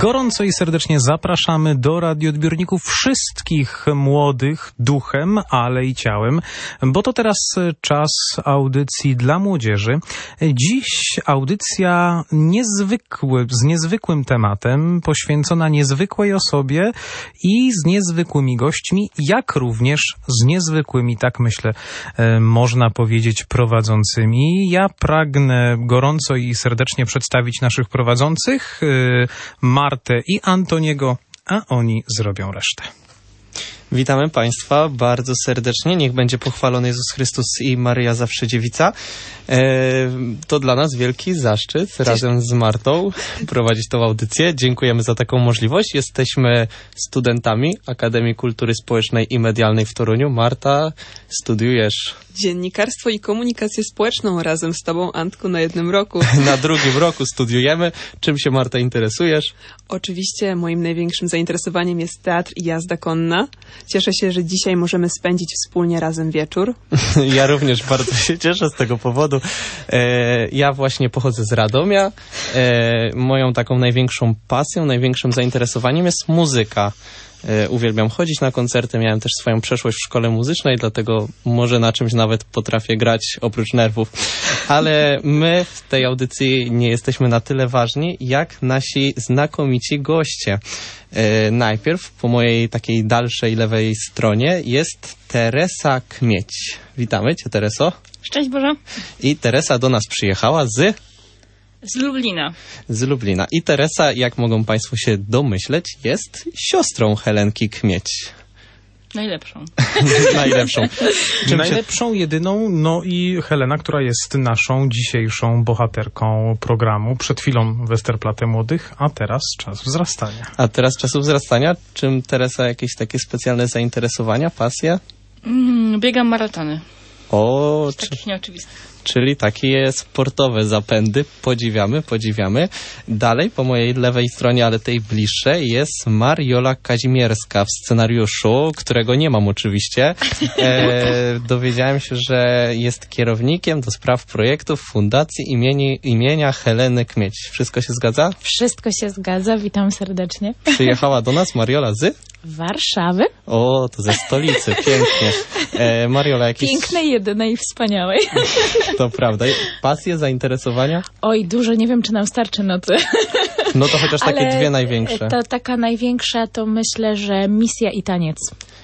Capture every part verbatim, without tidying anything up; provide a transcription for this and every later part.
Gorąco i serdecznie zapraszamy do radioodbiorników wszystkich młodych duchem, ale i ciałem, bo to teraz czas audycji dla młodzieży. Dziś audycja niezwykły, z niezwykłym tematem, poświęcona niezwykłej osobie i z niezwykłymi gośćmi, jak również z niezwykłymi, tak myślę, można powiedzieć, prowadzącymi. Ja pragnę gorąco i serdecznie przedstawić naszych prowadzących, Martę i Antoniego, a oni zrobią resztę. Witamy Państwa bardzo serdecznie. Niech będzie pochwalony Jezus Chrystus i Maryja Zawsze Dziewica. E, to dla nas wielki zaszczyt razem z Martą prowadzić tą audycję. Dziękujemy za taką możliwość. Jesteśmy studentami Akademii Kultury Społecznej i Medialnej w Toruniu. Marta, studiujesz dziennikarstwo i komunikację społeczną razem z Tobą, Antku, na jednym roku. Na drugim roku studiujemy. Czym się, Marta, interesujesz? Oczywiście moim największym zainteresowaniem jest teatr i jazda konna. Cieszę się, że dzisiaj możemy spędzić wspólnie razem wieczór. Ja również bardzo się cieszę z tego powodu. E, ja właśnie pochodzę z Radomia. E, moją taką największą pasją, największym zainteresowaniem jest muzyka. E, uwielbiam chodzić na koncerty, miałem też swoją przeszłość w szkole muzycznej, dlatego może na czymś nawet potrafię grać oprócz nerwów. Ale my w tej audycji nie jesteśmy na tyle ważni, jak nasi znakomici goście. E, najpierw po mojej takiej dalszej lewej stronie jest Teresa Kmieć. Witamy Cię, Tereso. Szczęść Boże. I Teresa do nas przyjechała z... Z Lublina. Z Lublina. I Teresa, jak mogą Państwo się domyśleć, jest siostrą Helenki Kmieć. Najlepszą. Najlepszą. Czym Najlepszą, się... jedyną, no i Helena, która jest naszą dzisiejszą bohaterką programu. Przed chwilą Westerplatte Młodych, a teraz czas wzrastania. A teraz czas wzrastania. Czym, Teresa, jakieś takie specjalne zainteresowania, pasje? Mm, biegam maratony. O, z takich czy... nieoczywistych. Czyli takie sportowe zapędy. Podziwiamy, podziwiamy. Dalej po mojej lewej stronie, ale tej bliższej, jest Mariola Kazimierska w scenariuszu, którego nie mam oczywiście. E, dowiedziałem się, że jest kierownikiem do spraw projektów Fundacji imieni, imienia Heleny Kmieć. Wszystko się zgadza? Wszystko się zgadza. Witam serdecznie. Przyjechała do nas Mariola z... Warszawy. O, to ze stolicy. Pięknie. E, Mariola, jakieś... Pięknej, jedynej i wspaniałej. To prawda. Pasje, zainteresowania? Oj, dużo. Nie wiem, czy nam starczy nocy. No to chociaż takie Ale dwie największe. To taka największa to myślę, że misja i taniec.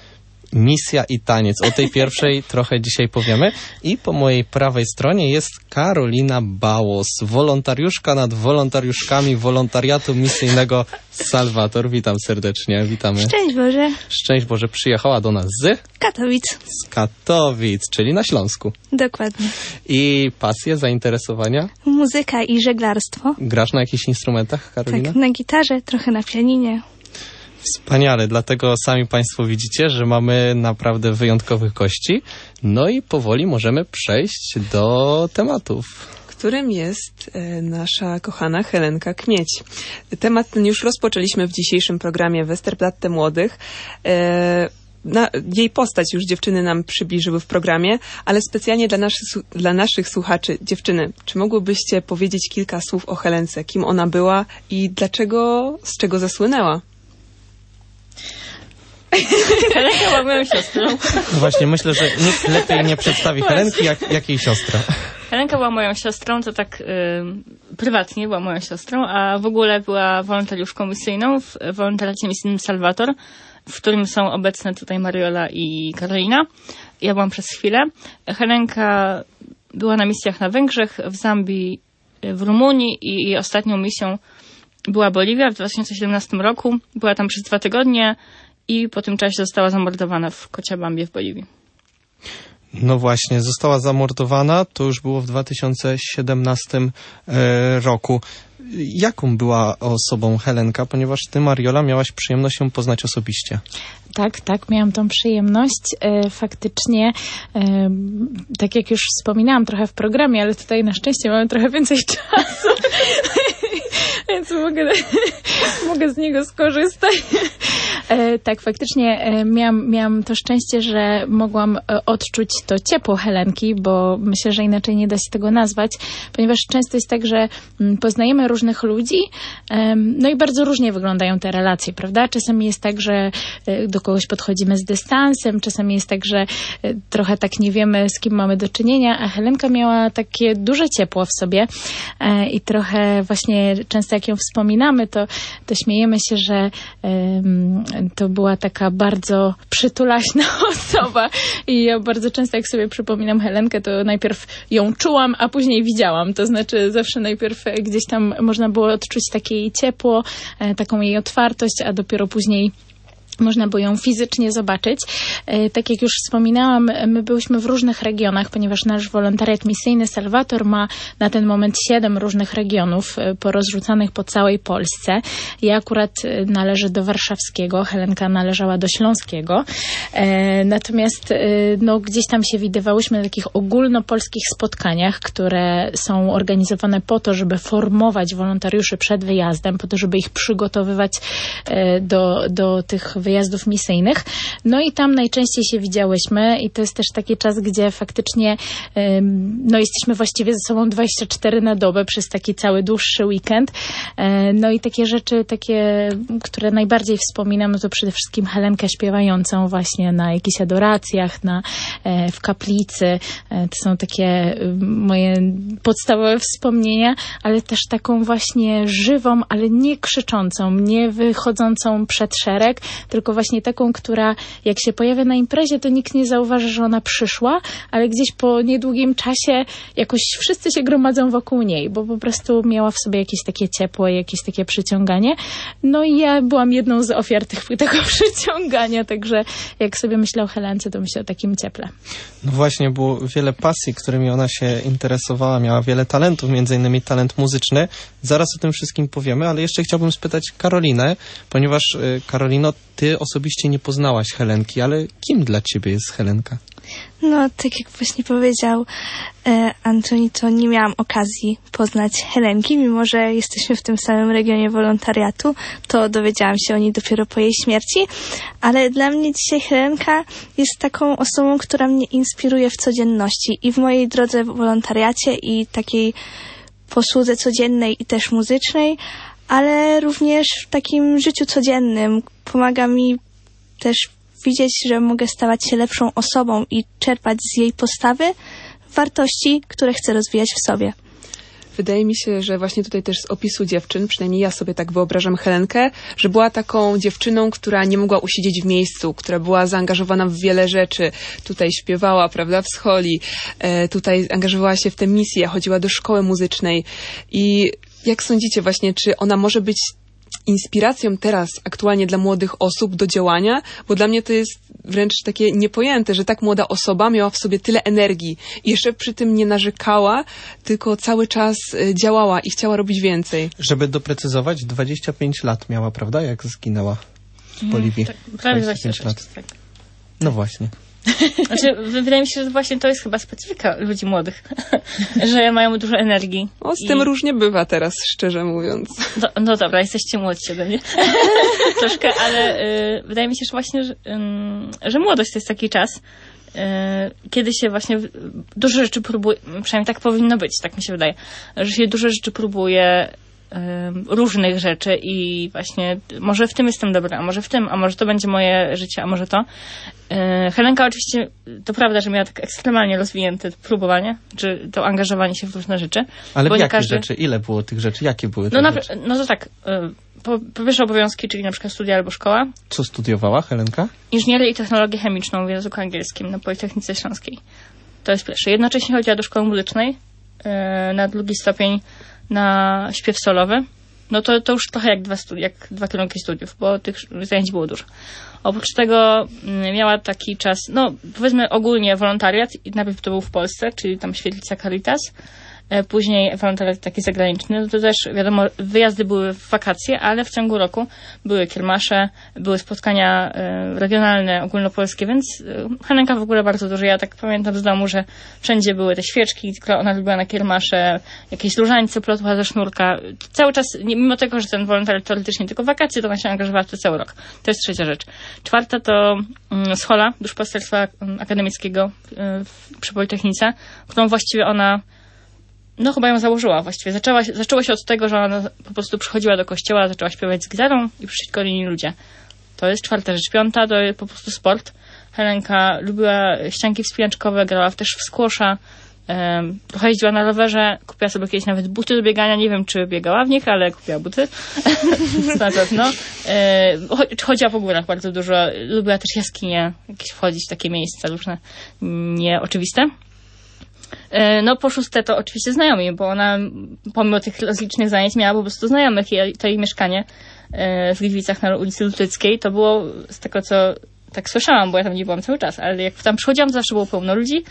Misja i taniec. O tej pierwszej trochę dzisiaj powiemy. I po mojej prawej stronie jest Karolina Bałos, wolontariuszka nad wolontariuszkami wolontariatu misyjnego Salvator. Witam serdecznie, witamy. Szczęść Boże. Szczęść Boże, przyjechała do nas z... Katowic. Z Katowic, czyli na Śląsku. Dokładnie. I pasje, zainteresowania? Muzyka i żeglarstwo. Grasz na jakichś instrumentach, Karolina? Tak, na gitarze, trochę na pianinie. Wspaniale, dlatego sami Państwo widzicie, że mamy naprawdę wyjątkowych gości. No i powoli możemy przejść do tematów. Którym jest e, nasza kochana Helenka Kmieć. Temat ten już rozpoczęliśmy w dzisiejszym programie Westerplatte Młodych. E, na, jej postać już dziewczyny nam przybliżyły w programie, ale specjalnie dla, naszy, dla naszych słuchaczy. Dziewczyny, czy mogłybyście powiedzieć kilka słów o Helence? Kim ona była i dlaczego, z czego zasłynęła? Helenka była moją siostrą. No właśnie, myślę, że nikt lepiej nie przedstawi Helenki, jak, jak jej siostra. Helenka była moją siostrą, to tak y, prywatnie była moją siostrą, a w ogóle była wolontariuszką misyjną w wolontariacie misyjnym Salvator, w którym są obecne tutaj Mariola i Karolina. Ja byłam przez chwilę. Helenka była na misjach na Węgrzech, w Zambii, w Rumunii i jej ostatnią misją była Boliwia w dwa tysiące siedemnastym roku. Była tam przez dwa tygodnie i po tym czasie została zamordowana w Cochabambie w Boliwii. No właśnie, została zamordowana, to już było w dwa tysiące siedemnastym e, roku. Jaką była osobą Helenka, ponieważ ty, Mariola, miałaś przyjemność ją poznać osobiście? Tak, tak, miałam tą przyjemność. E, faktycznie, e, tak jak już wspominałam trochę w programie, ale tutaj na szczęście mamy trochę więcej czasu, więc mogę, mogę z niego skorzystać. E, tak, faktycznie e, miałam, miałam to szczęście, że mogłam e, odczuć to ciepło Helenki, bo myślę, że inaczej nie da się tego nazwać, ponieważ często jest tak, że m, poznajemy różnych ludzi, e, no i bardzo różnie wyglądają te relacje, prawda? Czasami jest tak, że e, do kogoś podchodzimy z dystansem, czasami jest tak, że e, trochę tak nie wiemy, z kim mamy do czynienia, a Helenka miała takie duże ciepło w sobie e, i trochę właśnie często jak ją wspominamy, to, to śmiejemy się, że e, to była taka bardzo przytulaśna osoba i ja bardzo często jak sobie przypominam Helenkę, to najpierw ją czułam, a później widziałam. To znaczy zawsze najpierw gdzieś tam można było odczuć takie jej ciepło, e, taką jej otwartość, a dopiero później można było ją fizycznie zobaczyć. Tak jak już wspominałam, my byliśmy w różnych regionach, ponieważ nasz wolontariat misyjny Salvator ma na ten moment siedem różnych regionów porozrzucanych po całej Polsce. Ja akurat należę do warszawskiego, Helenka należała do śląskiego. Natomiast no, gdzieś tam się widywałyśmy na takich ogólnopolskich spotkaniach, które są organizowane po to, żeby formować wolontariuszy przed wyjazdem, po to, żeby ich przygotowywać do, do tych wyjazdów wyjazdów misyjnych. No i tam najczęściej się widziałyśmy i to jest też taki czas, gdzie faktycznie no jesteśmy właściwie ze sobą dwadzieścia cztery na dobę przez taki cały dłuższy weekend. No i takie rzeczy, takie, które najbardziej wspominam, no to przede wszystkim Helenkę śpiewającą właśnie na jakichś adoracjach, na, w kaplicy. To są takie moje podstawowe wspomnienia, ale też taką właśnie żywą, ale nie krzyczącą, nie wychodzącą przed szereg, tylko właśnie taką, która jak się pojawia na imprezie, to nikt nie zauważy, że ona przyszła, ale gdzieś po niedługim czasie jakoś wszyscy się gromadzą wokół niej, bo po prostu miała w sobie jakieś takie ciepło, jakieś takie przyciąganie. No i ja byłam jedną z ofiar tych, tego przyciągania, także jak sobie myślę o Helence, to myślę o takim cieple. No właśnie, było wiele pasji, którymi ona się interesowała, miała wiele talentów, między innymi talent muzyczny. Zaraz o tym wszystkim powiemy, ale jeszcze chciałbym spytać Karolinę, ponieważ Karolino, ty osobiście nie poznałaś Helenki, ale kim dla ciebie jest Helenka? No, tak jak właśnie powiedział e, Antoni, to nie miałam okazji poznać Helenki, mimo że jesteśmy w tym samym regionie wolontariatu, to dowiedziałam się o niej dopiero po jej śmierci, ale dla mnie dzisiaj Helenka jest taką osobą, która mnie inspiruje w codzienności i w mojej drodze w wolontariacie i takiej posłudze codziennej i też muzycznej, ale również w takim życiu codziennym. Pomaga mi też widzieć, że mogę stawać się lepszą osobą i czerpać z jej postawy wartości, które chcę rozwijać w sobie. Wydaje mi się, że właśnie tutaj też z opisu dziewczyn, przynajmniej ja sobie tak wyobrażam Helenkę, że była taką dziewczyną, która nie mogła usiedzieć w miejscu, która była zaangażowana w wiele rzeczy. Tutaj śpiewała, prawda, w scholi, e, tutaj angażowała się w tę misję, chodziła do szkoły muzycznej. I jak sądzicie właśnie, czy ona może być inspiracją teraz aktualnie dla młodych osób do działania? Bo dla mnie to jest wręcz takie niepojęte, że tak młoda osoba miała w sobie tyle energii i jeszcze przy tym nie narzekała, tylko cały czas działała i chciała robić więcej. Żeby doprecyzować, dwadzieścia pięć lat miała, prawda, jak zginęła w Boliwii? Tak, prawie dwadzieścia sześć lat. Tak. No właśnie. Znaczy, wydaje mi się, że właśnie to jest chyba specyfika ludzi młodych, że mają dużo energii. O, z i... tym różnie bywa teraz, szczerze mówiąc. No, no dobra, jesteście młodsi ode mnie. Troszkę, ale y, wydaje mi się, że właśnie, że, y, że młodość to jest taki czas, y, kiedy się właśnie dużo rzeczy próbuje, przynajmniej tak powinno być, tak mi się wydaje, że się dużo rzeczy próbuje, różnych rzeczy i właśnie może w tym jestem dobra, a może w tym, a może to będzie moje życie, a może to. Helenka oczywiście, to prawda, że miała tak ekstremalnie rozwinięte próbowanie, czy to angażowanie się w różne rzeczy. Ale bo w nie jakie każdy... rzeczy? Ile było tych rzeczy? Jakie były te no, na... rzeczy? No to tak, po, po pierwsze obowiązki, czyli na przykład studia albo szkoła. Co studiowała Helenka? Inżynierię i technologię chemiczną w języku angielskim na Politechnice Śląskiej. To jest pierwsze. Jednocześnie chodziła do szkoły muzycznej na drugi stopień na śpiew solowy. No to, to już trochę jak dwa, studi- jak dwa kierunki studiów, bo tych zajęć było dużo. Oprócz tego miała taki czas, no powiedzmy ogólnie wolontariat, i najpierw to był w Polsce, czyli tam Świetlica Caritas, później wolontariat taki zagraniczny, no to też wiadomo, wyjazdy były w wakacje, ale w ciągu roku były kiermasze, były spotkania regionalne, ogólnopolskie, więc Helenka w ogóle bardzo dużo. Ja tak pamiętam z domu, że wszędzie były te świeczki, które ona lubiła na kiermasze, jakieś różańce plotła ze sznurka. Cały czas, mimo tego, że ten wolontariat teoretycznie tylko wakacje, to ona się angażowała w to cały rok. To jest trzecia rzecz. Czwarta to schola duszpasterstwa akademickiego przy Politechnice, którą właściwie ona no chyba ją założyła właściwie. Zaczęła, zaczęło się od tego, że ona po prostu przychodziła do kościoła, zaczęła śpiewać z gitarą i przyszli kolejni ludzie. To jest czwarta rzecz. Piąta to jest po prostu sport. Helenka lubiła ścianki wspinaczkowe, grała też w squasha, um, trochę jeździła na rowerze, kupiła sobie kiedyś nawet buty do biegania. Nie wiem, czy biegała w nich, ale kupiła buty. Na pewno. E, chodziła po górach bardzo dużo. Lubiła też jaskinie, jakieś wchodzić w takie miejsca różne nieoczywiste. No po szóste to oczywiście znajomi, bo ona pomimo tych rozlicznych zajęć miała po prostu znajomych i to jej mieszkanie w Gliwicach na ulicy Lutyckiej to było z tego, co tak słyszałam, bo ja tam nie byłam cały czas, ale jak tam przychodziłam, to zawsze było pełno ludzi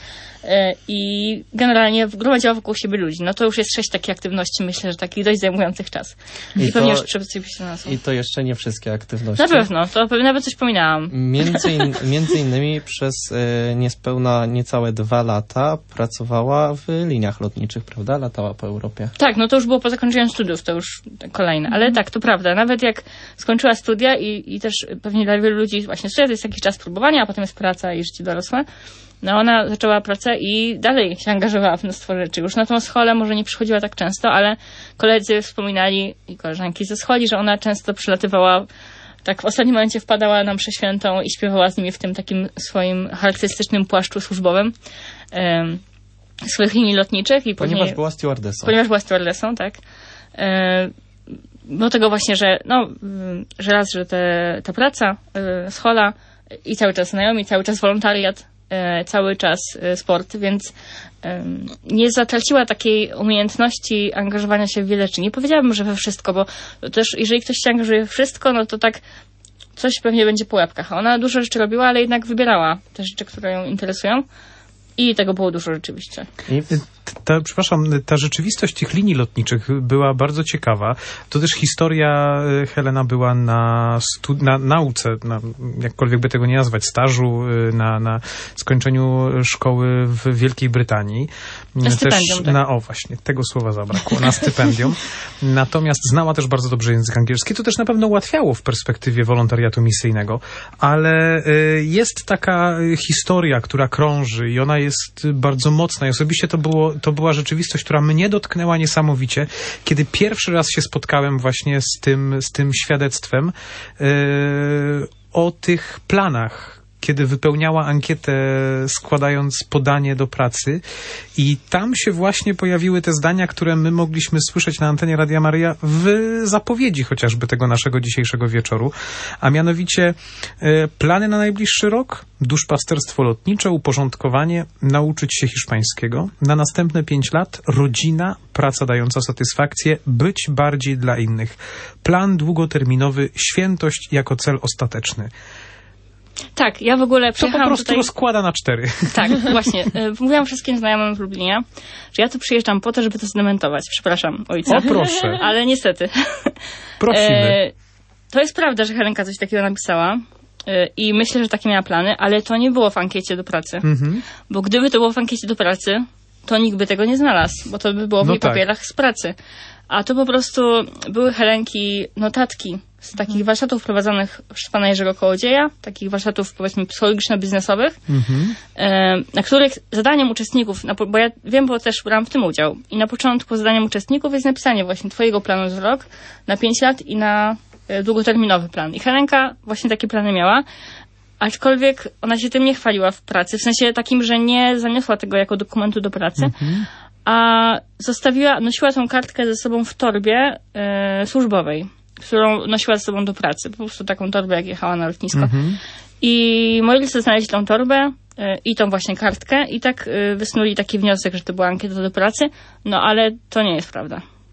i generalnie gromadziła wokół siebie ludzi. No to już jest sześć takich aktywności, myślę, że takich dość zajmujących czas. I, I pewnie to, już przepisy na I to jeszcze nie wszystkie aktywności. Na pewno, to pewnie nawet coś pominęłam. Między, in, między innymi przez e, niespełna niecałe dwa lata pracowała w liniach lotniczych, prawda? Latała po Europie. Tak, no to już było po zakończeniu studiów, to już kolejne. Ale mm. tak, to prawda. Nawet jak skończyła studia i, i też pewnie dla wielu ludzi właśnie studia to jest jakiś czas próbowania, a potem jest praca i życie dorosłe. No ona zaczęła pracę i dalej się angażowała w mnóstwo rzeczy. Już na tą scholę może nie przychodziła tak często, ale koledzy wspominali i koleżanki ze scholi, że ona często przylatywała, tak w ostatnim momencie wpadała na mszę świętą i śpiewała z nimi w tym takim swoim charakterystycznym płaszczu służbowym um, swoich linii lotniczych. I ponieważ później, była stewardessą. Ponieważ była stewardessą, tak. Um, do tego właśnie, że no, że raz, że te, ta praca, y, schola i cały czas znajomi, cały czas wolontariat, y, cały czas y, sport, więc y, nie zatraciła takiej umiejętności angażowania się w wiele rzeczy. Nie powiedziałabym, że we wszystko, bo też jeżeli ktoś się angażuje w wszystko, no to tak coś pewnie będzie po łebkach. Ona dużo rzeczy robiła, ale jednak wybierała te rzeczy, które ją interesują. I tego było dużo rzeczywiście. I ta, przepraszam, ta rzeczywistość tych linii lotniczych była bardzo ciekawa. To też historia Helena była na, stu, na nauce, na, jakkolwiek by tego nie nazwać, stażu, na, na skończeniu szkoły w Wielkiej Brytanii. Na stypendium, też, tak. na, O właśnie, tego słowa zabrakło, na stypendium. Natomiast znała też bardzo dobrze język angielski. To też na pewno ułatwiało w perspektywie wolontariatu misyjnego. Ale jest taka historia, która krąży i ona jest bardzo mocna. I osobiście to było to była rzeczywistość, która mnie dotknęła niesamowicie, kiedy pierwszy raz się spotkałem właśnie z tym, z tym świadectwem yy, o tych planach, kiedy wypełniała ankietę, składając podanie do pracy i tam się właśnie pojawiły te zdania, które my mogliśmy słyszeć na antenie Radia Maryja w zapowiedzi chociażby tego naszego dzisiejszego wieczoru, a mianowicie e, plany na najbliższy rok, duszpasterstwo lotnicze, uporządkowanie, nauczyć się hiszpańskiego, na następne pięć lat rodzina, praca dająca satysfakcję, być bardziej dla innych. Plan długoterminowy, świętość jako cel ostateczny. Tak, ja w ogóle przyjechałam To po prostu tutaj... rozkłada na cztery. Tak, właśnie. Mówiłam wszystkim znajomym w Lublinie, że ja tu przyjeżdżam po to, żeby to zdementować. Przepraszam, ojca. O, proszę. Ale niestety. Prosimy. To jest prawda, że Helenka coś takiego napisała i myślę, że takie miała plany, ale to nie było w ankiecie do pracy. Mhm. Bo gdyby to było w ankiecie do pracy, to nikt by tego nie znalazł, bo to by było w no jej tak. papierach z pracy. A to po prostu były Helenki notatki z takich warsztatów prowadzonych przez pana Jerzego Kołodzieja, takich warsztatów powiedzmy psychologiczno-biznesowych, mhm. na których zadaniem uczestników, bo ja wiem, bo też brałam w tym udział, i na początku zadaniem uczestników jest napisanie właśnie twojego planu za rok, na pięć lat i na długoterminowy plan. I Helenka właśnie takie plany miała, aczkolwiek ona się tym nie chwaliła w pracy, w sensie takim, że nie zaniosła tego jako dokumentu do pracy, mhm. a zostawiła, nosiła tą kartkę ze sobą w torbie e, służbowej, którą nosiła ze sobą do pracy. Po prostu taką torbę, jak jechała na lotnisko. Mm-hmm. I moi rodzice znaleźli tą torbę y, i tą właśnie kartkę i tak y, wysnuli taki wniosek, że to była ankieta do pracy. No ale to nie jest prawda.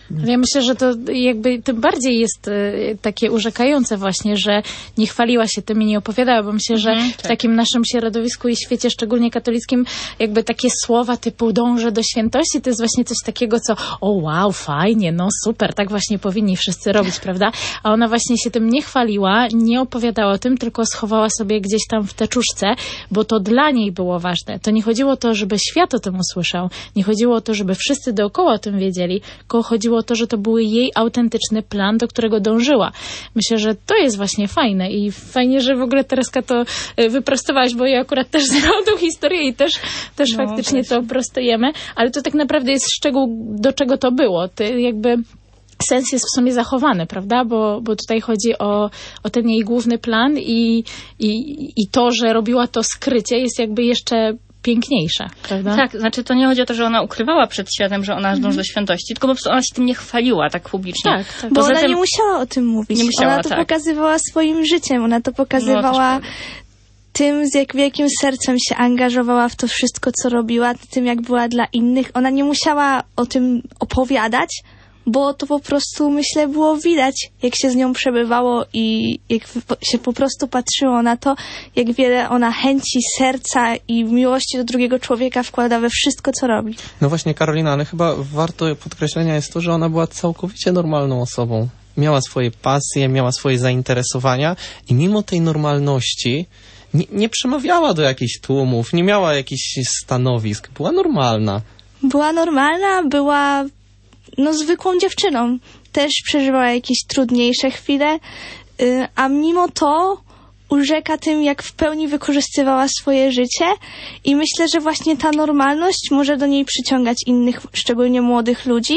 Ja myślę, że to jakby tym bardziej jest y, takie urzekające właśnie, że nie chwaliła się tym i nie opowiadała, bo myślę, że Mhm, w tak. takim naszym środowisku i świecie, szczególnie katolickim, jakby takie słowa typu dążę do świętości, to jest właśnie coś takiego, co o wow, fajnie, no super, tak właśnie powinni wszyscy robić, prawda? A ona właśnie się tym nie chwaliła, nie opowiadała o tym, tylko schowała sobie gdzieś tam w teczuszce, bo to dla niej było ważne. To nie chodziło o to, żeby świat o tym usłyszał, nie chodziło o to, żeby wszyscy dookoła o tym wiedzieli, tylko chodziło o to, że to był jej autentyczny plan, do którego dążyła. Myślę, że to jest właśnie fajne i fajnie, że w ogóle Tereska to y, wyprostowałaś, bo ja akurat też znałam tą historię i też, też No, faktycznie to prostujemy, ale to tak naprawdę jest szczegół, do czego to było. Ty jakby sens jest w sumie zachowany, prawda? Bo, bo tutaj chodzi o, o ten jej główny plan i, i, i to, że robiła to skrycie, jest jakby jeszcze piękniejsze, prawda? Tak, znaczy to nie chodzi o to, że ona ukrywała przed światem, że ona dąży do świętości, tylko po prostu ona się tym nie chwaliła tak publicznie. Tak, tak. Bo Poza ona tym- nie musiała o tym mówić. Nie musiała, ona to tak. pokazywała swoim życiem. Ona to pokazywała No, też tym, z jak, jakim sercem się angażowała w to wszystko, co robiła, tym, jak była dla innych. Ona nie musiała o tym opowiadać, bo to po prostu, myślę, było widać, jak się z nią przebywało i jak się po prostu patrzyło na to, jak wiele ona chęci, serca i miłości do drugiego człowieka wkłada we wszystko, co robi. No właśnie, Karolina, ale chyba warto podkreślenia jest to, że ona była całkowicie normalną osobą. Miała swoje pasje, miała swoje zainteresowania i mimo tej normalności nie, nie przemawiała do jakichś tłumów, nie miała jakichś stanowisk. Była normalna. Była normalna, była no zwykłą dziewczyną. Też przeżywała jakieś trudniejsze chwile, y, a mimo to urzeka tym, jak w pełni wykorzystywała swoje życie i myślę, że właśnie ta normalność może do niej przyciągać innych, szczególnie młodych ludzi,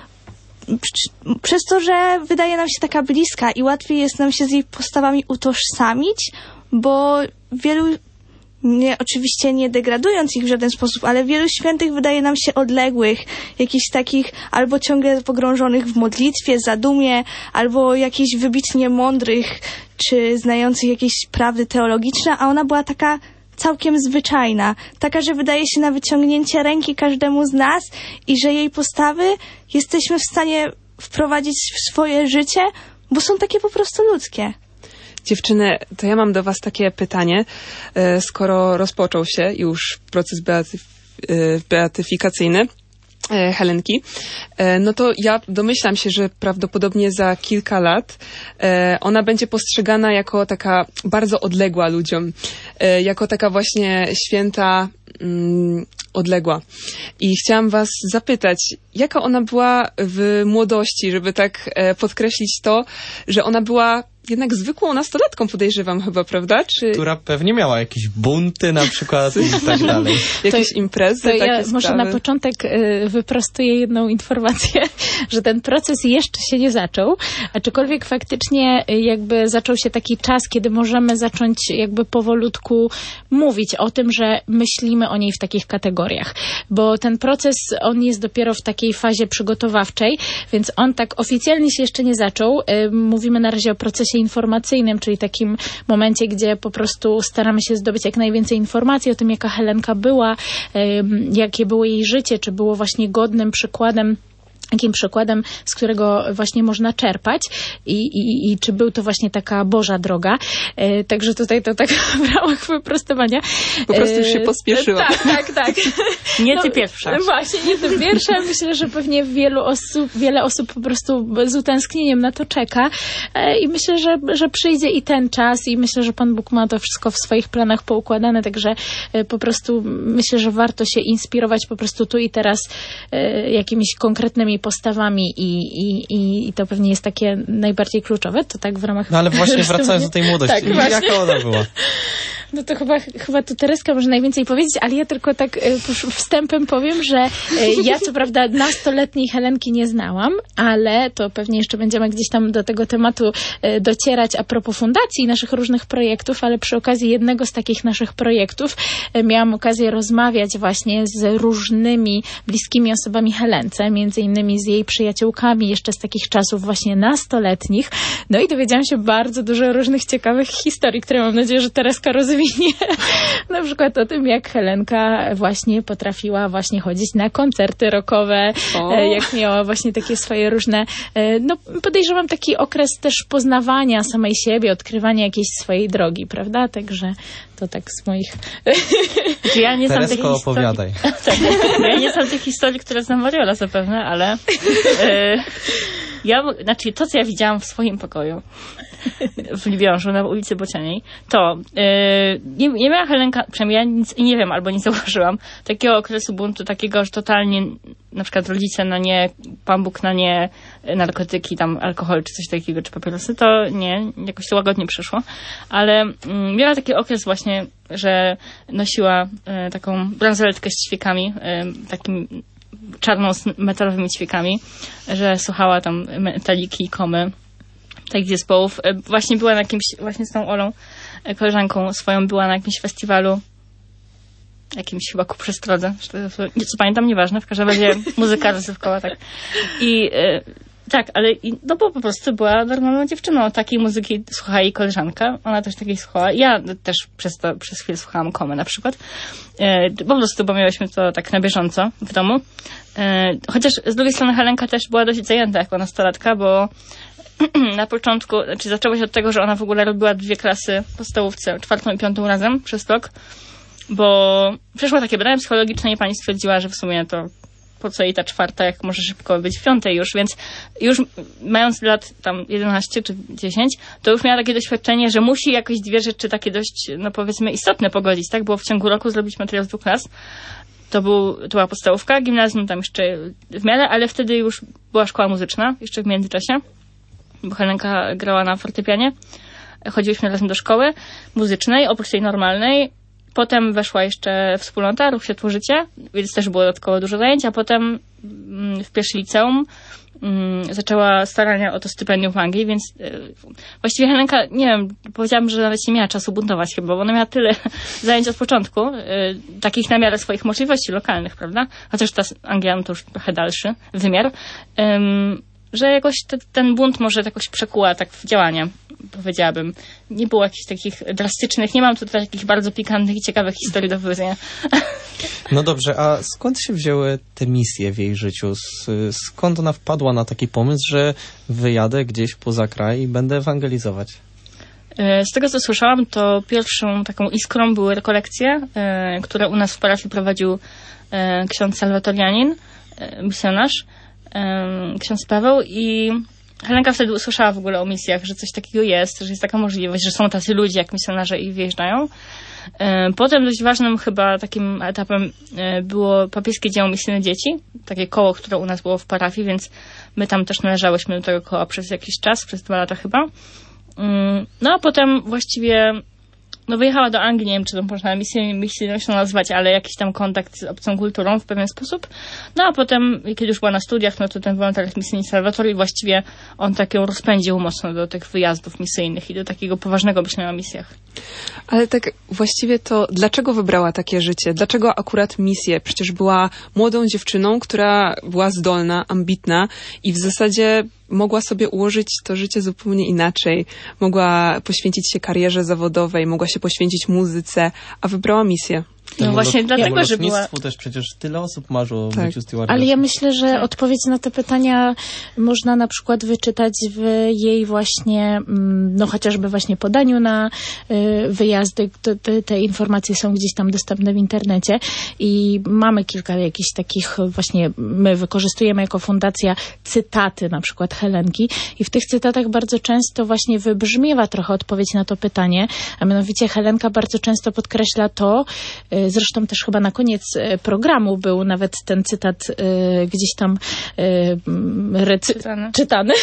Przy- przez to, że wydaje nam się taka bliska i łatwiej jest nam się z jej postawami utożsamić, bo wielu, nie, oczywiście nie degradując ich w żaden sposób, ale wielu świętych wydaje nam się odległych, jakichś takich albo ciągle pogrążonych w modlitwie, zadumie, albo jakichś wybitnie mądrych, czy znających jakieś prawdy teologiczne, a ona była taka całkiem zwyczajna, taka, że wydaje się na wyciągnięcie ręki każdemu z nas i że jej postawy jesteśmy w stanie wprowadzić w swoje życie, bo są takie po prostu ludzkie. Dziewczyny, to ja mam do was takie pytanie. E, Skoro rozpoczął się już proces beatyf- e, beatyfikacyjny e, Helenki, e, no to ja domyślam się, że prawdopodobnie za kilka lat e, ona będzie postrzegana jako taka bardzo odległa ludziom, e, jako taka właśnie święta mm, odległa. I chciałam was zapytać, jaka ona była w młodości, żeby tak e, podkreślić to, że ona była jednak zwykłą nastolatką, podejrzewam chyba, prawda? Czy Która pewnie miała jakieś bunty na przykład i tak dalej. jakieś To- imprezy, To takie ja może sprawy? na początek y, wyprostuję jedną informację, że ten proces jeszcze się nie zaczął, aczkolwiek faktycznie y, jakby zaczął się taki czas, kiedy możemy zacząć jakby powolutku mówić o tym, że myślimy o niej w takich kategoriach, bo ten proces, on jest dopiero w takiej fazie przygotowawczej, więc on tak oficjalnie się jeszcze nie zaczął. Y, mówimy na razie o procesie informacyjnym, czyli takim momencie, gdzie po prostu staramy się zdobyć jak najwięcej informacji o tym, jaka Helenka była, jakie było jej życie, czy było właśnie godnym przykładem, takim przykładem, z którego właśnie można czerpać i, i, i czy był to właśnie taka Boża droga. E, także tutaj to tak w ramach wyprostowania. Po prostu już się E, pospieszyła. Tak, tak, tak. Nie No, ty pierwsza. Właśnie, nie ty pierwsza. Myślę, że pewnie wielu osób, wiele osób po prostu z utęsknieniem na to czeka e, i myślę, że, że przyjdzie i ten czas i myślę, że Pan Bóg ma to wszystko w swoich planach poukładane, także e, po prostu myślę, że warto się inspirować po prostu tu i teraz e, jakimiś konkretnymi postawami i, i, i, i to pewnie jest takie najbardziej kluczowe. To tak w ramach... No ale właśnie wracając do tej młodości, Tak, właśnie. jaka ona była? No to chyba, chyba tu Tereska może najwięcej powiedzieć, ale ja tylko tak e, wstępem powiem, że e, ja co prawda nastoletniej Helenki nie znałam, ale to pewnie jeszcze będziemy gdzieś tam do tego tematu e, docierać a propos fundacji naszych różnych projektów, ale przy okazji jednego z takich naszych projektów e, miałam okazję rozmawiać właśnie z różnymi bliskimi osobami Helence, między innymi z jej przyjaciółkami jeszcze z takich czasów właśnie nastoletnich. No i dowiedziałam się bardzo dużo różnych ciekawych historii, które mam nadzieję, że Tereska rozwie rozwinie na przykład o tym, jak Helenka właśnie potrafiła właśnie chodzić na koncerty rockowe, o. jak miała właśnie takie swoje różne, no podejrzewam taki okres też poznawania samej siebie, odkrywania jakiejś swojej drogi, prawda? Także to tak z moich... Ja nie znam takich opowiadaj. Tak, ja nie znam tych historii, które zna Mariola zapewne, ale yy, ja, znaczy to, co ja widziałam w swoim pokoju w Libiążu na ulicy Bocianiej, to yy, nie, nie miała Helenka, przynajmniej ja nic nie wiem, albo nie zauważyłam, takiego okresu buntu, takiego, że totalnie na przykład rodzice na nie, Pan Bóg na nie, narkotyki, tam alkohol czy coś takiego, czy papierosy, to nie, jakoś to łagodnie przyszło, ale yy, miała taki okres właśnie, że nosiła yy, taką bransoletkę z ćwiekami, yy, takim czarną z metalowymi ćwiekami, że słuchała tam Metaliki, Komy, takich zespołów. Właśnie była na jakimś, właśnie z tą Olą, koleżanką swoją, była na jakimś festiwalu, jakimś chyba ku przestrodze, co pamiętam, nieważne, w każdym razie muzyka rozrywkowa, tak. I tak, ale no bo po prostu była normalną dziewczyną. Takiej muzyki słuchała jej koleżanka. Ona też takiej słuchała. Ja też przez to, przez chwilę słuchałam Komę na przykład. E, po prostu, bo miałyśmy to tak na bieżąco w domu. E, chociaż z drugiej strony Helenka też była dość zajęta jako nastolatka, bo na początku, znaczy zaczęło się od tego, że ona w ogóle robiła dwie klasy w podstawówce, czwartą i piątą razem przez rok, bo przeszła takie badania psychologiczne i pani stwierdziła, że w sumie to po co jej ta czwarta, jak może szybko być w piątej już, więc już mając lat tam jedenaście czy dziesięć, to już miała takie doświadczenie, że musi jakoś dwie rzeczy takie dość, no powiedzmy, istotne pogodzić, tak? Bo w ciągu roku zrobić materiał z dwóch klas. To, był, to była podstawówka, gimnazjum tam jeszcze w miarę, ale wtedy już była szkoła muzyczna, jeszcze w międzyczasie, bo Helenka grała na fortepianie. Chodziliśmy razem do szkoły muzycznej, oprócz tej normalnej. Potem weszła jeszcze wspólnota, Ruch Światło Życie, więc też było dodatkowo dużo zajęć, a potem w pierwszym liceum zaczęła starania o to stypendium w Anglii, więc właściwie Helenka, nie wiem, powiedziałabym, że nawet nie miała czasu buntować chyba, bo ona miała tyle zajęć od początku, takich na miarę swoich możliwości lokalnych, prawda? Chociaż ta Anglia no to już trochę dalszy wymiar, że jakoś te, ten bunt może jakoś przekuła tak w działanie, powiedziałabym. Nie było jakichś takich drastycznych, nie mam tutaj takich bardzo pikantnych i ciekawych historii do powiedzenia. No dobrze, a skąd się wzięły te misje w jej życiu? Skąd ona wpadła na taki pomysł, że wyjadę gdzieś poza kraj i będę ewangelizować? Z tego, co słyszałam, to pierwszą taką iskrą były rekolekcje, które u nas w parafii prowadził ksiądz salwatorianin, misjonarz, ksiądz Paweł, i Helenka wtedy usłyszała w ogóle o misjach, że coś takiego jest, że jest taka możliwość, że są tacy ludzie jak misjonarze i wyjeżdżają. Potem dość ważnym chyba takim etapem było papieskie dzieło misyjne dzieci, takie koło, które u nas było w parafii, więc my tam też należałyśmy do tego koła przez jakiś czas, przez dwa lata chyba. No a potem właściwie no wyjechała do Anglii, nie wiem, czy to można misyjnością nazwać, ale jakiś tam kontakt z obcą kulturą w pewien sposób. No a potem, kiedy już była na studiach, no to ten wolontariat misyjny Salvator i właściwie on tak ją rozpędził mocno do tych wyjazdów misyjnych i do takiego poważnego myślenia o misjach. Ale tak właściwie to dlaczego wybrała takie życie? Dlaczego akurat misję? Przecież była młodą dziewczyną, która była zdolna, ambitna i w zasadzie mogła sobie ułożyć to życie zupełnie inaczej. Mogła poświęcić się karierze zawodowej, mogła się poświęcić muzyce, a wybrała misję. No, no właśnie dlatego, że była... też przecież tyle osób marzy o tak. byciu stewardessą. Ale ja myślę, że tak. odpowiedź na te pytania można na przykład wyczytać w jej właśnie, no chociażby właśnie podaniu na y, wyjazdy. Te, te, te informacje są gdzieś tam dostępne w internecie i mamy kilka jakichś takich właśnie, my wykorzystujemy jako fundacja cytaty na przykład Helenki i w tych cytatach bardzo często właśnie wybrzmiewa trochę odpowiedź na to pytanie, a mianowicie Helenka bardzo często podkreśla to, y, zresztą też chyba na koniec programu był nawet ten cytat y, gdzieś tam y, recy- czytany, czytany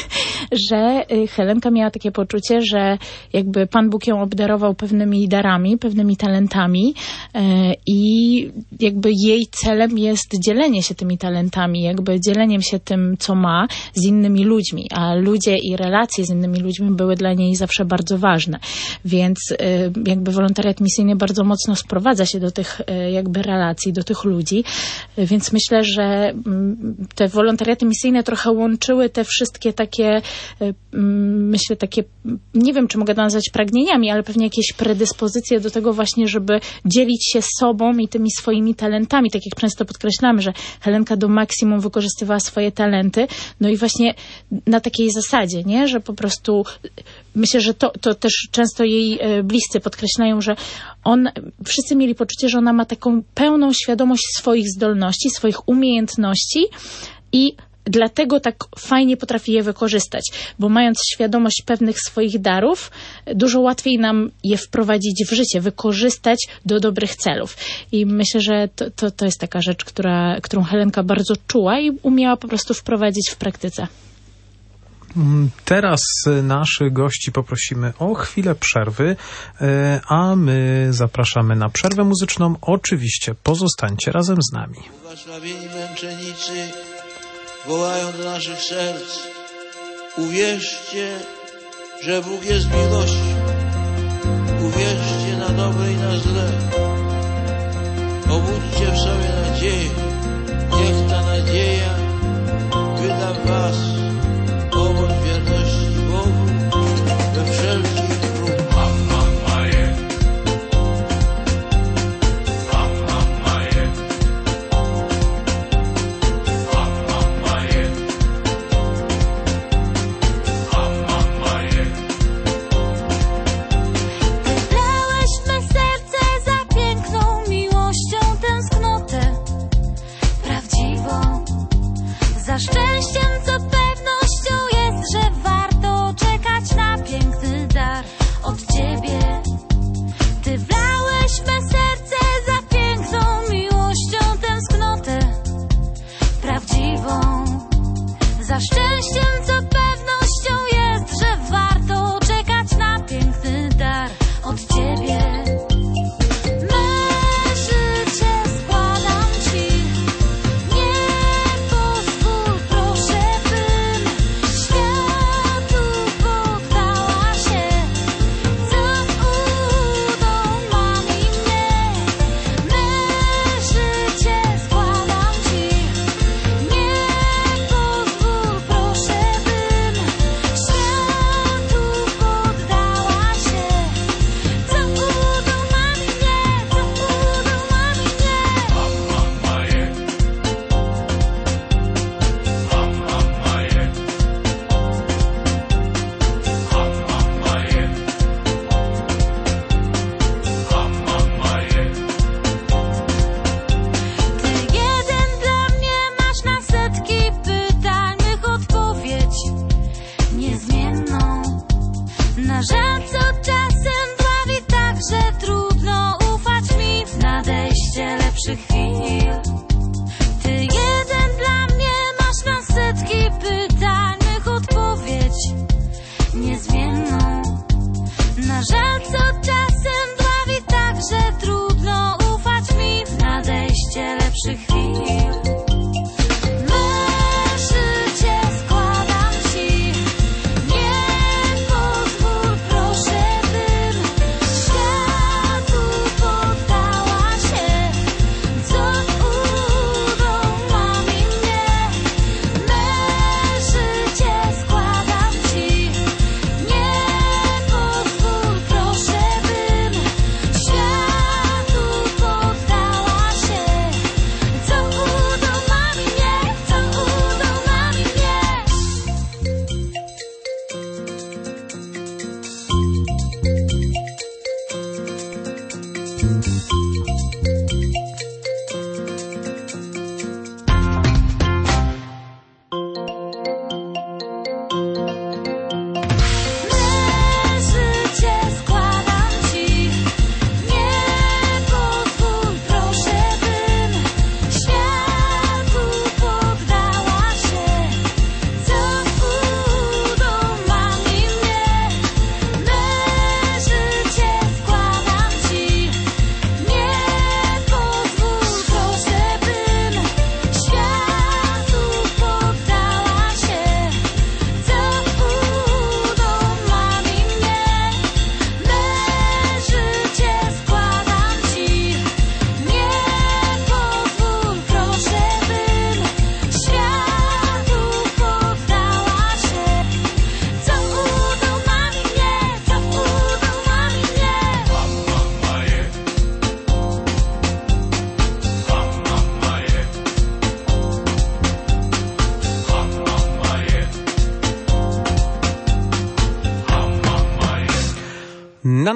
że Helenka miała takie poczucie, że jakby Pan Bóg ją obdarował pewnymi darami, pewnymi talentami y, i jakby jej celem jest dzielenie się tymi talentami, jakby dzieleniem się tym, co ma z innymi ludźmi, a ludzie i relacje z innymi ludźmi były dla niej zawsze bardzo ważne. Więc y, jakby wolontariat misyjny bardzo mocno sprowadza wprowadza się do tych jakby relacji, do tych ludzi. Więc myślę, że te wolontariaty misyjne trochę łączyły te wszystkie takie, myślę, takie, nie wiem, czy mogę to nazwać pragnieniami, ale pewnie jakieś predyspozycje do tego właśnie, żeby dzielić się sobą i tymi swoimi talentami. Tak jak często podkreślamy, że Helenka do maksimum wykorzystywała swoje talenty. No i właśnie na takiej zasadzie, nie? Że po prostu myślę, że to, to też często jej bliscy podkreślają, że on, wszyscy mieli poczucie, że ona ma taką pełną świadomość swoich zdolności, swoich umiejętności i dlatego tak fajnie potrafi je wykorzystać, bo mając świadomość pewnych swoich darów, dużo łatwiej nam je wprowadzić w życie, wykorzystać do dobrych celów. I myślę, że to, to, to jest taka rzecz, która, którą Helenka bardzo czuła i umiała po prostu wprowadzić w praktyce. Teraz naszych gości poprosimy o chwilę przerwy, a my zapraszamy na przerwę muzyczną. Oczywiście pozostańcie razem z nami. Błogosławieni męczennicy wołają do naszych serc. Uwierzcie, że Bóg jest miłością. Uwierzcie na dobre i na złe. Obudźcie w sobie nadzieję. Niech ta nadzieja wyda w was owoc wierności Bogu we wszelkich próbach. Wybrałeś me serce za piękną miłością, tęsknotę prawdziwą, za szczęściem, co pewnością jest, że warto czekać na piękny dar od Ciebie. Ty wlałeś me serce za piękną miłością, tęsknotę prawdziwą, za szczęściem, co pewnością jest, że warto czekać na piękny dar od Ciebie. Me życie składam Ci, nie pozwól proszę, bym światu poddała się, co udomami mnie. Me życie składam Ci, nie pozwól proszę, bym światu poddała się, co udomami mnie.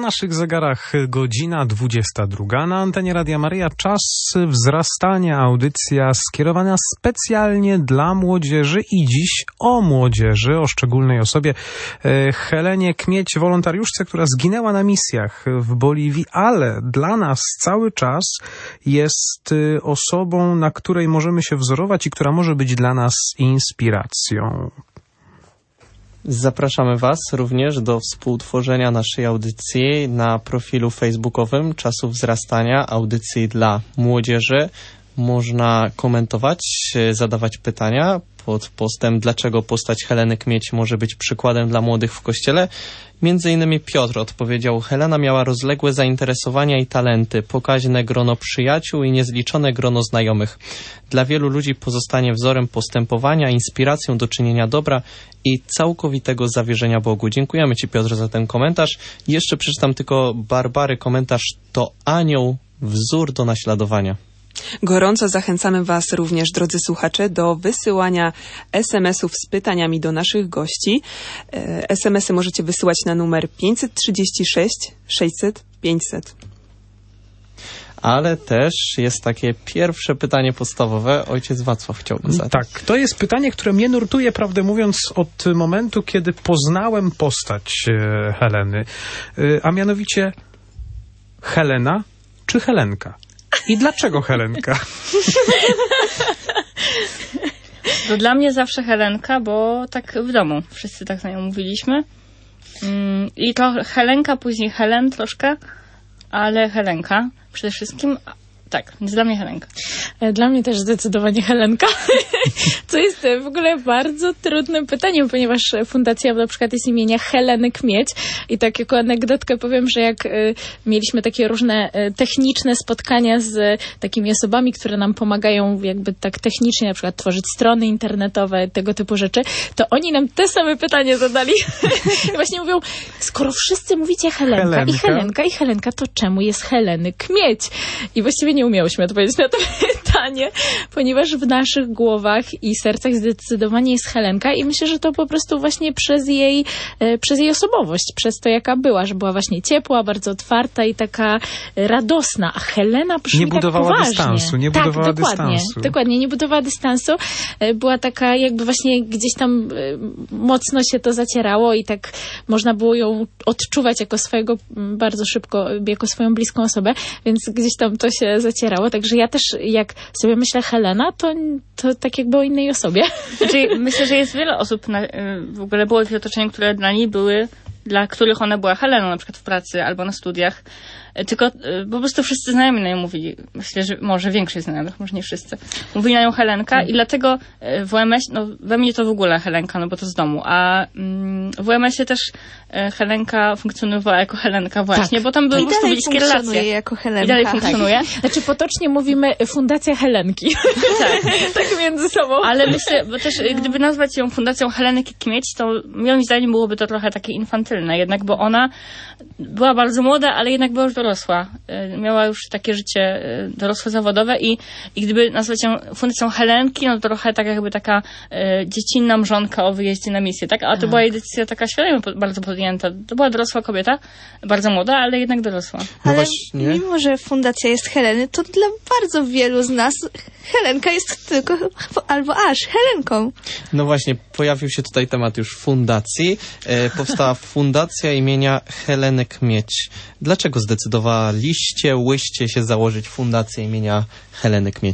Na naszych zegarach godzina dwudziesta druga. Na antenie Radia Maryja czas wzrastania. Audycja skierowana specjalnie dla młodzieży i dziś o młodzieży, o szczególnej osobie Helenie Kmieć, wolontariuszce, która zginęła na misjach w Boliwii, ale dla nas cały czas jest osobą, na której możemy się wzorować i która może być dla nas inspiracją. Zapraszamy Was również do współtworzenia naszej audycji na profilu facebookowym Czasu Wzrastania, audycji dla młodzieży. Można komentować, zadawać pytania pod postem, dlaczego postać Heleny Kmieć może być przykładem dla młodych w Kościele. Między innymi Piotr odpowiedział: Helena miała rozległe zainteresowania i talenty, pokaźne grono przyjaciół i niezliczone grono znajomych. Dla wielu ludzi pozostanie wzorem postępowania, inspiracją do czynienia dobra i całkowitego zawierzenia Bogu. Dziękujemy Ci, Piotr, za ten komentarz. I jeszcze przeczytam tylko Barbary komentarz: to anioł, wzór do naśladowania. Gorąco zachęcamy Was również, drodzy słuchacze, do wysyłania es em esów z pytaniami do naszych gości. es em esy możecie wysyłać na numer pięćset trzydzieści sześć sześćset pięćset. Ale też jest takie pierwsze pytanie podstawowe. Ojciec Wacław chciał go zadać. Tak, to jest pytanie, które mnie nurtuje, prawdę mówiąc, od momentu, kiedy poznałem postać Heleny. A mianowicie Helena czy Helenka? I dlaczego Helenka? To dla mnie zawsze Helenka, bo tak w domu wszyscy tak na nią mówiliśmy. I to Helenka, później Helen troszkę, ale Helenka przede wszystkim. Tak, więc dla mnie Helenka. Dla mnie też zdecydowanie Helenka. Co jest w ogóle bardzo trudnym pytaniem, ponieważ fundacja na przykład jest imienia Heleny Kmieć i tak jako anegdotkę powiem, że jak y, mieliśmy takie różne y, techniczne spotkania z takimi osobami, które nam pomagają jakby tak technicznie na przykład tworzyć strony internetowe, tego typu rzeczy, to oni nam te same pytanie zadali. I właśnie mówią, skoro wszyscy mówicie Helenka, Helenka i Helenka i Helenka, to czemu jest Heleny Kmieć? I właściwie nie umiałyśmy odpowiedzieć na to pytanie, ponieważ w naszych głowach i sercach zdecydowanie jest Helenka i myślę, że to po prostu właśnie przez jej, e, przez jej osobowość, przez to jaka była, że była właśnie ciepła, bardzo otwarta i taka radosna, a Helena brzmi nie budowała tak poważnie. dystansu, nie tak, budowała dokładnie, dystansu. Dokładnie, nie budowała dystansu. E, była taka jakby właśnie gdzieś tam e, mocno się to zacierało i tak można było ją odczuwać jako swojego, bardzo szybko, jako swoją bliską osobę, więc gdzieś tam to się zacierało. Także ja też, jak sobie myślę Helena, to, to tak jakby o innej osobie. Znaczy, myślę, że jest wiele osób, na, w ogóle było w otoczeniu, które dla niej były, dla których ona była Heleną, na przykład w pracy albo na studiach. Tylko po prostu wszyscy znajomi na nią mówili. Myślę, że może większość znajomych, może nie wszyscy. Mówili na nią Helenka i dlatego w U M S, no we mnie to w ogóle Helenka, no bo to z domu. A w U M S-ie też Helenka funkcjonowała jako Helenka właśnie, tak, bo tam były po prostu bliskie relacje. Jako Helenka. I dalej funkcjonuje. Tak. Znaczy potocznie mówimy Fundacja Helenki. Tak. Tak między sobą. Ale myślę, bo też gdyby nazwać ją Fundacją Helenki Kmieć, to moim zdaniem byłoby to trochę takie infantylne jednak, bo ona była bardzo młoda, ale jednak była już dorosła. Miała już takie życie dorosłe, zawodowe i, i gdyby nazwać ją Fundacją Helenki, no to trochę tak jakby taka e, dziecinna mrzonka o wyjeździe na misję, tak? A to tak. była jej decyzja taka świadomie bardzo podjęta. To była dorosła kobieta, bardzo młoda, ale jednak dorosła. Ale no właśnie, mimo, że fundacja jest Heleny, to dla bardzo wielu z nas Helenka jest tylko albo aż Helenką. No właśnie, pojawił się tutaj temat już fundacji. E, powstała fundacja imienia Heleny Kmieć. Dlaczego zdecydowaliście, łyście się założyć fundację imienia Heleny Kmieć?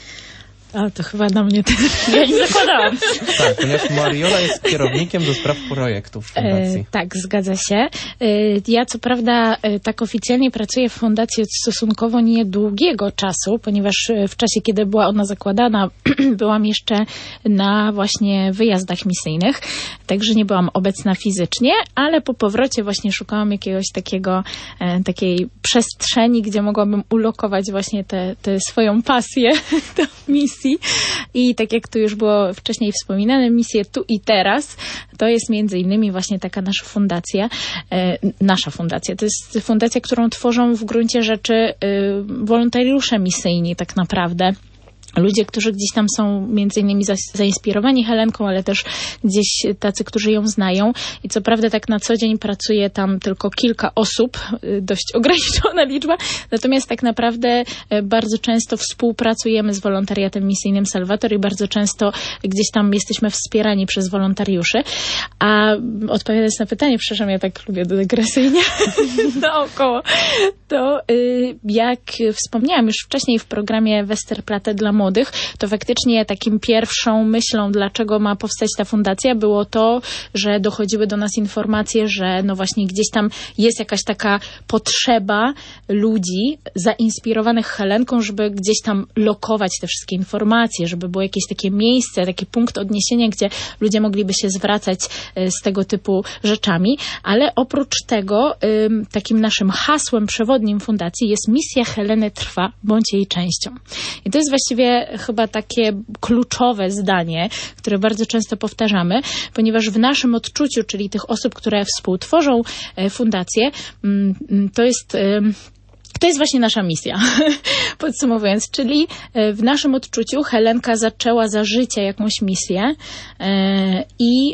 A, to chyba na mnie też. Ja nie zakładałam. Tak, ponieważ Mariola jest kierownikiem do spraw projektów fundacji. E, tak, zgadza się. E, ja co prawda e, tak oficjalnie pracuję w fundacji od stosunkowo niedługiego czasu, ponieważ w czasie, kiedy była ona zakładana, byłam jeszcze na właśnie wyjazdach misyjnych, także nie byłam obecna fizycznie, ale po powrocie właśnie szukałam jakiegoś takiego, e, takiej przestrzeni, gdzie mogłabym ulokować właśnie tę swoją pasję do misji. I tak jak tu już było wcześniej wspominane, misje tu i teraz, to jest między innymi właśnie taka nasza fundacja, e, nasza fundacja. To jest fundacja, którą tworzą w gruncie rzeczy e, wolontariusze misyjni tak naprawdę. ludzie, którzy gdzieś tam są między innymi za, zainspirowani Helenką, ale też gdzieś tacy, którzy ją znają. I co prawda tak na co dzień pracuje tam tylko kilka osób, dość ograniczona liczba, natomiast tak naprawdę bardzo często współpracujemy z wolontariatem misyjnym Salvator i bardzo często gdzieś tam jesteśmy wspierani przez wolontariuszy. A odpowiadając na pytanie, przepraszam, ja tak lubię dygresyjnie naokoło, to jak wspomniałam już wcześniej w programie Westerplatte dla młodych, to faktycznie takim pierwszą myślą, dlaczego ma powstać ta fundacja, było to, że dochodziły do nas informacje, że no właśnie gdzieś tam jest jakaś taka potrzeba ludzi zainspirowanych Helenką, żeby gdzieś tam lokować te wszystkie informacje, żeby było jakieś takie miejsce, taki punkt odniesienia, gdzie ludzie mogliby się zwracać z tego typu rzeczami, ale oprócz tego takim naszym hasłem przewodnim fundacji jest misja Heleny trwa, bądź jej częścią. I to jest właściwie chyba takie kluczowe zdanie, które bardzo często powtarzamy, ponieważ w naszym odczuciu, czyli tych osób, które współtworzą fundację, to jest... To jest właśnie nasza misja, podsumowując, czyli w naszym odczuciu Helenka zaczęła za życia jakąś misję i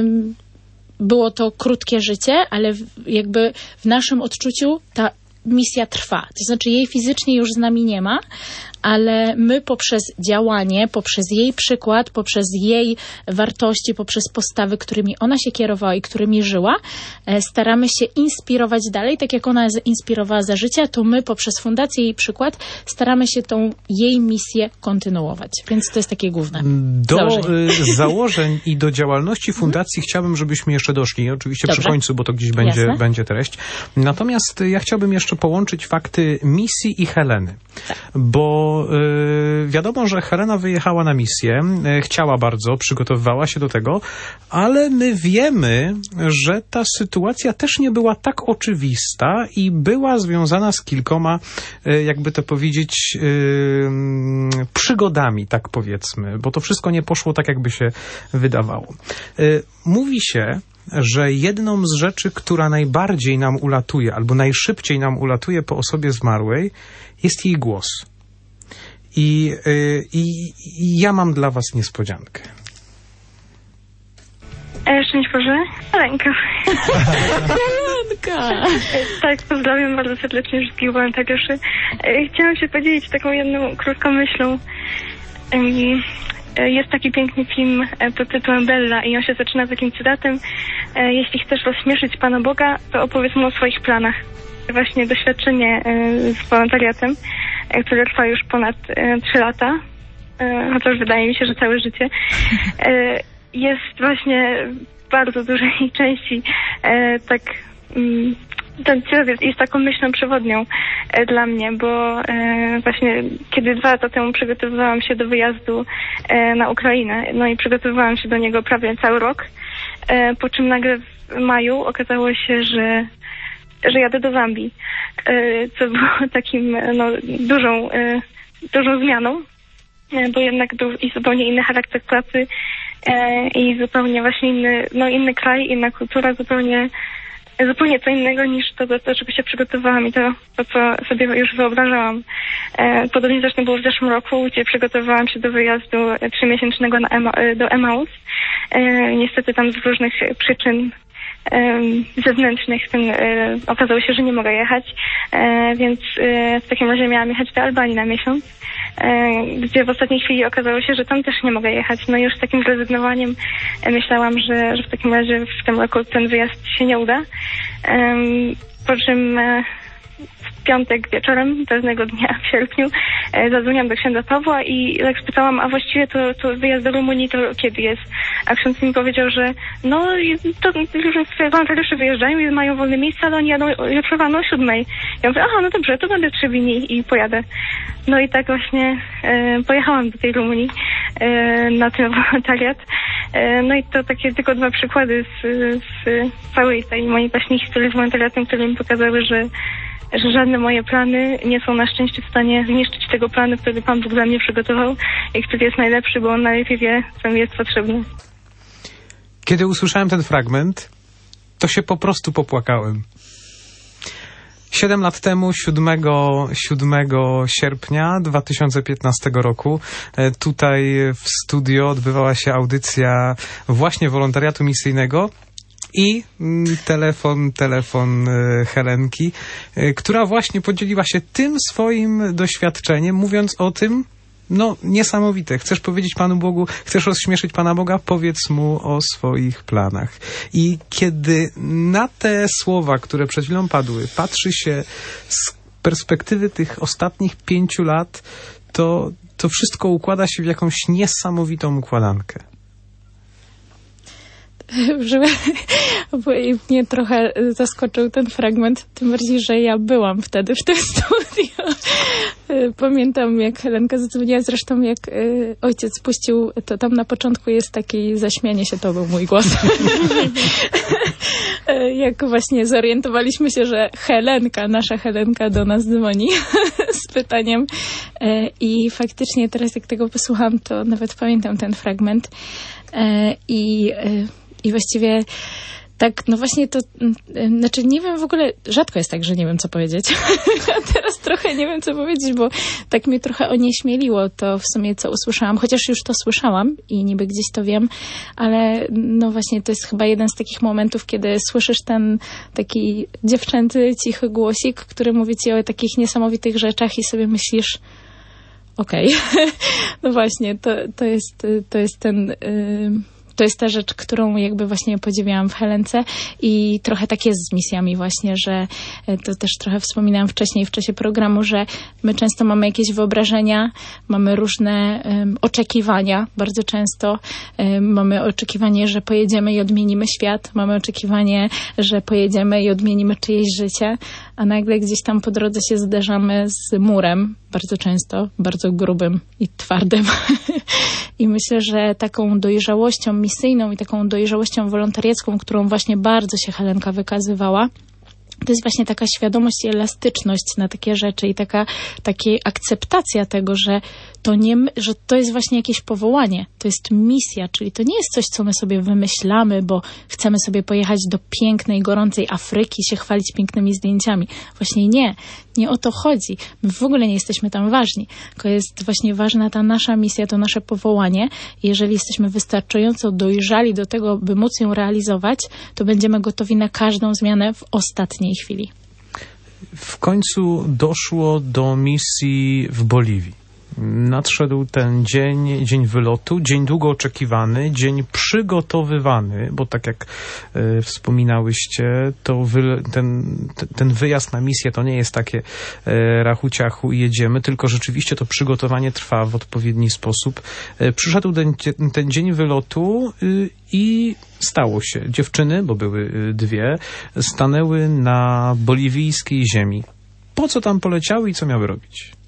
było to krótkie życie, ale jakby w naszym odczuciu ta misja trwa. To znaczy jej fizycznie już z nami nie ma, ale my poprzez działanie, poprzez jej przykład, poprzez jej wartości, poprzez postawy, którymi ona się kierowała i którymi żyła, staramy się inspirować dalej. Tak jak ona inspirowała za życia, to my poprzez fundację jej przykład staramy się tą jej misję kontynuować. Więc to jest takie główne do założenie. założeń i do działalności fundacji chciałbym, żebyśmy jeszcze doszli. Oczywiście Dobrze. Przy końcu, bo to gdzieś będzie, będzie treść. Natomiast ja chciałbym jeszcze połączyć fakty misji i Heleny. Tak. Bo y, wiadomo, że Helena wyjechała na misję, y, chciała bardzo, przygotowywała się do tego, ale my wiemy, że ta sytuacja też nie była tak oczywista i była związana z kilkoma, y, jakby to powiedzieć, y, przygodami, tak powiedzmy, bo to wszystko nie poszło tak, jakby się wydawało. Y, mówi się, że jedną z rzeczy, która najbardziej nam ulatuje, albo najszybciej nam ulatuje po osobie zmarłej, jest jej głos. I, yy, i, i ja mam dla was niespodziankę. E, szczęść Boże. Helenka. Helenka! Tak, pozdrawiam bardzo serdecznie wszystkich wolontariuszy. E, chciałam się podzielić taką jedną krótką myślą. E, jest taki piękny film pod tytułem Bella i on się zaczyna takim cytatem: e, jeśli chcesz rozśmieszyć Pana Boga, to opowiedz mu o swoich planach. Właśnie doświadczenie e, z wolontariatem, e, które trwa już ponad e, trzy lata, e, chociaż wydaje mi się, że całe życie, e, jest właśnie w bardzo dużej części e, tak... Mm, ten cel jest, jest taką myślą przewodnią e, dla mnie, bo e, właśnie kiedy dwa lata temu przygotowywałam się do wyjazdu e, na Ukrainę, no i przygotowywałam się do niego prawie cały rok, e, po czym nagle w maju okazało się, że że jadę do Zambii, e, co było takim no, dużą, e, dużą zmianą, e, bo jednak du- i zupełnie inny charakter pracy e, i zupełnie właśnie inny, no, inny kraj, inna kultura, zupełnie zupełnie co innego niż to, do czego się przygotowałam i to, to co sobie już wyobrażałam. E, podobnie zresztą było w zeszłym roku, gdzie przygotowałam się do wyjazdu trzymiesięcznego na Ema- do Emaus. E, niestety tam z różnych przyczyn e, zewnętrznych ten, e, okazało się, że nie mogę jechać, e, więc e, w takim razie miałam jechać do Albanii na miesiąc, e, gdzie w ostatniej chwili okazało się, że tam też nie mogę jechać. No i już z takim zrezygnowaniem e, myślałam, że, że w takim razie w tym roku ten wyjazd się nie uda. E, po czym e, w piątek wieczorem, pewnego dnia w sierpniu, e, zadzwoniłam do księdza Pawła i tak spytałam, a właściwie to, to wyjazd do Rumunii to kiedy jest? A ksiądz mi powiedział, że no to już wolontariusze wyjeżdżają i mają wolne miejsca, ale oni jadą jutro rano o siódmej. Ja mówię, aha, no dobrze, to będę trzy dni i pojadę. No i tak właśnie e, pojechałam do tej Rumunii e, na ten wolontariat. E, no i to takie tylko dwa przykłady z, z całej tej mojej właśnie historii z wolontariatem, które mi pokazały, że że żadne moje plany nie są na szczęście w stanie zniszczyć tego planu, który Pan Bóg dla mnie przygotował i który jest najlepszy, bo On najlepiej wie, co mi jest potrzebne. Kiedy usłyszałem ten fragment, to się po prostu popłakałem. Siedem lat temu, siódmego sierpnia dwa tysiące piętnastego roku, tutaj w studio odbywała się audycja właśnie wolontariatu misyjnego i telefon, telefon Helenki, która właśnie podzieliła się tym swoim doświadczeniem, mówiąc o tym, no niesamowite. Chcesz powiedzieć Panu Bogu, chcesz rozśmieszyć Pana Boga? Powiedz Mu o swoich planach. I kiedy na te słowa, które przed chwilą padły, patrzy się z perspektywy tych ostatnich pięciu lat, to, to wszystko układa się w jakąś niesamowitą układankę. Żeby, bo mnie trochę zaskoczył ten fragment, tym bardziej, że ja byłam wtedy w tym studiu. Pamiętam, jak Helenka zadzwoniła, zresztą jak ojciec puścił, to tam na początku jest takie zaśmianie się, to był mój głos. Jak właśnie zorientowaliśmy się, że Helenka, nasza Helenka do nas dzwoni z pytaniem. I faktycznie teraz jak tego posłucham, to nawet pamiętam ten fragment. I I właściwie tak, no właśnie to, znaczy nie wiem w ogóle, rzadko jest tak, że nie wiem, co powiedzieć. A teraz trochę nie wiem, co powiedzieć, bo tak mnie trochę onieśmieliło to w sumie, co usłyszałam, chociaż już to słyszałam i niby gdzieś to wiem, ale no właśnie to jest chyba jeden z takich momentów, kiedy słyszysz ten taki dziewczęcy, cichy głosik, który mówi ci o takich niesamowitych rzeczach i sobie myślisz, okej, okay. No właśnie, to, to jest, to jest ten... Yy, To jest ta rzecz, którą jakby właśnie podziwiałam w Helence i trochę tak jest z misjami właśnie, że to też trochę wspominałam wcześniej w czasie programu, że my często mamy jakieś wyobrażenia, mamy różne um, oczekiwania, bardzo często um, mamy oczekiwanie, że pojedziemy i odmienimy świat, mamy oczekiwanie, że pojedziemy i odmienimy czyjeś życie, a nagle gdzieś tam po drodze się zderzamy z murem, bardzo często, bardzo grubym i twardym. I myślę, że taką dojrzałością misyjną i taką dojrzałością wolontariacką, którą właśnie bardzo się Helenka wykazywała, to jest właśnie taka świadomość i elastyczność na takie rzeczy i taka, taka akceptacja tego, że to, nie, że to jest właśnie jakieś powołanie, to jest misja, czyli to nie jest coś, co my sobie wymyślamy, bo chcemy sobie pojechać do pięknej, gorącej Afryki, się chwalić pięknymi zdjęciami. Właśnie nie, nie o to chodzi. My w ogóle nie jesteśmy tam ważni, tylko jest właśnie ważna ta nasza misja, to nasze powołanie i jeżeli jesteśmy wystarczająco dojrzali do tego, by móc ją realizować, to będziemy gotowi na każdą zmianę w ostatniej chwili. W końcu doszło do misji w Boliwii. Nadszedł ten dzień, dzień wylotu, dzień długo oczekiwany, dzień przygotowywany, bo tak jak e, wspominałyście, to wy, ten, ten wyjazd na misję to nie jest takie e, rachu-ciachu i jedziemy, tylko rzeczywiście to przygotowanie trwa w odpowiedni sposób. E, przyszedł ten, ten dzień wylotu y, i stało się. Dziewczyny, bo były y, dwie, stanęły na boliwijskiej ziemi. Po co tam poleciały i co miały robić?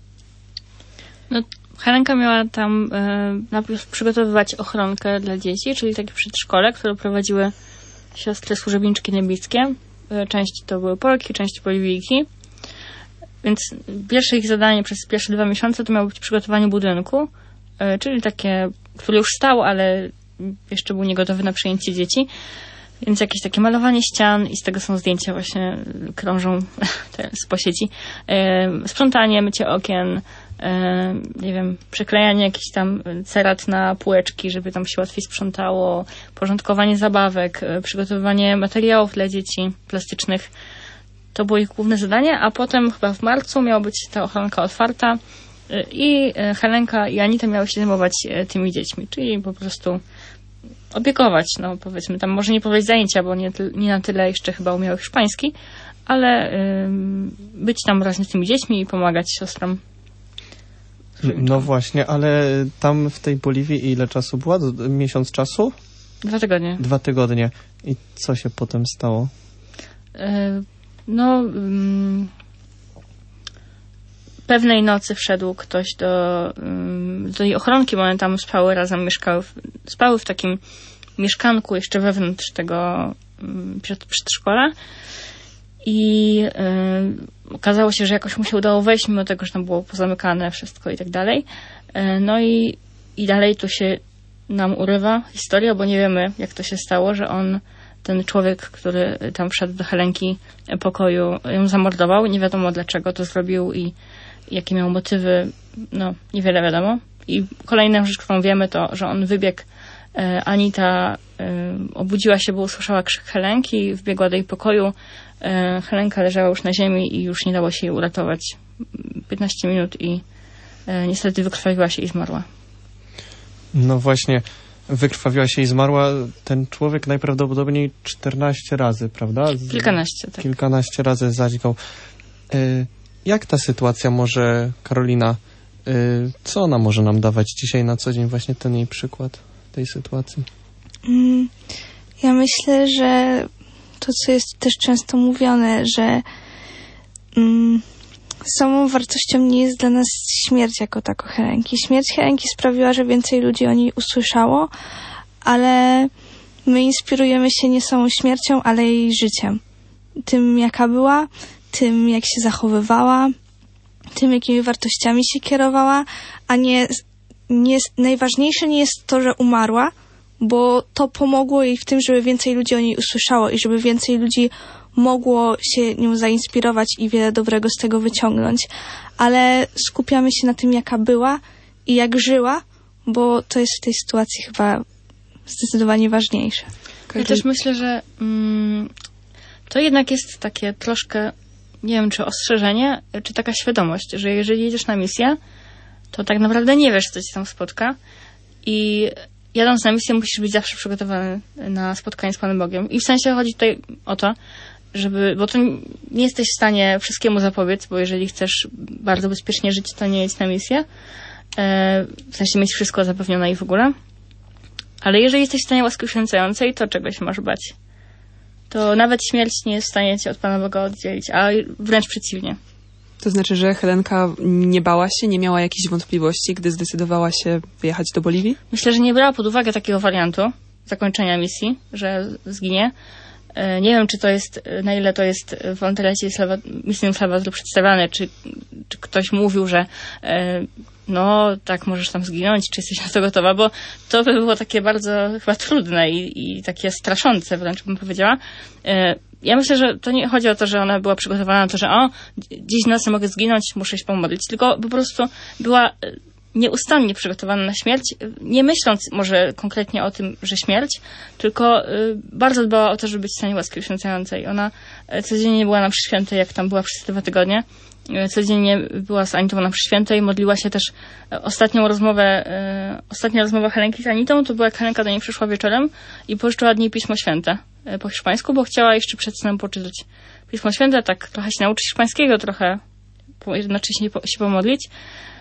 No, Helenka miała tam e, najpierw przygotowywać ochronkę dla dzieci, czyli takie przedszkole, które prowadziły siostry służebniczki nebickie. E, część to były Polki, część Boliwijki. Więc pierwsze ich zadanie przez pierwsze dwa miesiące to miało być przygotowanie budynku, e, czyli takie, który już stał, ale jeszcze był niegotowy na przyjęcie dzieci. Więc jakieś takie malowanie ścian i z tego są zdjęcia właśnie krążą z po sieci. E, sprzątanie, mycie okien, e, nie wiem, przyklejanie jakichś tam cerat na półeczki, żeby tam się łatwiej sprzątało, porządkowanie zabawek, e, przygotowywanie materiałów dla dzieci plastycznych. To było ich główne zadanie, a potem chyba w marcu miała być ta ochronka otwarta e, i Helenka i Anita miały się zajmować e, tymi dziećmi, czyli po prostu opiekować, no powiedzmy, tam może nie powiedzieć zajęcia, bo nie, nie na tyle jeszcze chyba umiały hiszpański, ale ym, być tam razem z tymi dziećmi i pomagać siostrom. No właśnie, ale tam w tej Boliwii ile czasu była? Miesiąc czasu? Dwa tygodnie. Dwa tygodnie. I co się potem stało? Yy, no... Ym, pewnej nocy wszedł ktoś do, do tej ochronki, bo one tam spały razem, mieszkały, w, spały w takim mieszkanku jeszcze wewnątrz tego przedszkola i yy, okazało się, że jakoś mu się udało wejść, mimo tego, że tam było pozamykane wszystko i tak dalej. Yy, no i, i dalej tu się nam urywa historia, bo nie wiemy, jak to się stało, że on ten człowiek, który tam wszedł do Helenki pokoju, ją zamordował. Nie wiadomo dlaczego to zrobił i jakie miał motywy, no niewiele wiadomo. I kolejna rzecz, którą wiemy, to, że on wybiegł. Anita obudziła się, bo usłyszała krzyk Helenki, wbiegła do jej pokoju. Helenka leżała już na ziemi i już nie dało się jej uratować. piętnaście minut i niestety wykrwawiła się i zmarła. No właśnie, wykrwawiła się i zmarła. Ten człowiek najprawdopodobniej czternaście razy, prawda? Z... Kilkanaście, tak. Kilkanaście razy zadźgał. Y, jak ta sytuacja może, Karolina, y, co ona może nam dawać dzisiaj na co dzień, właśnie ten jej przykład tej sytuacji? Mm, ja myślę, że to, co jest też często mówione, że mm, samą wartością nie jest dla nas śmierć jako tako Helenki. Śmierć Helenki sprawiła, że więcej ludzi o niej usłyszało, ale my inspirujemy się nie samą śmiercią, ale jej życiem. Tym, jaka była, tym, jak się zachowywała, tym, jakimi wartościami się kierowała, a nie, nie najważniejsze nie jest to, że umarła, bo to pomogło jej w tym, żeby więcej ludzi o niej usłyszało i żeby więcej ludzi mogło się nią zainspirować i wiele dobrego z tego wyciągnąć. Ale skupiamy się na tym, jaka była i jak żyła, bo to jest w tej sytuacji chyba zdecydowanie ważniejsze. Ja też myślę, że mm, to jednak jest takie troszkę, nie wiem, czy ostrzeżenie, czy taka świadomość, że jeżeli jedziesz na misję, to tak naprawdę nie wiesz, co ci tam spotka i jadąc na misję musisz być zawsze przygotowany na spotkanie z Panem Bogiem. I w sensie chodzi tutaj o to, żeby, bo to nie jesteś w stanie wszystkiemu zapobiec, bo jeżeli chcesz bardzo bezpiecznie żyć, to nie jedź na misję. E, w sensie mieć wszystko zapewnione i w ogóle. Ale jeżeli jesteś w stanie łaski uświęcającej, to czego się masz bać? To nawet śmierć nie jest w stanie cię od Pana Boga oddzielić, a wręcz przeciwnie. To znaczy, że Helenka nie bała się, nie miała jakichś wątpliwości, gdy zdecydowała się wyjechać do Boliwii? Myślę, że nie brała pod uwagę takiego wariantu zakończenia misji, że zginie. Nie wiem, czy to jest, na ile to jest w wolontariacie misyjnym Salwator przedstawiane, czy, czy ktoś mówił, że no tak, możesz tam zginąć, czy jesteś na to gotowa, bo to by było takie bardzo chyba trudne i, i takie straszące, wręcz bym powiedziała. Ja myślę, że to nie chodzi o to, że ona była przygotowana na to, że o, dziś w nocy mogę zginąć, muszę się pomodlić, tylko po prostu była nieustannie przygotowana na śmierć, nie myśląc może konkretnie o tym, że śmierć, tylko y, bardzo dbała o to, żeby być w stanie łaski uświęcającej. Ona y, codziennie była na mszy świętej, jak tam była przez te dwa tygodnie. Y, codziennie była z Anitą na mszy świętej, modliła się też y, ostatnią rozmowę, y, ostatnia rozmowa Helenki z Anitą, to była jak Helenka do niej przyszła wieczorem i pożyczyła od niej Pismo Święte y, po hiszpańsku, bo chciała jeszcze przed snem poczytać Pismo Święte, tak trochę się nauczyć hiszpańskiego, trochę jednocześnie po, się pomodlić.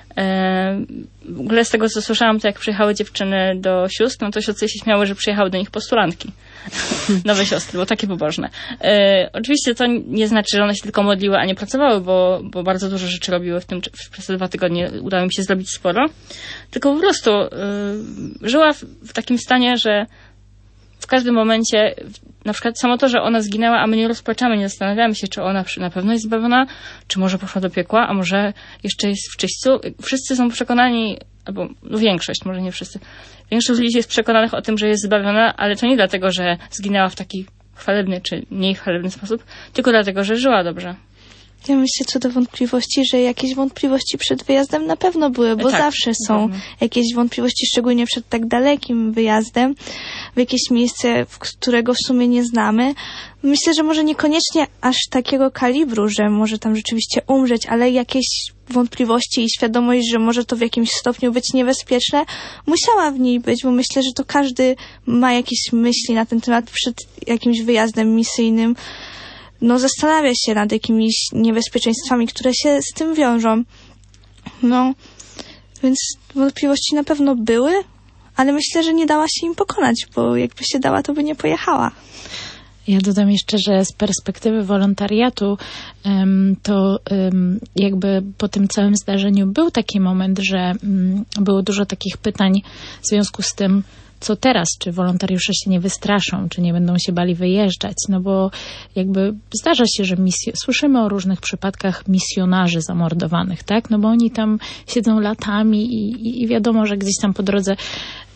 W ogóle z tego, co słyszałam, to jak przyjechały dziewczyny do sióstr, no to siostry się śmiały, że przyjechały do nich postulantki. Nowe siostry, bo takie pobożne. E, oczywiście to nie znaczy, że one się tylko modliły, a nie pracowały, bo, bo bardzo dużo rzeczy robiły w tym przez te dwa tygodnie. Udało mi się zrobić sporo. Tylko po prostu e, żyła w, w takim stanie, że w każdym momencie, na przykład samo to, że ona zginęła, a my nie rozpaczamy, nie zastanawiamy się, czy ona na pewno jest zbawiona, czy może poszła do piekła, a może jeszcze jest w czyśćcu. Wszyscy są przekonani, albo no większość, może nie wszyscy, większość ludzi jest przekonanych o tym, że jest zbawiona, ale to nie dlatego, że zginęła w taki chwalebny czy mniej chwalebny sposób, tylko dlatego, że żyła dobrze. Ja myślę co do wątpliwości, że jakieś wątpliwości przed wyjazdem na pewno były, bo tak, zawsze są pewnie. jakieś wątpliwości, szczególnie przed tak dalekim wyjazdem w jakieś miejsce, w którego w sumie nie znamy. Myślę, że może niekoniecznie aż takiego kalibru, że może tam rzeczywiście umrzeć, ale jakieś wątpliwości i świadomość, że może to w jakimś stopniu być niebezpieczne, musiała w niej być, bo myślę, że to każdy ma jakieś myśli na ten temat przed jakimś wyjazdem misyjnym. No zastanawia się nad jakimiś niebezpieczeństwami, które się z tym wiążą. No, więc wątpliwości na pewno były, ale myślę, że nie dała się im pokonać, bo jakby się dała, to by nie pojechała. Ja dodam jeszcze, że z perspektywy wolontariatu um, to um, jakby po tym całym zdarzeniu był taki moment, że um, było dużo takich pytań w związku z tym, co teraz, czy wolontariusze się nie wystraszą, czy nie będą się bali wyjeżdżać, no bo jakby zdarza się, że misje, słyszymy o różnych przypadkach misjonarzy zamordowanych, tak, no bo oni tam siedzą latami i, i, i wiadomo, że gdzieś tam po drodze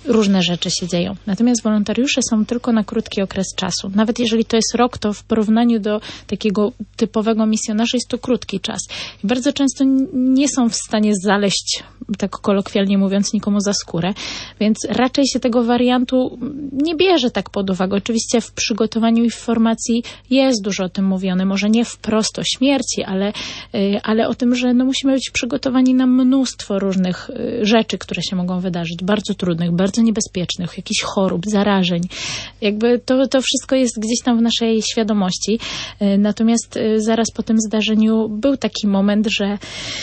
różne rzeczy się dzieją. Natomiast wolontariusze są tylko na krótki okres czasu. Nawet jeżeli to jest rok, to w porównaniu do takiego typowego misjonarza jest to krótki czas. I bardzo często nie są w stanie zaleźć, tak kolokwialnie mówiąc, nikomu za skórę. Więc raczej się tego wariantu nie bierze tak pod uwagę. Oczywiście w przygotowaniu i w formacji jest dużo o tym mówione. Może nie wprost o śmierci, ale, ale o tym, że no musimy być przygotowani na mnóstwo różnych rzeczy, które się mogą wydarzyć. Bardzo trudnych, bardzo bardzo niebezpiecznych, jakichś chorób, zarażeń. Jakby to, to wszystko jest gdzieś tam w naszej świadomości. Natomiast zaraz po tym zdarzeniu był taki moment, że,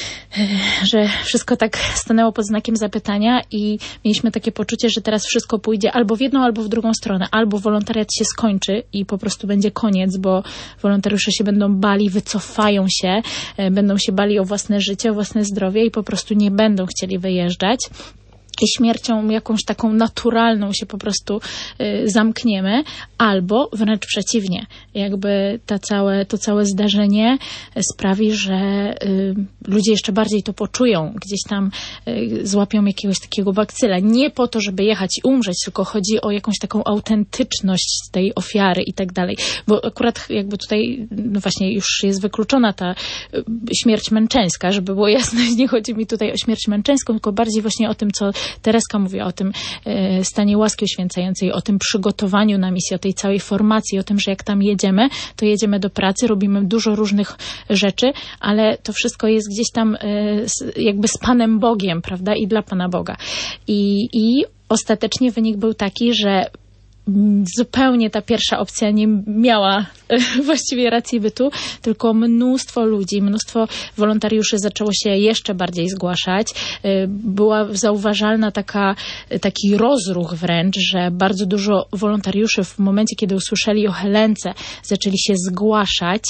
że wszystko tak stanęło pod znakiem zapytania i mieliśmy takie poczucie, że teraz wszystko pójdzie albo w jedną, albo w drugą stronę. Albo wolontariat się skończy i po prostu będzie koniec, bo wolontariusze się będą bali, wycofają się, będą się bali o własne życie, o własne zdrowie i po prostu nie będą chcieli wyjeżdżać. I śmiercią jakąś taką naturalną się po prostu y, zamkniemy, albo wręcz przeciwnie. Jakby ta całe, to całe zdarzenie sprawi, że y, ludzie jeszcze bardziej to poczują, gdzieś tam y, złapią jakiegoś takiego bakcyla. Nie po to, żeby jechać i umrzeć, tylko chodzi o jakąś taką autentyczność tej ofiary i tak dalej. Bo akurat jakby tutaj no właśnie już jest wykluczona ta y, śmierć męczeńska, żeby było jasne, nie chodzi mi tutaj o śmierć męczeńską, tylko bardziej właśnie o tym, co Tereska mówi, o tym e, stanie łaski uświęcającej, o tym przygotowaniu na misję, o tej całej formacji, o tym, że jak tam jedziemy, to jedziemy do pracy, robimy dużo różnych rzeczy, ale to wszystko jest gdzieś tam e, jakby z Panem Bogiem, prawda, i dla Pana Boga. I, i ostatecznie wynik był taki, że zupełnie ta pierwsza opcja nie miała właściwie racji bytu, tylko mnóstwo ludzi, mnóstwo wolontariuszy zaczęło się jeszcze bardziej zgłaszać. Była zauważalna taka, taki rozruch wręcz, że bardzo dużo wolontariuszy w momencie, kiedy usłyszeli o Helence, zaczęli się zgłaszać.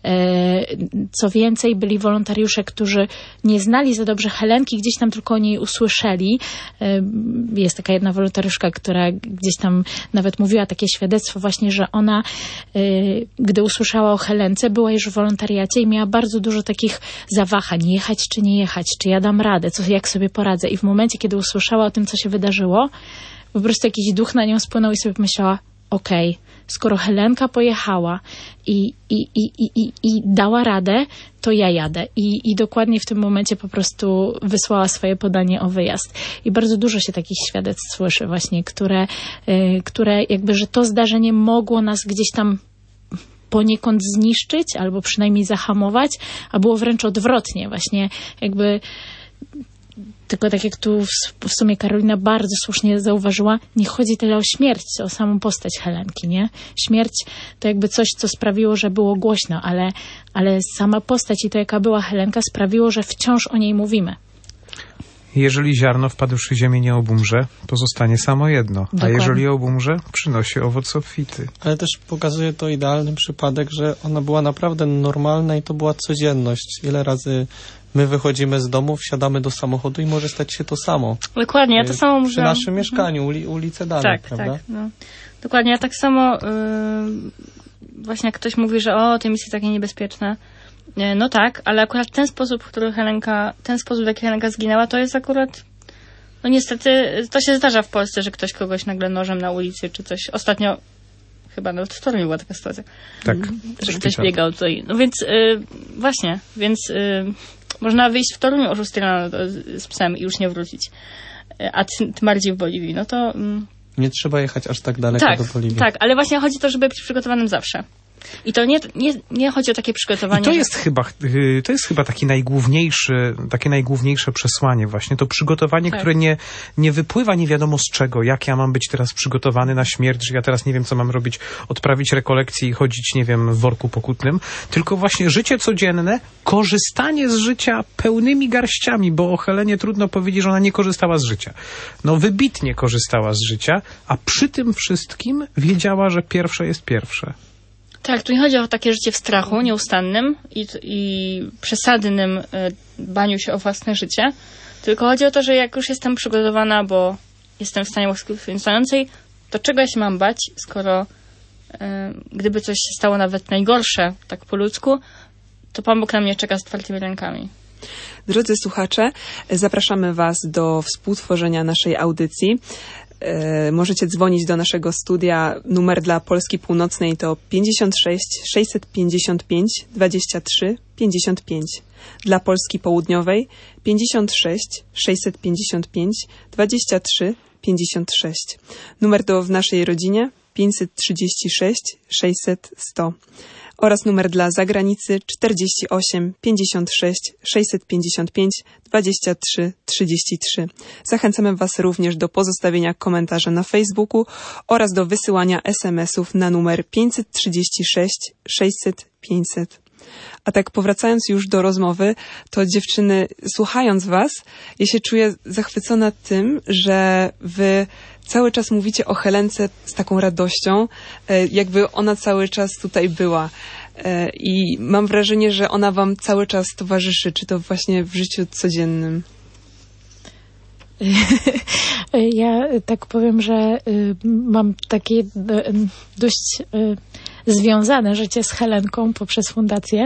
Co więcej, byli wolontariusze, którzy nie znali za dobrze Helenki, gdzieś tam tylko o niej usłyszeli. Jest taka jedna wolontariuszka, która gdzieś tam nawet mówiła takie świadectwo właśnie, że ona, y, gdy usłyszała o Helence, była już w wolontariacie i miała bardzo dużo takich zawahań, jechać czy nie jechać, czy ja dam radę, co, jak sobie poradzę. I w momencie, kiedy usłyszała o tym, co się wydarzyło, po prostu jakiś duch na nią spłynął i sobie pomyślała, okej, okay, skoro Helenka pojechała i, i, i, i, i, i dała radę, to ja jadę. I, I dokładnie w tym momencie po prostu wysłała swoje podanie o wyjazd. I bardzo dużo się takich świadectw słyszy właśnie, które, y, które jakby, że to zdarzenie mogło nas gdzieś tam poniekąd zniszczyć, albo przynajmniej zahamować, a było wręcz odwrotnie. Właśnie jakby tylko tak jak tu w, w sumie Karolina bardzo słusznie zauważyła, nie chodzi tyle o śmierć, co o samą postać Helenki, nie? Śmierć to jakby coś, co sprawiło, że było głośno, ale, ale sama postać i to, jaka była Helenka, sprawiło, że wciąż o niej mówimy. Jeżeli ziarno wpadłszy w ziemię nie obumrze, pozostanie samo jedno. Dokładnie. A jeżeli obumrze, przynosi owoc obfity. Ale też pokazuje to idealny przypadek, że ona była naprawdę normalna i to była codzienność. Ile razy my wychodzimy z domu, wsiadamy do samochodu i może stać się to samo. Dokładnie, ja to samo Przy mówiłam. naszym mieszkaniu, uli, ulicę dalej, tak, prawda? Tak, no. Dokładnie, ja tak samo yy, właśnie jak ktoś mówi, że o, te misje takie niebezpieczne. Yy, no tak, ale akurat ten sposób, w który Helenka, ten sposób, w jaki Helenka zginęła, to jest akurat, no niestety, to się zdarza w Polsce, że ktoś kogoś nagle nożem na ulicy, czy coś. Ostatnio chyba nawet w Toruniu była taka sytuacja. Tak. Że ktoś biegał tutaj. No więc yy, właśnie, więc yy, można wyjść w Toruniu o szóstej rano z psem i już nie wrócić. A tym bardziej w Boliwii. No to... Mm, nie trzeba jechać aż tak daleko tak, do Boliwii. Tak, ale właśnie chodzi o to, żeby być przygotowanym zawsze. I to nie, nie, nie chodzi o takie przygotowanie. I to jest, że... chyba, to jest chyba taki najgłówniejszy, takie najgłówniejsze przesłanie właśnie. To przygotowanie, tak. które nie, nie wypływa nie wiadomo z czego. Jak ja mam być teraz przygotowany na śmierć, że ja teraz nie wiem, co mam robić, odprawić rekolekcję i chodzić, nie wiem, w worku pokutnym. Tylko właśnie życie codzienne, korzystanie z życia pełnymi garściami, bo o Helenie trudno powiedzieć, że ona nie korzystała z życia. No wybitnie korzystała z życia, a przy tym wszystkim wiedziała, że pierwsze jest pierwsze. Tak, tu nie chodzi o takie życie w strachu nieustannym i, i przesadnym y, baniu się o własne życie, tylko chodzi o to, że jak już jestem przygotowana, bo jestem w stanie łaski uświęcającej, to czego ja się mam bać, skoro y, gdyby coś się stało nawet najgorsze, tak po ludzku, to Pan Bóg na mnie czeka z otwartymi rękami. Drodzy słuchacze, zapraszamy Was do współtworzenia naszej audycji. E, możecie dzwonić do naszego studia. Numer dla Polski Północnej to pięćdziesiąt sześć sześćset pięćdziesiąt pięć dwadzieścia trzy pięćdziesiąt pięć. Dla Polski Południowej pięćdziesiąt sześć sześćset pięćdziesiąt pięć dwadzieścia trzy pięćdziesiąt sześć. Numer do w naszej rodzinie pięćset trzydzieści sześć sześćset sto. Oraz numer dla zagranicy czterdzieści osiem pięćdziesiąt sześć sześćset pięćdziesiąt pięć dwadzieścia trzy trzydzieści trzy. Zachęcamy Was również do pozostawienia komentarza na Facebooku oraz do wysyłania es em esów na numer pięćset trzydzieści sześć sześćset pięćset. A tak powracając już do rozmowy, to dziewczyny, słuchając Was, ja się czuję zachwycona tym, że Wy cały czas mówicie o Helence z taką radością, jakby ona cały czas tutaj była. I mam wrażenie, że ona Wam cały czas towarzyszy, czy to właśnie w życiu codziennym. Ja tak powiem, że mam takie dość związane życie z Helenką poprzez fundację.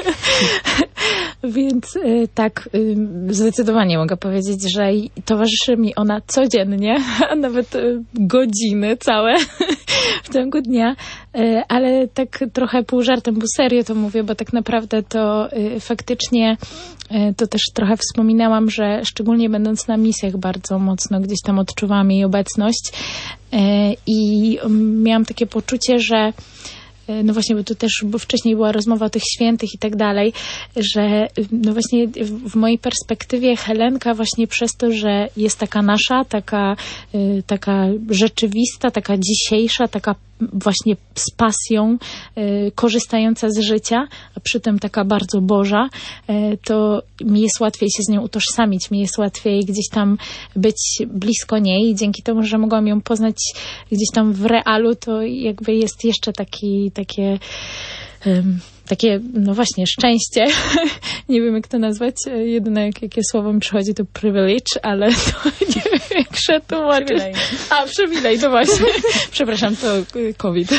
Więc y, tak, y, zdecydowanie mogę powiedzieć, że towarzyszy mi ona codziennie, a nawet y, godziny całe w ciągu dnia, y, ale tak trochę pół żartem, pół serio to mówię, bo tak naprawdę to y, faktycznie y, to też trochę wspominałam, że szczególnie będąc na misjach bardzo mocno gdzieś tam odczuwam jej obecność y, i y, miałam takie poczucie, że no właśnie, bo tu też bo wcześniej była rozmowa o tych świętych i tak dalej, że no właśnie w mojej perspektywie Helenka właśnie przez to, że jest taka nasza, taka, taka rzeczywista, taka dzisiejsza, taka właśnie z pasją, y, korzystająca z życia, a przy tym taka bardzo Boża, y, to mi jest łatwiej się z nią utożsamić, mi jest łatwiej gdzieś tam być blisko niej i dzięki temu, że mogłam ją poznać gdzieś tam w realu, to jakby jest jeszcze taki, takie y, takie, no właśnie, szczęście. Nie wiem, jak to nazwać. Jedyne, jak, jakie słowo mi przychodzi, to privilege, ale to nie wiem, jak się tłumaczy. Przywilej. A, przywilej, to właśnie. Przepraszam, to COVID.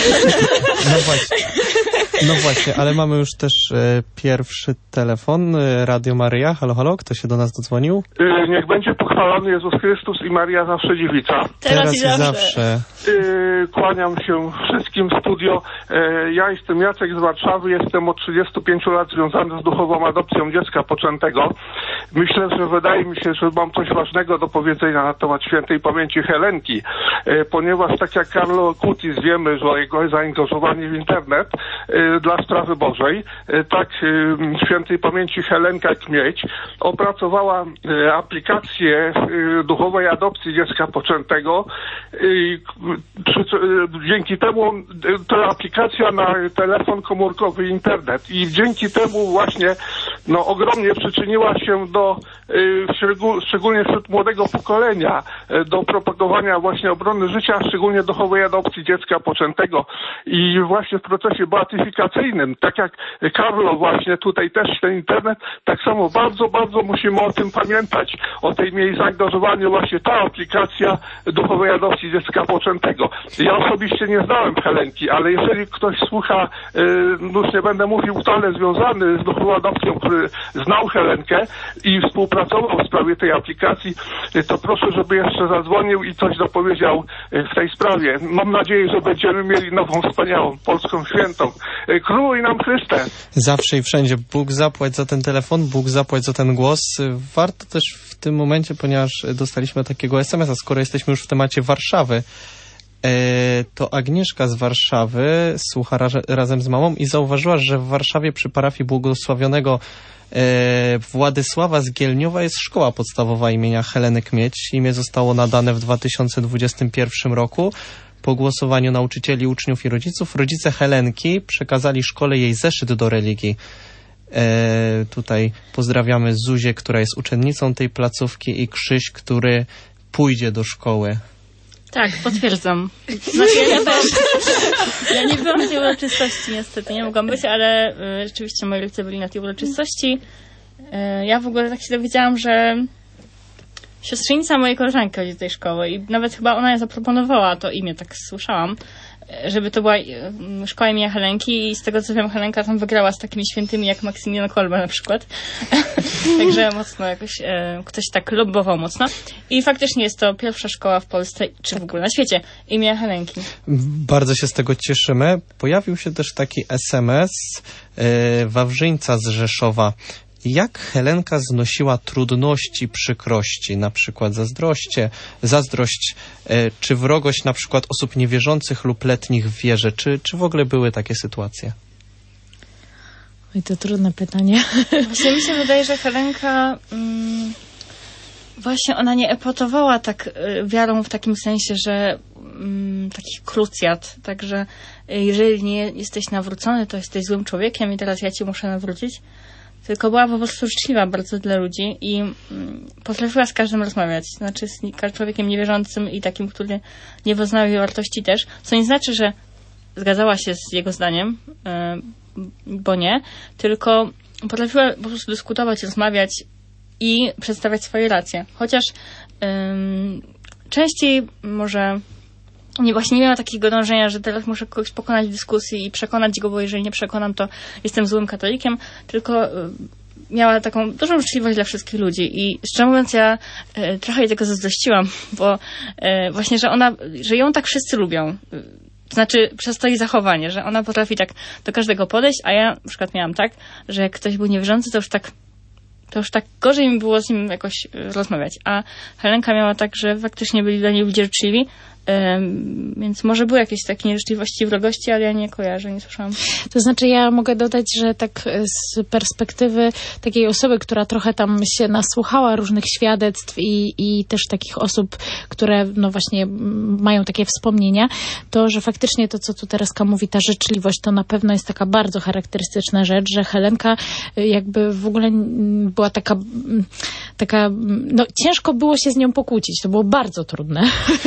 No właśnie. No właśnie, ale mamy już też e, pierwszy telefon. Radio Maryja. Halo, halo, kto się do nas dodzwonił? Yy, niech będzie pochwalony Jezus Chrystus i Maria zawsze dziewica. Teraz, Teraz i zawsze. zawsze. Yy, kłaniam się wszystkim w studio. Yy, ja jestem Jacek z Warszawy. Jestem od trzydziestu pięciu lat związany z duchową adopcją dziecka poczętego. Myślę, że wydaje mi się, że mam coś ważnego do powiedzenia na temat świętej pamięci Helenki, yy, ponieważ tak jak Carlo Acutis wiemy, że jego zaangażowanie w internet yy, dla sprawy Bożej, yy, tak yy, świętej pamięci Helenka Kmieć opracowała yy, aplikację yy, duchowej adopcji dziecka poczętego. Yy, przy, yy, dzięki temu yy, ta aplikacja na telefon komórkowy, internet i dzięki temu właśnie no, ogromnie przyczyniła się do y, szczegól, szczególnie wśród młodego pokolenia y, do propagowania właśnie obrony życia, szczególnie duchowej adopcji dziecka poczętego i właśnie w procesie beatyfikacyjnym, tak jak Carlo właśnie tutaj też ten internet, tak samo bardzo, bardzo musimy o tym pamiętać, o tej jej zaangażowaniu właśnie ta aplikacja duchowej adopcji dziecka poczętego. Ja osobiście nie znałem Helenki, ale jeżeli ktoś słucha y, już nie będę mówił, kto, ale związany z duchową adopcją, który znał Helenkę i współpracował w sprawie tej aplikacji, to proszę, żeby jeszcze zadzwonił i coś dopowiedział w tej sprawie. Mam nadzieję, że będziemy mieli nową, wspaniałą, polską świętą. Króluj nam Chryste. Zawsze i wszędzie. Bóg zapłać za ten telefon, Bóg zapłać za ten głos. Warto też w tym momencie, ponieważ dostaliśmy takiego es em es a, skoro jesteśmy już w temacie Warszawy, to Agnieszka z Warszawy słucha ra razem z mamą i zauważyła, że w Warszawie przy parafii błogosławionego e, Władysława z Gielniowa jest szkoła podstawowa imienia Heleny Kmieć. Imię zostało nadane w dwa tysiące dwudziestym pierwszym roku. Po głosowaniu nauczycieli, uczniów i rodziców rodzice Helenki przekazali szkole jej zeszyt do religii. E, tutaj pozdrawiamy Zuzię, która jest uczennicą tej placówki, i Krzyś, który pójdzie do szkoły. Tak, potwierdzam. Znaczy, ja, też, ja nie byłam na tej uroczystości, niestety, nie mogłam być, ale y, rzeczywiście moi rodzice byli na tej uroczystości. Y, ja w ogóle tak się dowiedziałam, że siostrzenica mojej koleżanki chodzi do tej szkoły i nawet chyba ona je zaproponowała to imię, tak słyszałam. Y, żeby to była um, szkoła imienia Helenki i z tego co wiem, Helenka tam wygrała z takimi świętymi jak Maksymilian Kolbe na przykład. Także mocno jakoś e, ktoś tak lobbował mocno. I faktycznie jest to pierwsza szkoła w Polsce, czy w ogóle na świecie, imienia Helenki. Bardzo się z tego cieszymy. Pojawił się też taki es em es e, Wawrzyńca z Rzeszowa. Jak Helenka znosiła trudności, przykrości, na przykład zazdroście, zazdrość, e, czy wrogość na przykład osób niewierzących lub letnich w wierze? Czy, czy w ogóle były takie sytuacje? Oj, to trudne pytanie. Właśnie mi się wydaje, że Helenka mm, właśnie ona nie epatowała tak y, wiarą w takim sensie, że mm, takich krucjat, także y, jeżeli nie jesteś nawrócony, to jesteś złym człowiekiem i teraz ja cię muszę nawrócić. Tylko była po prostu życzliwa bardzo dla ludzi i mm, potrafiła z każdym rozmawiać. Znaczy z człowiekiem niewierzącym i takim, który nie wyznał jej wartości też. Co nie znaczy, że zgadzała się z jego zdaniem, yy, bo nie. Tylko potrafiła po prostu dyskutować, rozmawiać i przedstawiać swoje racje. Chociaż yy, częściej może... Nie, właśnie nie miała takiego dążenia, że teraz muszę kogoś pokonać w dyskusji i przekonać go, bo jeżeli nie przekonam, to jestem złym katolikiem, tylko y, miała taką dużą życzliwość dla wszystkich ludzi i szczerze mówiąc ja y, trochę jej tego zazdrościłam, bo y, właśnie, że ona, że ją tak wszyscy lubią. Y, to znaczy przez to jej zachowanie, że ona potrafi tak do każdego podejść, a ja na przykład miałam tak, że jak ktoś był niewierzący, to już tak to już tak gorzej mi było z nim jakoś y, rozmawiać. A Helenka miała tak, że faktycznie byli dla niej ludzie życzliwi, Um, więc może były jakieś takie nieżyczliwości i wrogości, ale ja nie kojarzę, nie słyszałam. To znaczy ja mogę dodać, że tak z perspektywy takiej osoby, która trochę tam się nasłuchała różnych świadectw i, i też takich osób, które no właśnie mają takie wspomnienia, to, że faktycznie to, co tu Tereska mówi, ta życzliwość, to na pewno jest taka bardzo charakterystyczna rzecz, że Helenka jakby w ogóle była taka, taka no ciężko było się z nią pokłócić, to było bardzo trudne.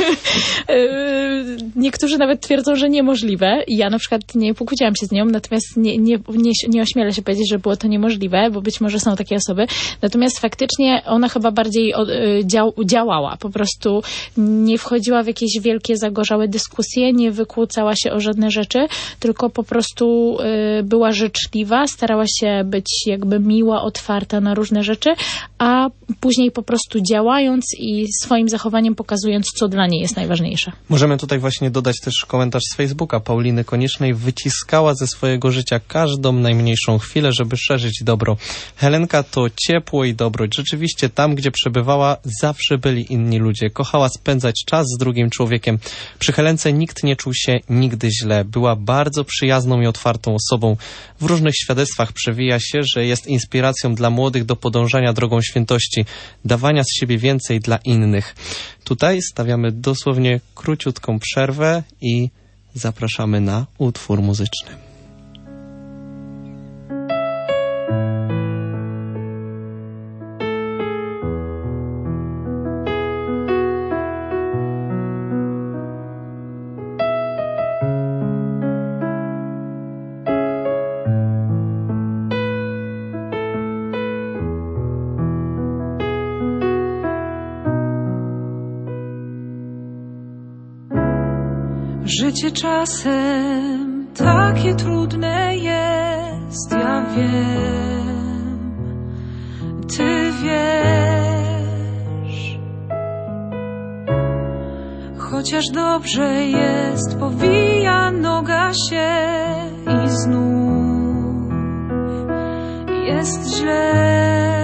Niektórzy nawet twierdzą, że niemożliwe. Ja na przykład nie pokłóciłam się z nią, natomiast nie, nie, nie, nie ośmielę się powiedzieć, że było to niemożliwe, bo być może są takie osoby. Natomiast faktycznie ona chyba bardziej dział, działała. Po prostu nie wchodziła w jakieś wielkie, zagorzałe dyskusje, nie wykłócała się o żadne rzeczy, tylko po prostu była życzliwa, starała się być jakby miła, otwarta na różne rzeczy, a później po prostu działając i swoim zachowaniem pokazując, co dla niej jest najważniejsze. Możemy tutaj właśnie dodać też komentarz z Facebooka Pauliny Koniecznej. Wyciskała ze swojego życia każdą najmniejszą chwilę, żeby szerzyć dobro. Helenka to ciepło i dobroć. Rzeczywiście tam, gdzie przebywała, zawsze byli inni ludzie. Kochała spędzać czas z drugim człowiekiem. Przy Helence nikt nie czuł się nigdy źle. Była bardzo przyjazną i otwartą osobą. W różnych świadectwach przewija się, że jest inspiracją dla młodych do podążania drogą świętości, dawania z siebie więcej dla innych. Tutaj stawiamy dosłownie króciutką przerwę i zapraszamy na utwór muzyczny. Życie czasem takie trudne jest, ja wiem, ty wiesz. Chociaż dobrze jest, powija noga się i znów jest źle.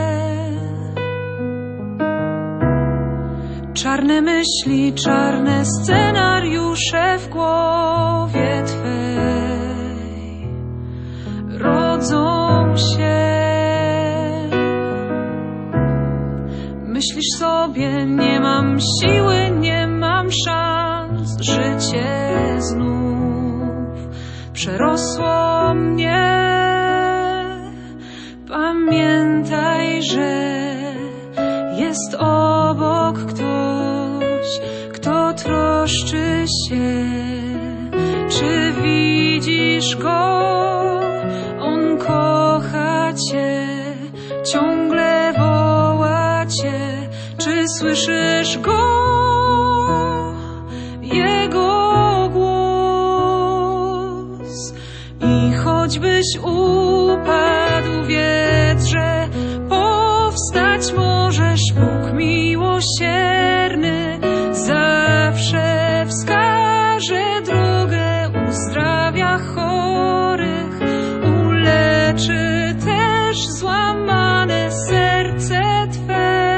Czarne myśli, czarne scenariusze w głowie twej rodzą się. Myślisz sobie, nie mam siły, nie mam szans, życie znów przerosło mnie. Pamiętaj, że jest obok ktoś, kto troszczy się. Czy widzisz go? On kocha cię, ciągle woła cię. Czy słyszysz go? Jego głos. upadł, wiedz, że powstać możesz. Bóg miłosierny zawsze wskaże drogę, uzdrawia chorych, uleczy też złamane serce Twe.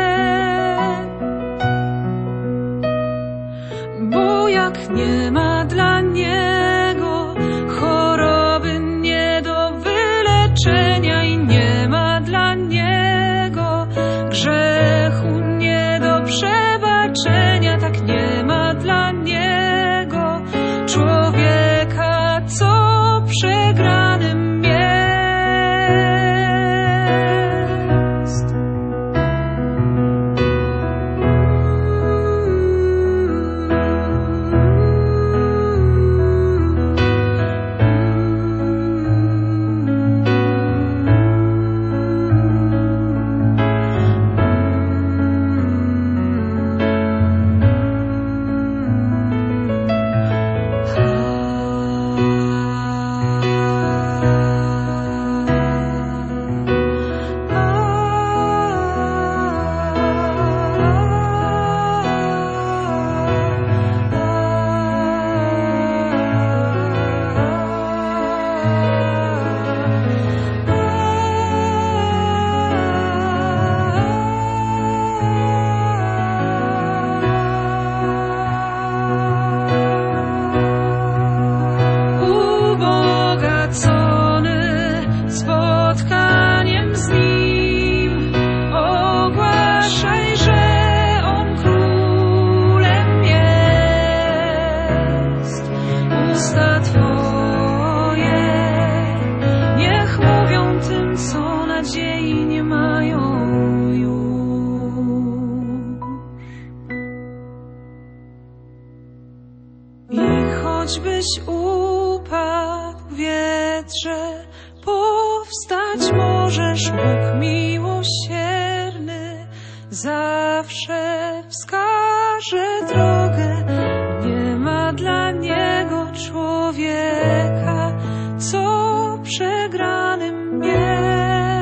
Bo jak nie ma dla Niego choroby nie do wyleczenia i nie ma dla Niego grzechu nie do przebaczenia, tak nie ma dla Niego człowieka, co przegranym jest. Choćbyś upadł, wiedz, że powstać możesz. Bóg miłosierny zawsze wskaże drogę. Nie ma dla Niego człowieka, co przegranym jest.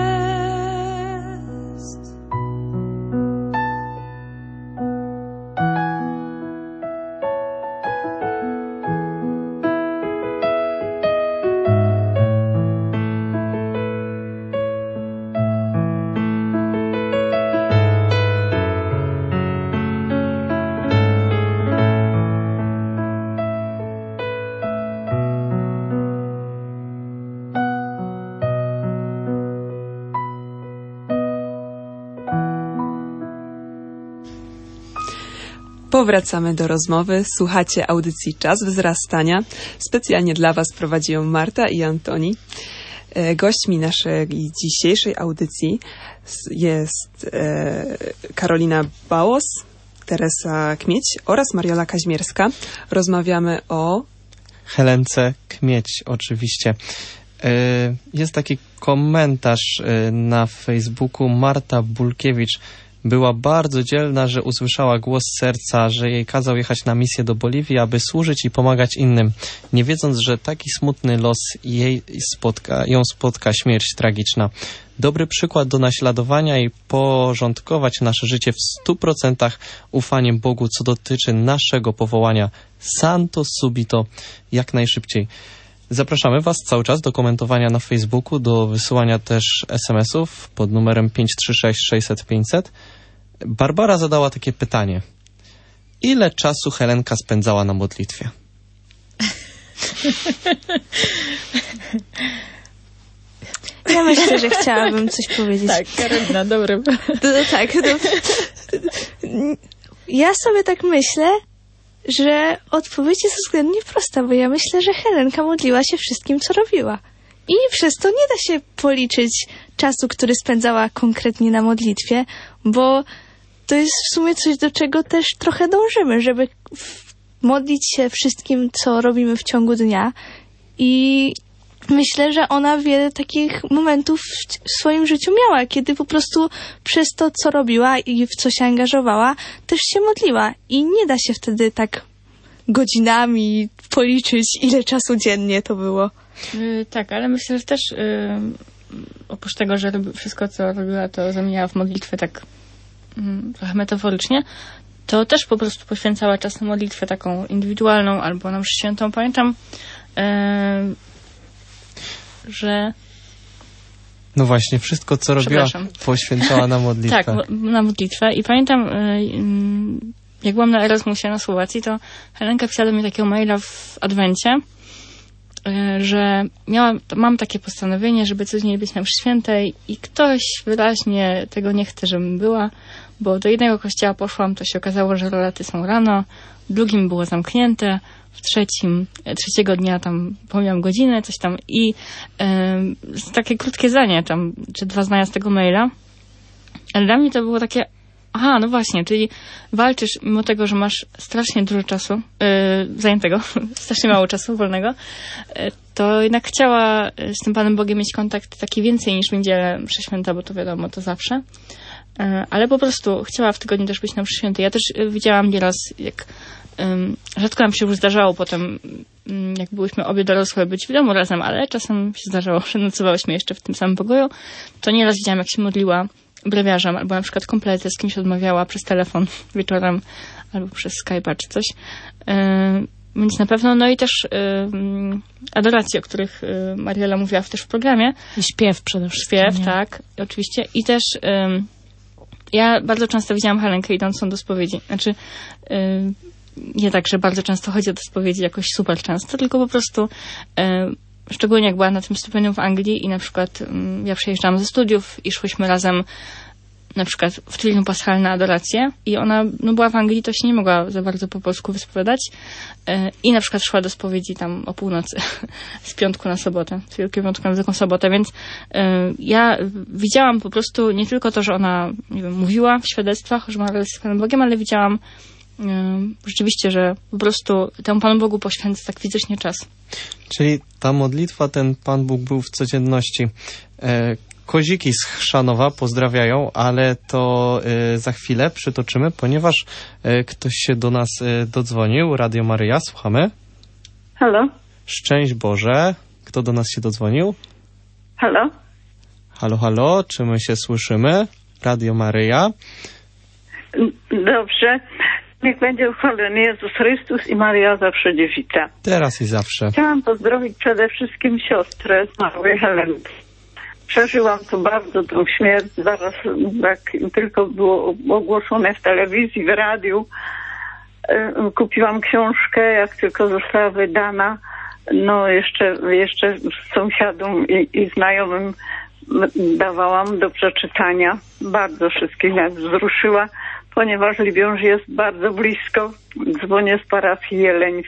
Powracamy do rozmowy. Słuchacie audycji Czas Wzrastania. Specjalnie dla Was prowadzi ją Marta i Antoni. Gośćmi naszej dzisiejszej audycji jest Karolina Bałos, Teresa Kmieć oraz Mariola Kaźmierska. Rozmawiamy o Helence Kmieć, oczywiście. Jest taki komentarz na Facebooku. Marta Bulkiewicz była bardzo dzielna, że usłyszała głos serca, że jej kazał jechać na misję do Boliwii, aby służyć i pomagać innym, nie wiedząc, że taki smutny los jej spotka, ją spotka śmierć tragiczna. Dobry przykład do naśladowania i porządkować nasze życie w stu procentach ufaniem Bogu, co dotyczy naszego powołania. Santo subito, jak najszybciej. Zapraszamy Was cały czas do komentowania na Facebooku, do wysyłania też es em esów pod numerem pięć trzy sześć sześćset pięćset. Barbara zadała takie pytanie. Ile czasu Helenka spędzała na modlitwie? Ja myślę, że chciałabym coś powiedzieć. Tak, Karolina, dobry. To, tak, to, ja sobie tak myślę, że odpowiedź jest względnie prosta, bo ja myślę, że Helenka modliła się wszystkim, co robiła. I przez to nie da się policzyć czasu, który spędzała konkretnie na modlitwie, bo to jest w sumie coś, do czego też trochę dążymy, żeby modlić się wszystkim, co robimy w ciągu dnia. I myślę, że ona wiele takich momentów w swoim życiu miała, kiedy po prostu przez to, co robiła i w co się angażowała, też się modliła. I nie da się wtedy tak godzinami policzyć, ile czasu dziennie to było. Yy, tak, ale myślę, że też yy, oprócz tego, że robi wszystko, co robiła, to zamieniała w modlitwę tak yy, trochę metaforycznie, to też po prostu poświęcała czas na modlitwę taką indywidualną albo na mszę świętą. Pamiętam, yy, że... No właśnie, wszystko, co robiła, poświęcała na modlitwę. Tak, na modlitwę. I pamiętam, jak byłam na Erasmusie na Słowacji, to Helenka pisała do mnie takiego maila w Adwencie, że miałam, mam takie postanowienie, żeby codziennie być na mszy świętej i ktoś wyraźnie tego nie chce, żebym była, bo do jednego kościoła poszłam, to się okazało, że relaty są rano, w drugim było zamknięte, w trzecim, trzeciego dnia tam pomijam godzinę, coś tam i e, takie krótkie zdanie tam, czy dwa zdania z tego maila, ale dla mnie to było takie, aha, no właśnie, czyli walczysz mimo tego, że masz strasznie dużo czasu yy, zajętego, strasznie mało czasu wolnego, yy, to jednak chciała z tym Panem Bogiem mieć kontakt taki więcej niż w niedzielę mszy święta, bo to wiadomo, to zawsze. Yy, ale po prostu chciała w tygodniu też być na mszy świętej. Ja też yy, widziałam nieraz, jak yy, rzadko nam się już zdarzało potem, yy, jak byłyśmy obie dorosłe, być w domu razem, ale czasem się zdarzało, że nocowałyśmy jeszcze w tym samym pokoju, to nieraz widziałam, jak się modliła brewiarzem, albo na przykład komplety z kimś odmawiała przez telefon wieczorem, albo przez Skype'a czy coś. Yy, więc na pewno, no i też yy, adoracje, o których yy, Mariela mówiła też w programie. I śpiew przede wszystkim. Śpiew, nie? Tak, oczywiście. I też yy, ja bardzo często widziałam Helenkę idącą do spowiedzi. Znaczy, yy, nie tak, że bardzo często chodzi do spowiedzi jakoś super często, tylko po prostu yy, szczególnie jak była na tym stypendium w Anglii i na przykład um, ja przyjeżdżałam ze studiów i szłyśmy razem na przykład w Triduum Paschalne na adorację i ona no, była w Anglii, to się nie mogła za bardzo po polsku wyspowiadać yy, i na przykład szła do spowiedzi tam o północy z piątku na sobotę, z Wielkiego Piątku na Wielką Sobotę, więc yy, ja widziałam po prostu nie tylko to, że ona nie wiem, mówiła w świadectwach, że ma relację z Panem Bogiem, ale widziałam yy, rzeczywiście, że po prostu temu Panu Bogu poświęca tak fizycznie czas. Czyli ta modlitwa, ten Pan Bóg był w codzienności. E, Koziki z Chrzanowa pozdrawiają, ale to e, za chwilę przytoczymy, ponieważ e, ktoś się do nas e, dodzwonił. Radio Maryja, słuchamy. Halo? Szczęść Boże. Kto do nas się dodzwonił? Halo? Halo, halo, czy my się słyszymy? Radio Maryja. Dobrze. Niech będzie uchwalony Jezus Chrystus i Maria zawsze dziewica. Teraz i zawsze. Chciałam pozdrowić przede wszystkim siostrę z małej Helenki. Przeżyłam tu bardzo tą śmierć. Zaraz, jak tylko było ogłoszone w telewizji, w radiu, kupiłam książkę, jak tylko została wydana. No jeszcze, jeszcze sąsiadom i, i znajomym dawałam do przeczytania. Bardzo wszystkich jak wzruszyła, ponieważ Libiąż jest bardzo blisko. Dzwonię z parafii Jeleń.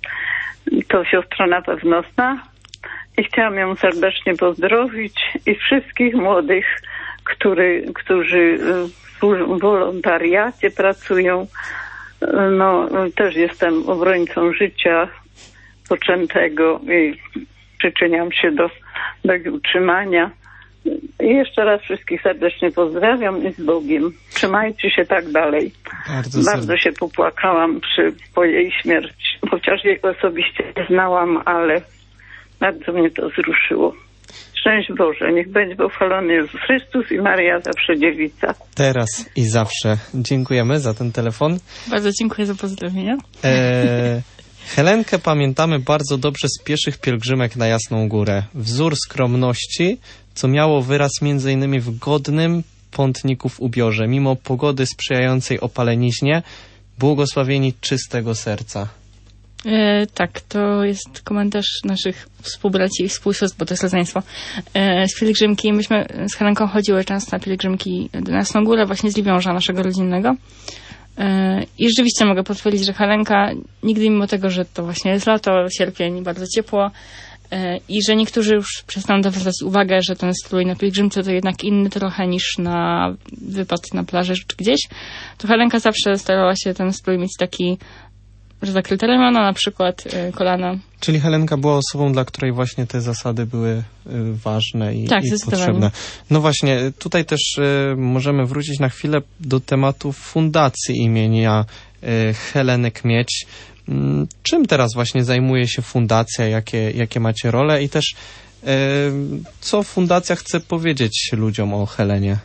To siostra na pewno zna. I chciałam ją serdecznie pozdrowić i wszystkich młodych, który, którzy w wolontariacie pracują. No, też jestem obrońcą życia poczętego i przyczyniam się do, do jej utrzymania. I jeszcze raz wszystkich serdecznie pozdrawiam i z Bogiem. Trzymajcie się tak dalej. Bardzo, Bardzo się popłakałam przy, po jej śmierci, chociaż jej osobiście nie znałam, ale bardzo mnie to wzruszyło. Szczęść Boże, niech będzie pochwalony Jezus Chrystus i Maria zawsze dziewica. Teraz i zawsze. Dziękujemy za ten telefon. Bardzo dziękuję za pozdrowienia. E, Helenkę pamiętamy bardzo dobrze z pieszych pielgrzymek na Jasną Górę. Wzór skromności, co miało wyraz między innymi w godnym pątników ubiorze. Mimo pogody sprzyjającej opaleniźnie, błogosławieni czystego serca. E, tak, to jest komentarz naszych współbraci i współsiostr, bo to jest rodzeństwo, e, z pielgrzymki. Myśmy z Helenką chodziły często na pielgrzymki na Jasną Górę, właśnie z Libiąża naszego rodzinnego. E, I rzeczywiście mogę potwierdzić, że Helenka nigdy mimo tego, że to właśnie jest lato, sierpień, bardzo ciepło e, i że niektórzy już przestaną zwracać uwagę, że ten strój na pielgrzymce to jednak inny trochę niż na wypad na plaży czy gdzieś, to Helenka zawsze starała się ten strój mieć taki, że zakryte ramiona na przykład, y, kolana. Czyli Helenka była osobą, dla której właśnie te zasady były y, ważne i, tak, i potrzebne. No właśnie, tutaj też y, możemy wrócić na chwilę do tematu fundacji imienia y, Heleny Kmieć. czym teraz właśnie zajmuje się fundacja, jakie, jakie macie role i też co fundacja chce powiedzieć ludziom o Helenie?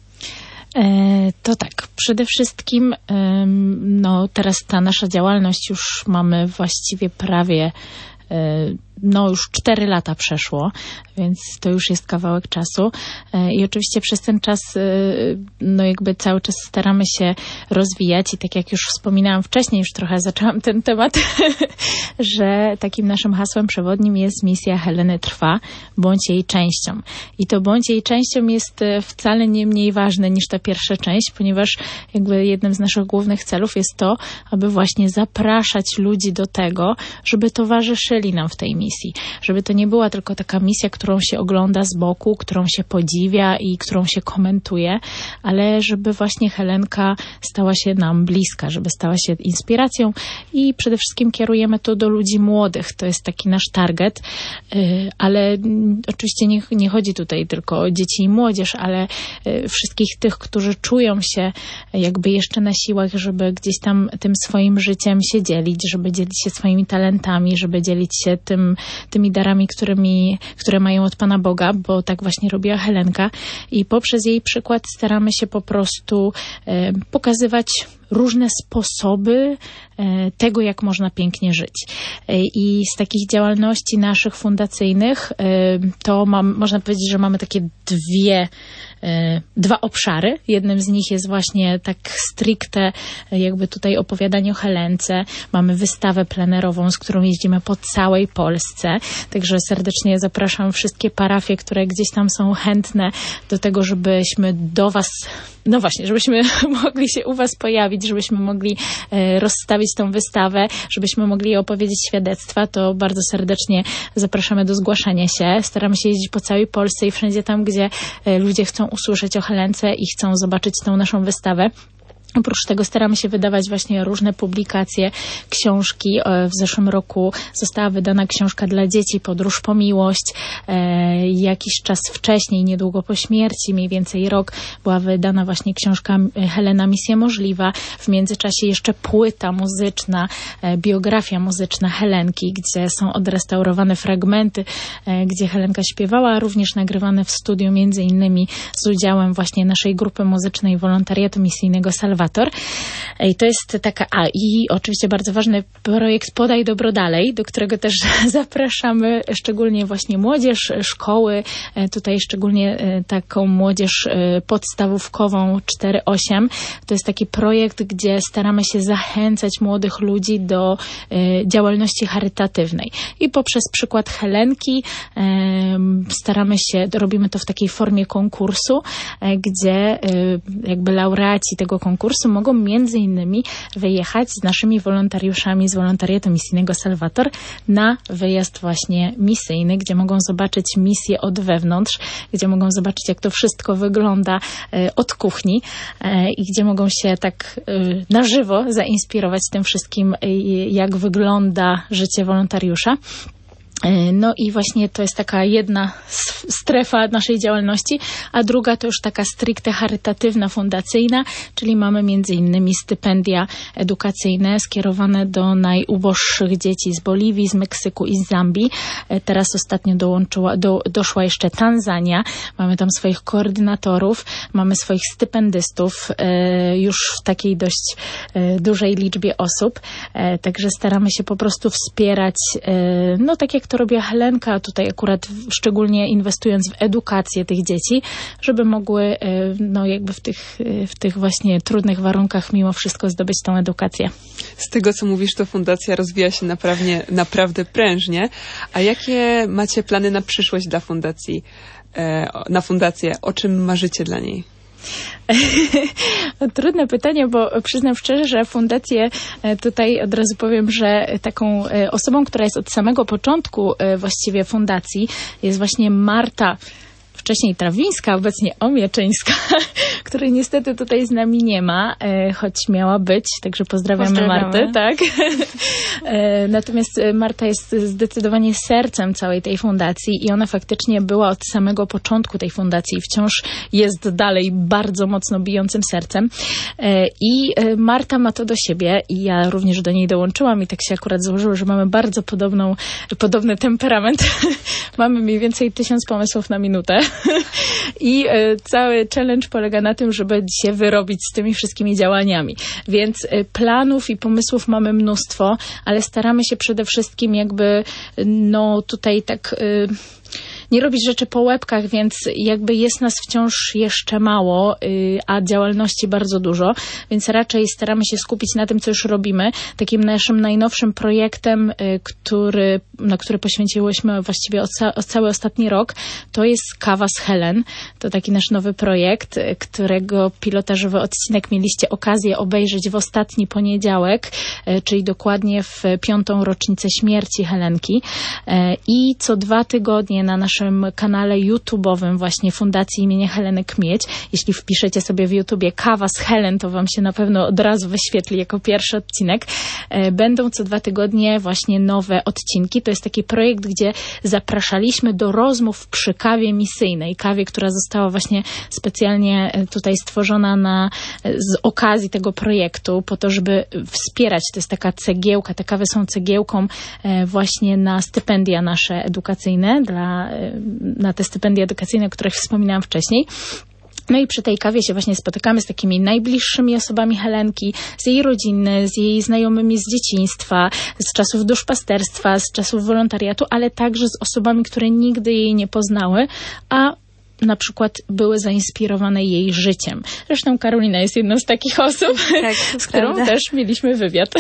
To tak, przede wszystkim no teraz ta nasza działalność już mamy właściwie prawie no już cztery lata przeszło, więc to już jest kawałek czasu i oczywiście przez ten czas no jakby cały czas staramy się rozwijać i tak jak już wspominałam wcześniej, już trochę zaczęłam ten temat, że takim naszym hasłem przewodnim jest misja Heleny trwa, bądź jej częścią. I to bądź jej częścią jest wcale nie mniej ważne niż ta pierwsza część, ponieważ jakby jednym z naszych głównych celów jest to, aby właśnie zapraszać ludzi do tego, żeby towarzyszyli nam w tej misji. Żeby to nie była tylko taka misja, którą się ogląda z boku, którą się podziwia i którą się komentuje, ale żeby właśnie Helenka stała się nam bliska, żeby stała się inspiracją i przede wszystkim kierujemy to do ludzi młodych. To jest taki nasz target, ale oczywiście nie, nie chodzi tutaj tylko o dzieci i młodzież, ale wszystkich tych, którzy czują się jakby jeszcze na siłach, żeby gdzieś tam tym swoim życiem się dzielić, żeby dzielić się swoimi talentami, żeby dzielić się tym tymi darami, którymi, które mają od Pana Boga, bo tak właśnie robiła Helenka i poprzez jej przykład staramy się po prostu e, pokazywać różne sposoby e, tego, jak można pięknie żyć. E, I z takich działalności naszych fundacyjnych e, to mam, można powiedzieć, że mamy takie dwie dwa obszary. Jednym z nich jest właśnie tak stricte jakby tutaj opowiadanie o Helence. Mamy wystawę plenerową, z którą jeździmy po całej Polsce. Także serdecznie zapraszam wszystkie parafie, które gdzieś tam są chętne do tego, żebyśmy do Was, no właśnie, żebyśmy mogli się u Was pojawić, żebyśmy mogli rozstawić tą wystawę, żebyśmy mogli opowiedzieć świadectwa, to bardzo serdecznie zapraszamy do zgłaszania się. Staramy się jeździć po całej Polsce i wszędzie tam, gdzie ludzie chcą usłyszeć o Helence i chcą zobaczyć tą naszą wystawę. Oprócz tego staramy się wydawać właśnie różne publikacje, książki. W zeszłym roku została wydana książka dla dzieci, Podróż po miłość. Jakiś czas wcześniej, niedługo po śmierci, mniej więcej rok, była wydana właśnie książka Helena Misja Możliwa. W międzyczasie jeszcze płyta muzyczna, biografia muzyczna Helenki, gdzie są odrestaurowane fragmenty, gdzie Helenka śpiewała, również nagrywane w studiu między innymi z udziałem właśnie naszej grupy muzycznej Wolontariatu Misyjnego Salwator. I to jest taka, a i oczywiście bardzo ważny projekt Podaj Dobro Dalej, do którego też zapraszamy szczególnie właśnie młodzież, szkoły, tutaj szczególnie taką młodzież podstawówkową cztery osiem. To jest taki projekt, gdzie staramy się zachęcać młodych ludzi do działalności charytatywnej. I poprzez przykład Helenki staramy się, robimy to w takiej formie konkursu, gdzie jakby laureaci tego konkursu mogą między innymi wyjechać z naszymi wolontariuszami z Wolontariatu Misyjnego Salwator na wyjazd właśnie misyjny, gdzie mogą zobaczyć misję od wewnątrz, gdzie mogą zobaczyć, jak to wszystko wygląda od kuchni i gdzie mogą się tak na żywo zainspirować tym wszystkim, jak wygląda życie wolontariusza. No i właśnie to jest taka jedna strefa naszej działalności, a druga to już taka stricte charytatywna, fundacyjna, czyli mamy między innymi stypendia edukacyjne skierowane do najuboższych dzieci z Boliwii, z Meksyku i z Zambii. Teraz ostatnio dołączyła, do, doszła jeszcze Tanzania. Mamy tam swoich koordynatorów, mamy swoich stypendystów e, już w takiej dość e, dużej liczbie osób. E, także staramy się po prostu wspierać, e, no tak jak to robiła Helenka, tutaj akurat szczególnie inwestując w edukację tych dzieci, żeby mogły no jakby w tych, w tych właśnie trudnych warunkach mimo wszystko zdobyć tą edukację. Z tego, co mówisz, to fundacja rozwija się naprawdę, naprawdę prężnie. A jakie macie plany na przyszłość dla fundacji, na fundację? O czym marzycie dla niej? Trudne pytanie, bo przyznam szczerze, że fundację tutaj od razu powiem, że taką osobą, która jest od samego początku właściwie fundacji, jest właśnie Marta wcześniej Trawińska, obecnie Omieczeńska, której niestety tutaj z nami nie ma, choć miała być, także pozdrawiamy, pozdrawiamy. Martę, tak. Natomiast Marta jest zdecydowanie sercem całej tej fundacji i ona faktycznie była od samego początku tej fundacji i wciąż jest dalej bardzo mocno bijącym sercem. I Marta ma to do siebie i ja również do niej dołączyłam i tak się akurat złożyło, że mamy bardzo podobną, podobny temperament. Mamy mniej więcej tysiąc pomysłów na minutę i cały challenge polega na tym, żeby się wyrobić z tymi wszystkimi działaniami. Więc planów i pomysłów mamy mnóstwo, ale staramy się przede wszystkim jakby no tutaj tak nie robić rzeczy po łebkach, więc jakby jest nas wciąż jeszcze mało, a działalności bardzo dużo, więc raczej staramy się skupić na tym, co już robimy. Takim naszym najnowszym projektem, który, na który poświęciłyśmy właściwie od, od cały ostatni rok, to jest Kawa z Helen. To taki nasz nowy projekt, którego pilotażowy odcinek mieliście okazję obejrzeć w ostatni poniedziałek, czyli dokładnie w piątą rocznicę śmierci Helenki. I co dwa tygodnie na naszym kanale YouTube'owym właśnie Fundacji imienia Heleny Kmieć. Jeśli wpiszecie sobie w YouTubie Kawa z Helen, to wam się na pewno od razu wyświetli jako pierwszy odcinek. Będą co dwa tygodnie właśnie nowe odcinki. To jest taki projekt, gdzie zapraszaliśmy do rozmów przy kawie misyjnej. Kawie, która została właśnie specjalnie tutaj stworzona na, z okazji tego projektu po to, żeby wspierać. To jest taka cegiełka. Te kawy są cegiełką właśnie na stypendia nasze edukacyjne dla na te stypendia edukacyjne, o których wspominałam wcześniej. No i przy tej kawie się właśnie spotykamy z takimi najbliższymi osobami Helenki, z jej rodziny, z jej znajomymi z dzieciństwa, z czasów duszpasterstwa, z czasów wolontariatu, ale także z osobami, które nigdy jej nie poznały, a na przykład były zainspirowane jej życiem. Zresztą Karolina jest jedną z takich osób, tak, z którą prawda. Też mieliśmy wywiad.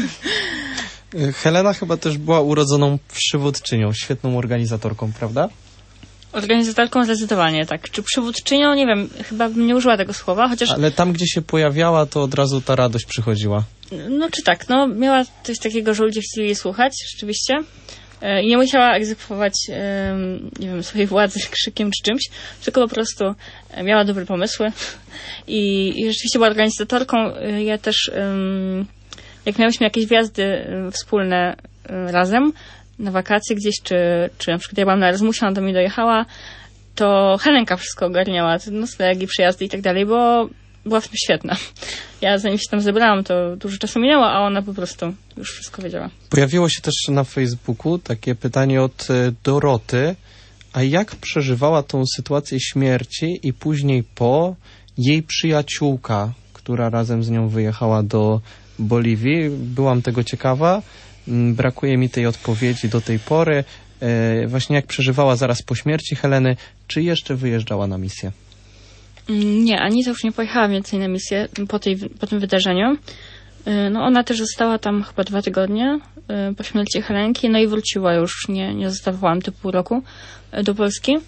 Helena chyba też była urodzoną przywódczynią, świetną organizatorką, prawda? Organizatorką zdecydowanie, tak. Czy przywódczynią? Nie wiem, chyba bym nie użyła tego słowa, chociaż... Ale tam, gdzie się pojawiała, to od razu ta radość przychodziła. No czy tak, no miała coś takiego, że ludzie chcieli jej słuchać, rzeczywiście. I nie musiała egzekwować, nie wiem, swojej władzy krzykiem czy czymś, tylko po prostu miała dobre pomysły. I, i rzeczywiście była organizatorką. Ja też... Jak miałyśmy jakieś wjazdy wspólne razem na wakacje gdzieś, czy, czy na przykład ja byłam na Erasmusie, ona do mnie dojechała, to Helenka wszystko ogarniała, noclegi, przyjazdy i tak dalej, bo była w tym świetna. Ja zanim się tam zebrałam, to dużo czasu minęło, a ona po prostu już wszystko wiedziała. Pojawiło się też na Facebooku takie pytanie od Doroty, a jak przeżywała tą sytuację śmierci i później po jej przyjaciółka, która razem z nią wyjechała do Boliwii. Byłam tego ciekawa. Brakuje mi tej odpowiedzi do tej pory. E, właśnie jak przeżywała zaraz po śmierci Heleny, czy jeszcze wyjeżdżała na misję? Nie, Anita już nie pojechała więcej na misję po, tej, po tym wydarzeniu. No ona też została tam chyba dwa tygodnie po śmierci Helenki, no i wróciła już, nie, nie zostawałam te pół roku do Polski.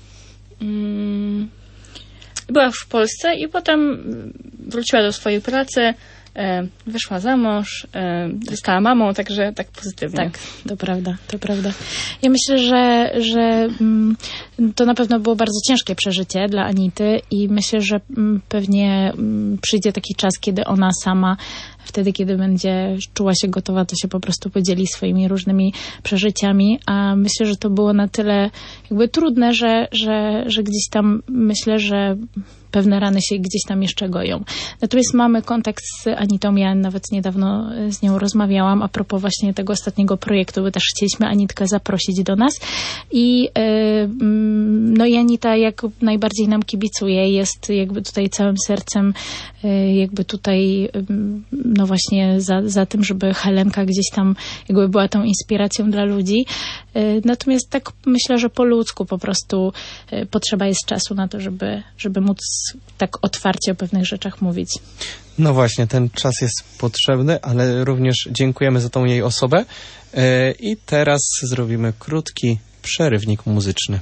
Była już w Polsce i potem wróciła do swojej pracy, wyszła za mąż, została mamą, także tak pozytywnie. Tak, to prawda, to prawda. Ja myślę, że, że to na pewno było bardzo ciężkie przeżycie dla Anity i myślę, że pewnie przyjdzie taki czas, kiedy ona sama, wtedy, kiedy będzie czuła się gotowa, to się po prostu podzieli swoimi różnymi przeżyciami, a myślę, że to było na tyle jakby trudne, że, że, że gdzieś tam myślę, że pewne rany się gdzieś tam jeszcze goją. Natomiast mamy kontakt z Anitą, ja nawet niedawno z nią rozmawiałam a propos właśnie tego ostatniego projektu, bo też chcieliśmy Anitkę zaprosić do nas i yy, no i Anita jak najbardziej nam kibicuje, jest jakby tutaj całym sercem yy, jakby tutaj yy, no właśnie za, za tym, żeby Helenka gdzieś tam jakby była tą inspiracją dla ludzi. Yy, natomiast tak myślę, że po ludzku po prostu yy, potrzeba jest czasu na to, żeby, żeby móc tak otwarcie o pewnych rzeczach mówić. No właśnie, ten czas jest potrzebny, ale również dziękujemy za tą jej osobę. Yy, I teraz zrobimy krótki przerywnik muzyczny.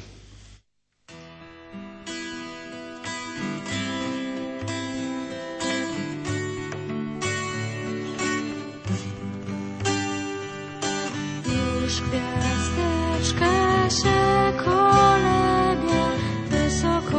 Już gwiazdeczka się kolebie wysoko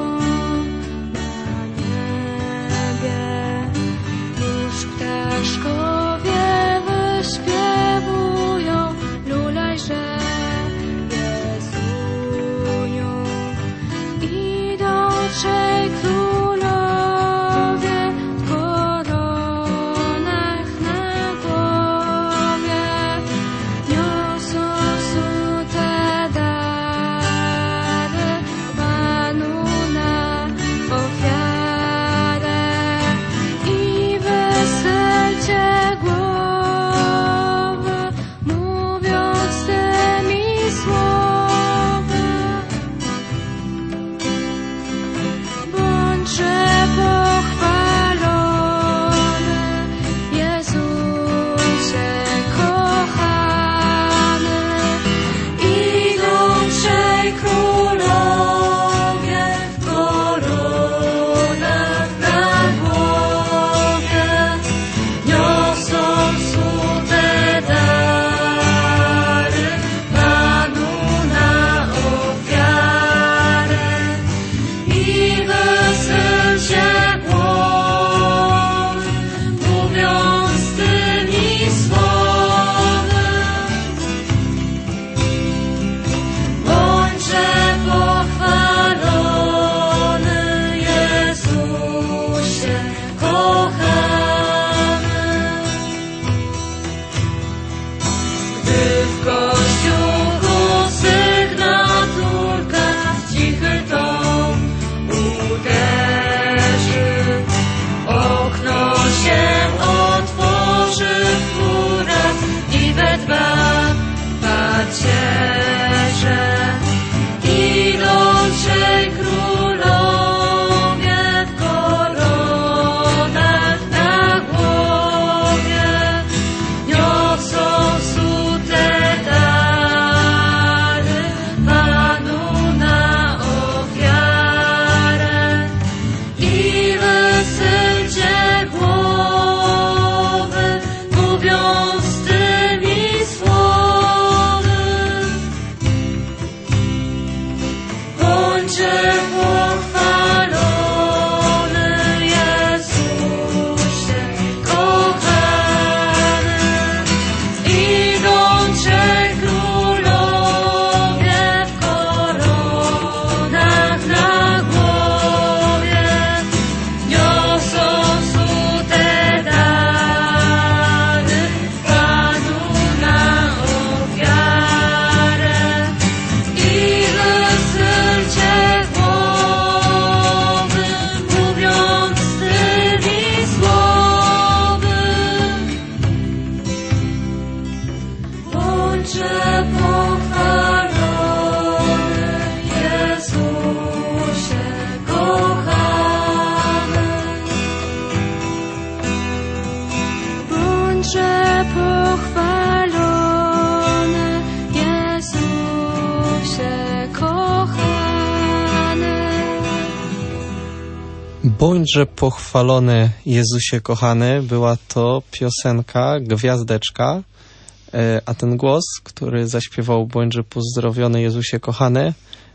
Bądźże pochwalony Jezusie kochany, była to piosenka Gwiazdeczka, a ten głos, który zaśpiewał Bądźże pozdrowiony Jezusie kochany,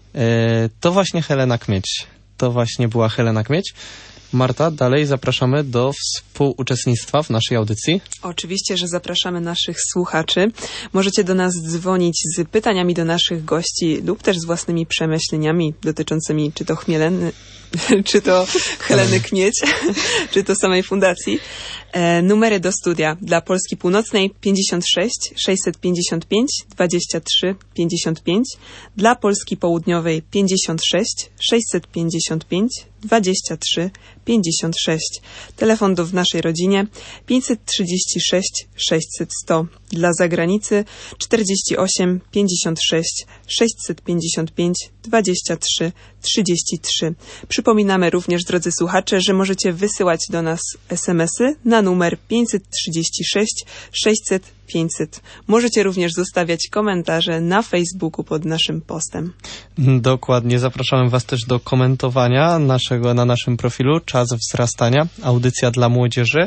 to właśnie Helena Kmieć. To właśnie była Helena Kmieć. Marta, dalej zapraszamy do współuczestnictwa w naszej audycji. Oczywiście, że zapraszamy naszych słuchaczy. Możecie do nas dzwonić z pytaniami do naszych gości lub też z własnymi przemyśleniami dotyczącymi czy to Chmieleny, czy to Heleny Kmieć, czy to samej fundacji. E, numery do studia dla Polski Północnej pięćdziesiąt sześć sześćset pięćdziesiąt pięć dwadzieścia trzy pięćdziesiąt pięć, dla Polski Południowej pięćdziesiąt sześć sześćset pięćdziesiąt pięć dwadzieścia trzy pięćdziesiąt sześć. Telefon do w naszej rodzinie pięćset trzydzieści sześć sześćset sto. Dla zagranicy czterdzieści osiem pięćdziesiąt sześć sześćset pięćdziesiąt pięć dwadzieścia trzy trzydzieści trzy. Przypominamy również, drodzy słuchacze, że możecie wysyłać do nas esemesy na numer pięćset trzydzieści sześć sześćset pięćset. Możecie również zostawiać komentarze na Facebooku pod naszym postem. Dokładnie, zapraszamy Was też do komentowania naszego na naszym profilu Czas Wzrastania, audycja dla młodzieży.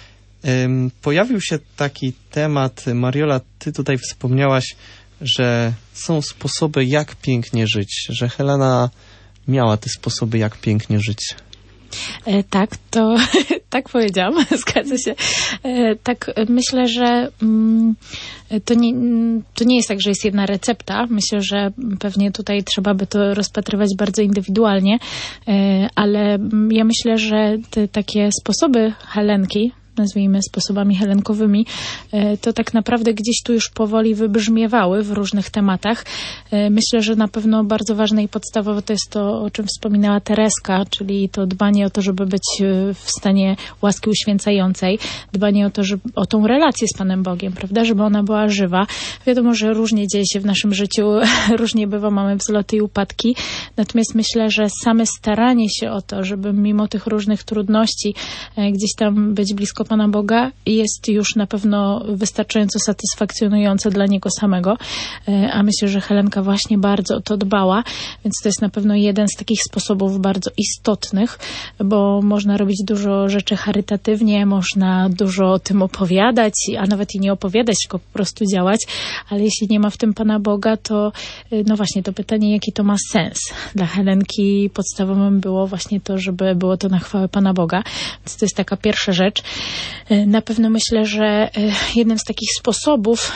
Ym, pojawił się taki temat, Mariola, ty tutaj wspomniałaś, że są sposoby, jak pięknie żyć, że Helena miała te sposoby, jak pięknie żyć. E, tak, to tak powiedziałam, zgadza się. E, tak, myślę, że mm, to, nie, to nie jest tak, że jest jedna recepta. Myślę, że pewnie tutaj trzeba by to rozpatrywać bardzo indywidualnie, e, ale ja myślę, że te takie sposoby Helenki, nazwijmy sposobami helenkowymi, to tak naprawdę gdzieś tu już powoli wybrzmiewały w różnych tematach. Myślę, że na pewno bardzo ważne i podstawowe to jest to, o czym wspominała Tereska, czyli to dbanie o to, żeby być w stanie łaski uświęcającej, dbanie o to, żeby, o tą relację z Panem Bogiem, prawda, żeby ona była żywa. Wiadomo, że różnie dzieje się w naszym życiu, różnie bywa, mamy wzloty i upadki, natomiast myślę, że same staranie się o to, żeby mimo tych różnych trudności gdzieś tam być blisko Pana Boga, jest już na pewno wystarczająco satysfakcjonujące dla Niego samego, a myślę, że Helenka właśnie bardzo o to dbała, więc to jest na pewno jeden z takich sposobów bardzo istotnych, bo można robić dużo rzeczy charytatywnie, można dużo o tym opowiadać, a nawet i nie opowiadać, tylko po prostu działać, ale jeśli nie ma w tym Pana Boga, to no właśnie to pytanie, jaki to ma sens. Dla Helenki podstawowym było właśnie to, żeby było to na chwałę Pana Boga, więc to jest taka pierwsza rzecz. Na pewno myślę, że jednym z takich sposobów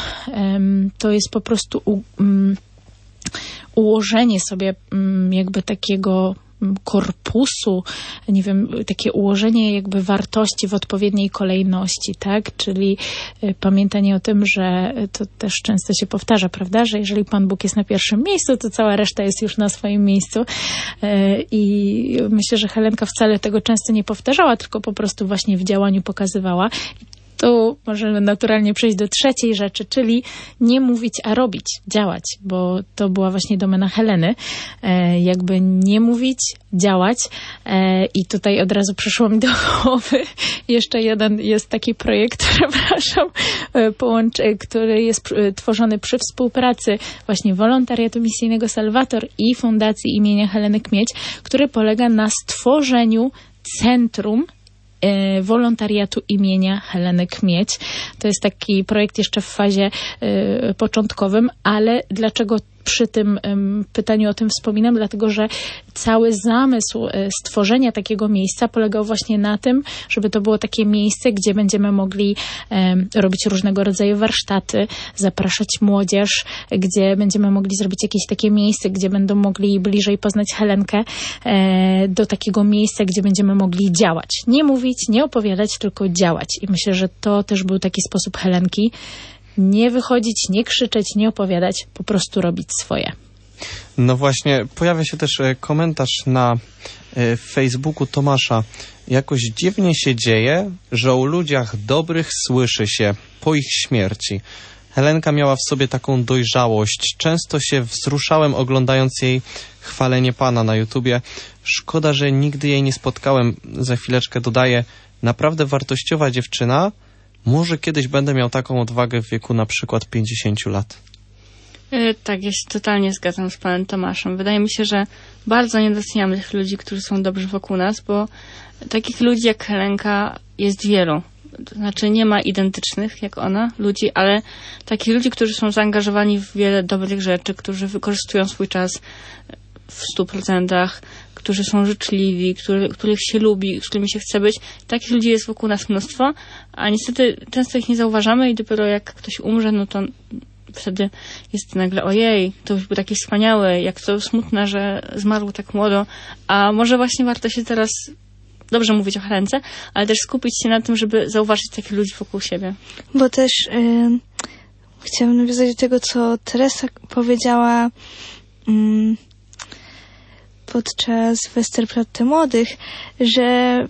to jest po prostu u, um, ułożenie sobie um, jakby takiego korpusu, nie wiem, takie ułożenie jakby wartości w odpowiedniej kolejności, tak? Czyli y, pamiętanie o tym, że to też często się powtarza, prawda? Że jeżeli Pan Bóg jest na pierwszym miejscu, to cała reszta jest już na swoim miejscu. Y, I myślę, że Helenka wcale tego często nie powtarzała, tylko po prostu właśnie w działaniu pokazywała. Tu możemy naturalnie przejść do trzeciej rzeczy, czyli nie mówić, a robić, działać, bo to była właśnie domena Heleny. E, jakby nie mówić, działać. E, I tutaj od razu przyszło mi do głowy jeszcze jeden jest taki projekt, przepraszam, połącz, który jest tworzony przy współpracy właśnie Wolontariatu Misyjnego Salwator i Fundacji imienia Heleny Kmieć, który polega na stworzeniu centrum wolontariatu imienia Heleny Kmieć. To jest taki projekt jeszcze w fazie y, początkowym, ale dlaczego przy tym um, pytaniu o tym wspominam? Dlatego, że cały zamysł y, stworzenia takiego miejsca polegał właśnie na tym, żeby to było takie miejsce, gdzie będziemy mogli y, robić różnego rodzaju warsztaty, zapraszać młodzież, gdzie będziemy mogli zrobić jakieś takie miejsce, gdzie będą mogli bliżej poznać Helenkę, y, do takiego miejsca, gdzie będziemy mogli działać. Nie mówić, nie opowiadać, tylko działać. I myślę, że to też był taki sposób Helenki. Nie wychodzić, nie krzyczeć, nie opowiadać, po prostu robić swoje. No właśnie, pojawia się też komentarz na Facebooku Tomasza. Jakoś dziwnie się dzieje, że o ludziach dobrych słyszy się po ich śmierci. Helenka miała w sobie taką dojrzałość. Często się wzruszałem, oglądając jej chwalenie Pana na YouTubie. Szkoda, że nigdy jej nie spotkałem. Za chwileczkę dodaję, naprawdę wartościowa dziewczyna. Może kiedyś będę miał taką odwagę w wieku na przykład pięćdziesięciu lat. Yy, tak, ja się totalnie zgadzam z panem Tomaszem. Wydaje mi się, że bardzo nie doceniamy tych ludzi, którzy są dobrzy wokół nas, bo takich ludzi jak Helenka jest wielu. To znaczy nie ma identycznych jak ona ludzi, ale takich ludzi, którzy są zaangażowani w wiele dobrych rzeczy, którzy wykorzystują swój czas w stu procentach, którzy są życzliwi, który, których się lubi, z którymi się chce być. Takich ludzi jest wokół nas mnóstwo, a niestety często ich nie zauważamy i dopiero jak ktoś umrze, no to wtedy jest nagle ojej, to już był taki wspaniały, jak to smutne, że zmarł tak młodo, a może właśnie warto się teraz dobrze mówić o Helence, ale też skupić się na tym, żeby zauważyć takich ludzi wokół siebie. Bo też yy, chciałam nawiązać do tego, co Teresa powiedziała yy, podczas Westerplatte Młodych, że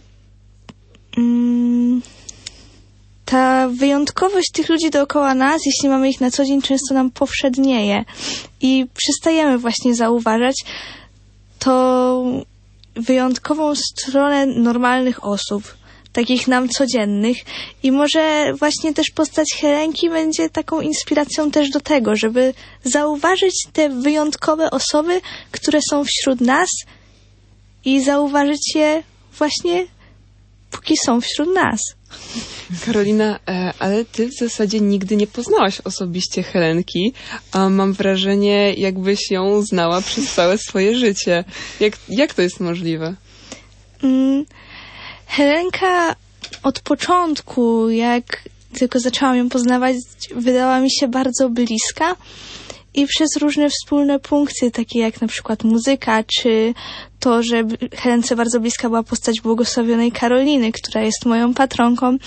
yy, ta wyjątkowość tych ludzi dookoła nas, jeśli mamy ich na co dzień, często nam powszednieje i przestajemy właśnie zauważać to wyjątkową stronę normalnych osób, takich nam codziennych i może właśnie też postać Helenki będzie taką inspiracją też do tego, żeby zauważyć te wyjątkowe osoby, które są wśród nas i zauważyć je właśnie póki są wśród nas. Karolina, ale ty w zasadzie nigdy nie poznałaś osobiście Helenki, a mam wrażenie, jakbyś ją znała przez całe swoje życie. Jak, jak to jest możliwe? Mm, Helenka od początku, jak tylko zaczęłam ją poznawać, wydała mi się bardzo bliska i przez różne wspólne punkty, takie jak na przykład muzyka, czy to, że Helence bardzo bliska była postać błogosławionej Karoliny, która jest moją patronką,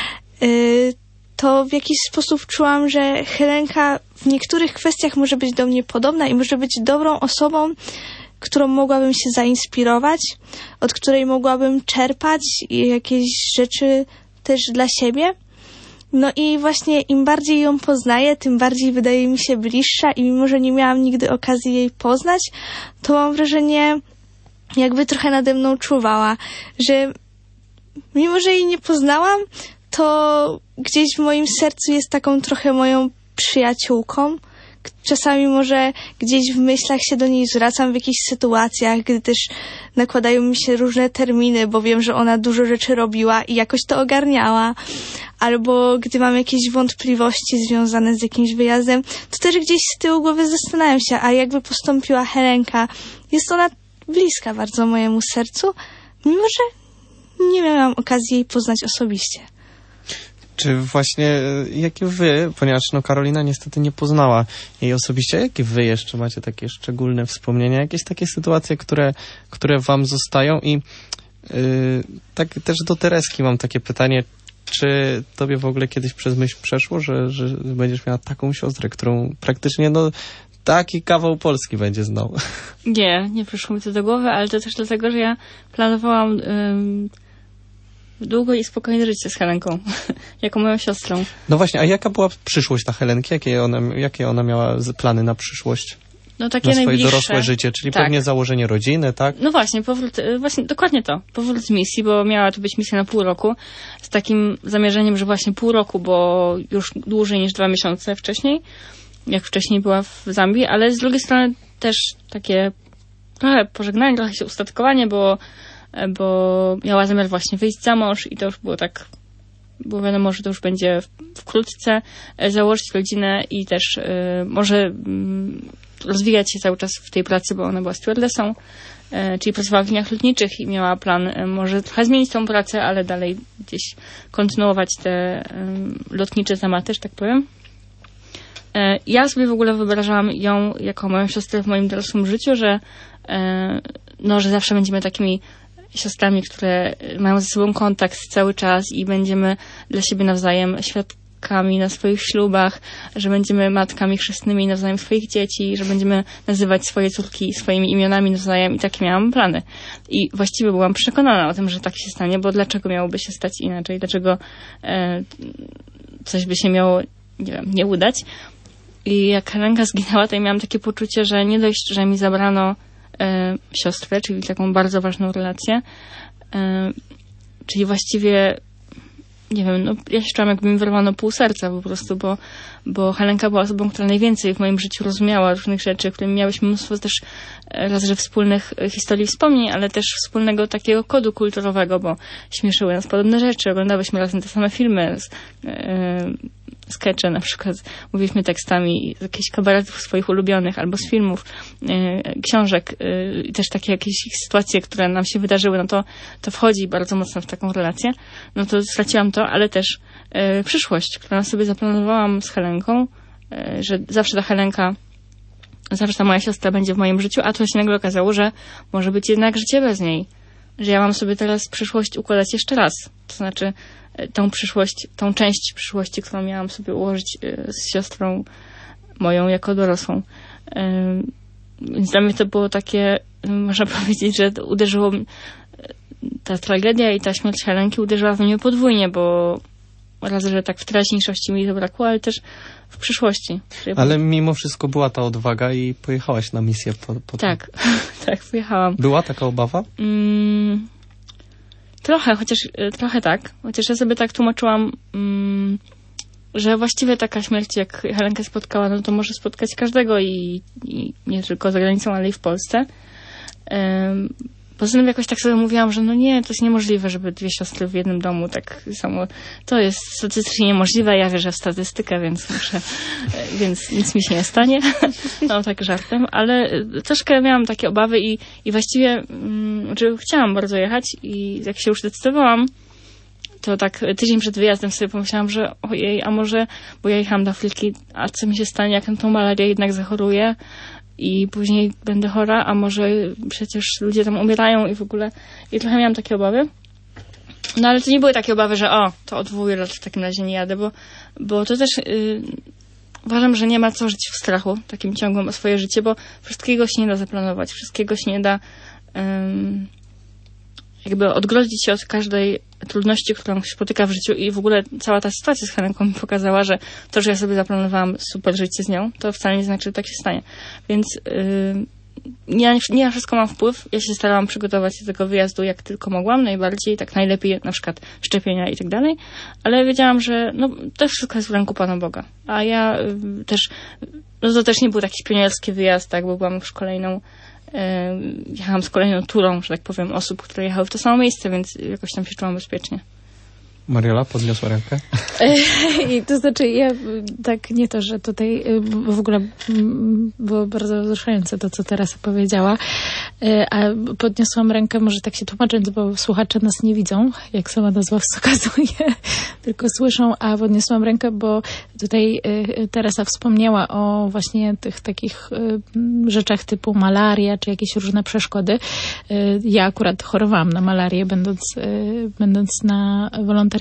to w jakiś sposób czułam, że Helenka w niektórych kwestiach może być do mnie podobna i może być dobrą osobą, którą mogłabym się zainspirować, od której mogłabym czerpać jakieś rzeczy też dla siebie. No i właśnie im bardziej ją poznaję, tym bardziej wydaje mi się bliższa i mimo, że nie miałam nigdy okazji jej poznać, to mam wrażenie, jakby trochę nade mną czuwała, że mimo, że jej nie poznałam, to gdzieś w moim sercu jest taką trochę moją przyjaciółką. Czasami może gdzieś w myślach się do niej zwracam w jakichś sytuacjach, gdy też nakładają mi się różne terminy, bo wiem, że ona dużo rzeczy robiła i jakoś to ogarniała. Albo gdy mam jakieś wątpliwości związane z jakimś wyjazdem, to też gdzieś z tyłu głowy zastanawiam się, a jakby postąpiła Helenka. Jest ona bliska bardzo mojemu sercu, mimo że nie miałam okazji jej poznać osobiście. Czy właśnie, jakie wy, ponieważ no Karolina niestety nie poznała jej osobiście, jakie wy jeszcze macie takie szczególne wspomnienia, jakieś takie sytuacje, które, które wam zostają i yy, tak też do Tereski mam takie pytanie, czy tobie w ogóle kiedyś przez myśl przeszło, że, że będziesz miała taką siostrę, którą praktycznie no taki kawał Polski będzie znał? Nie, nie przyszło mi to do głowy, ale to też dlatego, że ja planowałam ym, długo i spokojne życie z Helenką, jako moją siostrą. No właśnie, a jaka była przyszłość ta Helenki? Jakie ona, jakie ona miała plany na przyszłość? No takie na swoje najbliższe. dorosłe życie, czyli tak. pewnie założenie rodziny, tak? No właśnie, powrót, właśnie dokładnie to. Powrót z misji, bo miała to być misja na pół roku, z takim zamierzeniem, że właśnie pół roku, bo już dłużej niż dwa miesiące wcześniej, jak wcześniej była w Zambii, ale z drugiej strony też takie trochę pożegnanie, trochę się ustatkowanie, bo, bo miała zamiar właśnie wyjść za mąż i to już było tak, było wiadomo, że to już będzie wkrótce, założyć rodzinę i też y, może y, rozwijać się cały czas w tej pracy, bo ona była stewardessą, y, czyli pracowała w liniach lotniczych i miała plan y, może trochę zmienić tą pracę, ale dalej gdzieś kontynuować te y, lotnicze tematy, że tak powiem. Y, ja sobie w ogóle wyobrażałam ją jako moją siostrę w moim dorosłym życiu, że, y, no, że zawsze będziemy takimi siostrami, które mają ze sobą kontakt cały czas i będziemy dla siebie nawzajem świadkami na swoich ślubach, że będziemy matkami chrzestnymi nawzajem swoich dzieci, że będziemy nazywać swoje córki swoimi imionami nawzajem i takie miałam plany. I właściwie byłam przekonana o tym, że tak się stanie, bo dlaczego miałoby się stać inaczej? Dlaczego e, coś by się miało, nie wiem, nie udać? I jak Helenka zginęła, to ja miałam takie poczucie, że nie dość, że mi zabrano E, siostrę, czyli taką bardzo ważną relację. E, czyli właściwie nie wiem, no ja się czułam, jakby mi wyrwano pół serca po prostu, bo, bo Helenka była osobą, która najwięcej w moim życiu rozumiała różnych rzeczy, którymi miałyśmy mnóstwo też raz, że wspólnych historii, wspomnień, ale też wspólnego takiego kodu kulturowego, bo śmieszyły nas podobne rzeczy, oglądałyśmy razem te same filmy, yy, skecze na przykład, mówiliśmy tekstami z jakichś kabaretów swoich ulubionych albo z filmów, yy, książek i yy, też takie jakieś sytuacje, które nam się wydarzyły, no to, to wchodzi bardzo mocno w taką relację. No to straciłam to, ale też yy, przyszłość, którą sobie zaplanowałam z Helenką, yy, że zawsze ta Helenka, zawsze ta moja siostra będzie w moim życiu, a tu się nagle okazało, że może być jednak życie bez niej. Że ja mam sobie teraz przyszłość układać jeszcze raz. To znaczy tą przyszłość, tą część przyszłości, którą miałam sobie ułożyć z siostrą moją jako dorosłą. Więc dla mnie to było takie, można powiedzieć, że uderzyło, ta tragedia i ta śmierć Helenki uderzyła w mnie podwójnie, bo raz, że tak w teraźniejszości mi zabrakło, ale też w przyszłości. Ale mimo wszystko była ta odwaga i pojechałaś na misję po, po Tak, tak, pojechałam. Była taka obawa? Mm, trochę, chociaż trochę tak. Chociaż ja sobie tak tłumaczyłam, mm, że właściwie taka śmierć, jak Helenkę spotkała, no to może spotkać każdego i, i nie tylko za granicą, ale i w Polsce. Um, Poza tym jakoś tak sobie mówiłam, że no nie, to jest niemożliwe, żeby dwie siostry w jednym domu tak samo. To jest statystycznie niemożliwe. Ja wierzę w statystykę, więc muszę, więc nic mi się nie stanie. No tak żartem, ale troszkę miałam takie obawy i, i właściwie mm, że chciałam bardzo jechać i jak się już decydowałam, to tak tydzień przed wyjazdem sobie pomyślałam, że ojej, a może, bo ja jechałam do Afryki, a co mi się stanie, jak na tą malarię jednak zachoruję i później będę chora, a może przecież ludzie tam umierają i w ogóle. I trochę miałam takie obawy. No ale to nie były takie obawy, że o, to odwołuję, lecz w takim razie nie jadę, bo, bo to też yy, uważam, że nie ma co żyć w strachu, takim ciągłym o swoje życie, bo wszystkiego się nie da zaplanować, wszystkiego się nie da yy, jakby odgrodzić się od każdej trudności, którą się spotyka w życiu i w ogóle cała ta sytuacja z Helenką mi pokazała, że to, że ja sobie zaplanowałam super życie z nią, to wcale nie znaczy, że tak się stanie. Więc yy, nie, nie na wszystko mam wpływ. Ja się starałam przygotować do tego wyjazdu jak tylko mogłam, najbardziej, tak najlepiej, na przykład szczepienia i tak dalej, ale wiedziałam, że no, to wszystko jest w ręku Pana Boga. A ja yy, też, no to też nie był taki pionierski wyjazd, tak, bo byłam już kolejną jechałam z kolejną turą, że tak powiem, osób, które jechały w to samo miejsce, więc jakoś tam się czułam bezpiecznie. Mariola podniosła rękę. I to znaczy, ja tak nie to, że tutaj w ogóle było bardzo wzruszające to, co teraz opowiedziała, a podniosłam rękę, może tak się tłumacząc, bo słuchacze nas nie widzą, jak sama nazwa wskazuje, tylko słyszą, a podniosłam rękę, bo tutaj Teresa wspomniała o właśnie tych takich rzeczach typu malaria, czy jakieś różne przeszkody. Ja akurat chorowałam na malarię, będąc, będąc na wolontariacie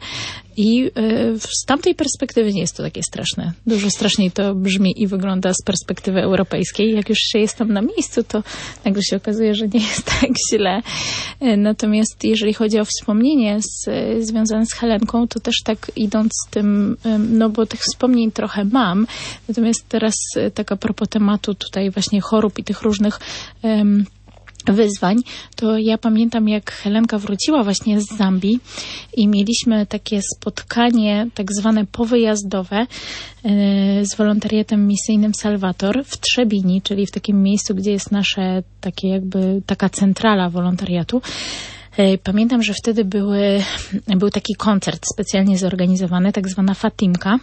i z tamtej perspektywy nie jest to takie straszne. Dużo straszniej to brzmi i wygląda z perspektywy europejskiej. Jak już się jest tam na miejscu, to nagle się okazuje, że nie jest tak źle. Natomiast jeżeli chodzi o wspomnienie z, związane z Helenką, to też tak idąc z tym, no bo tych wspomnień trochę mam. Natomiast teraz tak a propos tematu tutaj właśnie chorób i tych różnych um, wyzwań, to ja pamiętam, jak Helenka wróciła właśnie z Zambii i mieliśmy takie spotkanie tak zwane powyjazdowe yy, z wolontariatem misyjnym Salvator w Trzebini, czyli w takim miejscu, gdzie jest nasze takie jakby taka centrala wolontariatu. Pamiętam, że wtedy były, był taki koncert specjalnie zorganizowany, tak zwana Fatimka,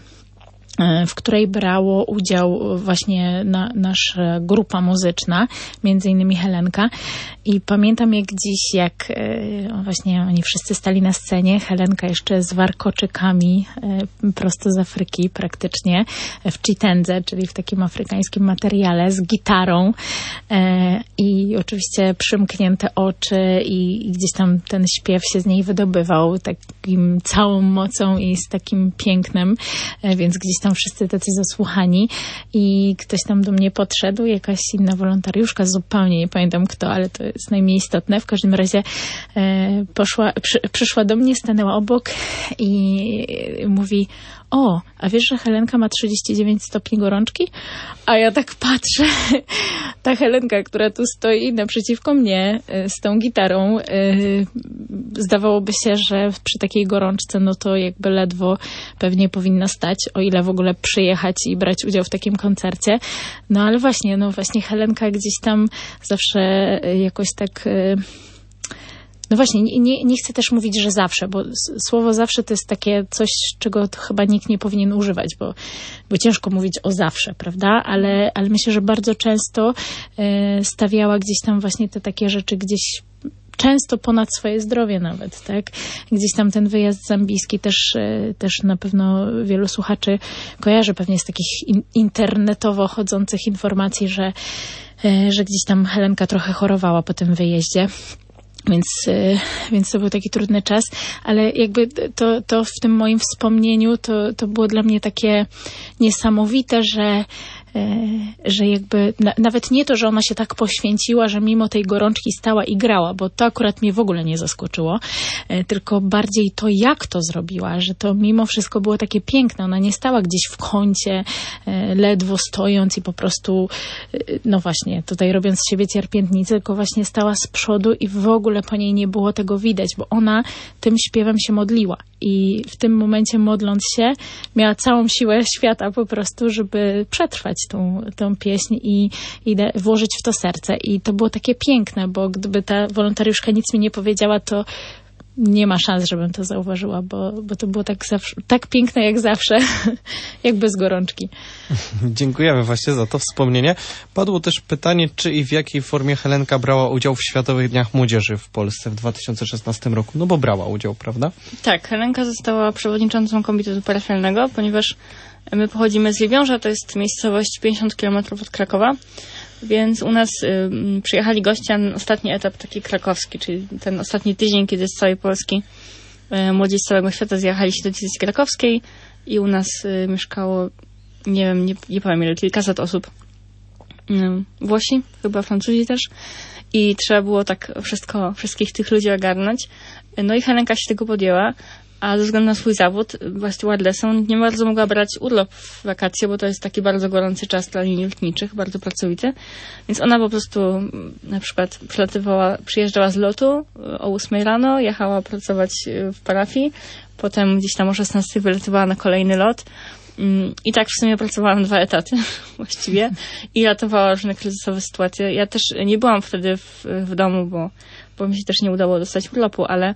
w której brało udział właśnie na, nasza grupa muzyczna, między innymi Helenka. I pamiętam jak dziś, jak e, właśnie oni wszyscy stali na scenie, Helenka jeszcze z warkoczykami e, prosto z Afryki praktycznie, w chitendze, czyli w takim afrykańskim materiale, z gitarą e, i oczywiście przymknięte oczy i, i gdzieś tam ten śpiew się z niej wydobywał takim całą mocą i z takim pięknem, e, więc gdzieś tam tam wszyscy tacy zasłuchani i ktoś tam do mnie podszedł, jakaś inna wolontariuszka, zupełnie nie pamiętam kto, ale to jest najmniej istotne. W każdym razie e, poszła, przy, przyszła do mnie, stanęła obok i mówi: o, a wiesz, że Helenka ma trzydzieści dziewięć stopni gorączki? A ja tak patrzę, ta Helenka, która tu stoi naprzeciwko mnie z tą gitarą, yy, zdawałoby się, że przy takiej gorączce, no to jakby ledwo pewnie powinna stać, o ile w ogóle przyjechać i brać udział w takim koncercie. No ale właśnie, no właśnie Helenka gdzieś tam zawsze jakoś tak... Yy, No właśnie, nie, nie chcę też mówić, że zawsze, bo słowo zawsze to jest takie coś, czego chyba nikt nie powinien używać, bo, bo ciężko mówić o zawsze, prawda? Ale, ale myślę, że bardzo często e, stawiała gdzieś tam właśnie te takie rzeczy gdzieś często ponad swoje zdrowie nawet, tak? Gdzieś tam ten wyjazd zambijski też, też na pewno wielu słuchaczy kojarzy pewnie z takich in, internetowo chodzących informacji, że, że gdzieś tam Helenka trochę chorowała po tym wyjeździe. Więc, więc to był taki trudny czas, ale jakby to, to w tym moim wspomnieniu to, to było dla mnie takie niesamowite, że że jakby na, nawet nie to, że ona się tak poświęciła, że mimo tej gorączki stała i grała, bo to akurat mnie w ogóle nie zaskoczyło, tylko bardziej to, jak to zrobiła, że to mimo wszystko było takie piękne. Ona nie stała gdzieś w kącie, ledwo stojąc i po prostu, no właśnie, tutaj robiąc z siebie cierpiętnicę, tylko właśnie stała z przodu i w ogóle po niej nie było tego widać, bo ona tym śpiewem się modliła i w tym momencie modląc się miała całą siłę świata po prostu, żeby przetrwać tą, tą pieśń i, i włożyć w to serce. I to było takie piękne, bo gdyby ta wolontariuszka nic mi nie powiedziała, to nie ma szans, żebym to zauważyła, bo, bo to było tak, zawsze, tak piękne jak zawsze, jak bez gorączki. Dziękujemy właśnie za to wspomnienie. Padło też pytanie, czy i w jakiej formie Helenka brała udział w Światowych Dniach Młodzieży w Polsce w dwa tysiące szesnastym roku. No bo brała udział, prawda? Tak, Helenka została przewodniczącą komitetu parafialnego, ponieważ my pochodzimy z Libiąża, to jest miejscowość pięćdziesiąt kilometrów od Krakowa, więc u nas y, przyjechali goście na ostatni etap taki krakowski, czyli ten ostatni tydzień, kiedy z całej Polski y, młodzi z całego świata zjechali się do decyzji krakowskiej i u nas y, mieszkało, nie wiem, nie, nie powiem ile, kilkaset osób. Y, Włosi, chyba Francuzi też. I trzeba było tak wszystko, wszystkich tych ludzi ogarnąć. No i Helenka się tego podjęła. A ze względu na swój zawód, była stewardessą, nie bardzo mogła brać urlop w wakacje, bo to jest taki bardzo gorący czas dla linii lotniczych, bardzo pracowity. Więc ona po prostu na przykład przylatywała, przyjeżdżała z lotu o ósmej rano, jechała pracować w parafii, potem gdzieś tam o szesnastej wylatywała na kolejny lot. I tak w sumie pracowała na dwa etaty właściwie i ratowała różne kryzysowe sytuacje. Ja też nie byłam wtedy w, w domu, bo, bo mi się też nie udało dostać urlopu, ale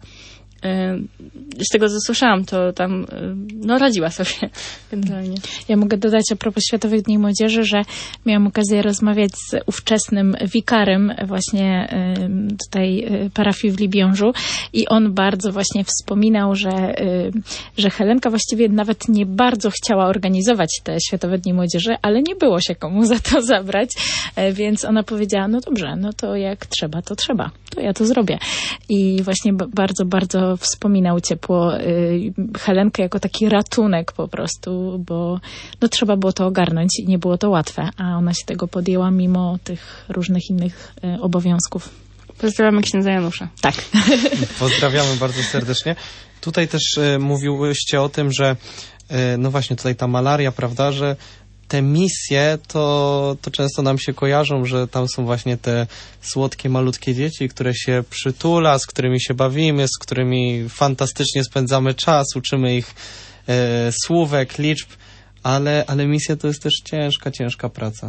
z tego, co słyszałam, to tam no, radziła sobie generalnie. Ja mogę dodać a propos Światowych Dni Młodzieży, że miałam okazję rozmawiać z ówczesnym wikarym właśnie tutaj parafii w Libiążu i on bardzo właśnie wspominał, że, że Helenka właściwie nawet nie bardzo chciała organizować te Światowe Dni Młodzieży, ale nie było się komu za to zabrać, więc ona powiedziała, no dobrze, no to jak trzeba, to trzeba, to ja to zrobię. I właśnie bardzo, bardzo wspominał ciepło y, Helenkę jako taki ratunek po prostu, bo no, trzeba było to ogarnąć i nie było to łatwe, a ona się tego podjęła mimo tych różnych innych y, obowiązków. Pozdrawiamy księdza Janusza. Tak. Pozdrawiamy bardzo serdecznie. Tutaj też y, mówiłyście o tym, że y, no właśnie tutaj ta malaria, prawda, że te misje, to, to często nam się kojarzą, że tam są właśnie te słodkie, malutkie dzieci, które się przytula, z którymi się bawimy, z którymi fantastycznie spędzamy czas, uczymy ich e, słówek, liczb, ale, ale misja to jest też ciężka, ciężka praca.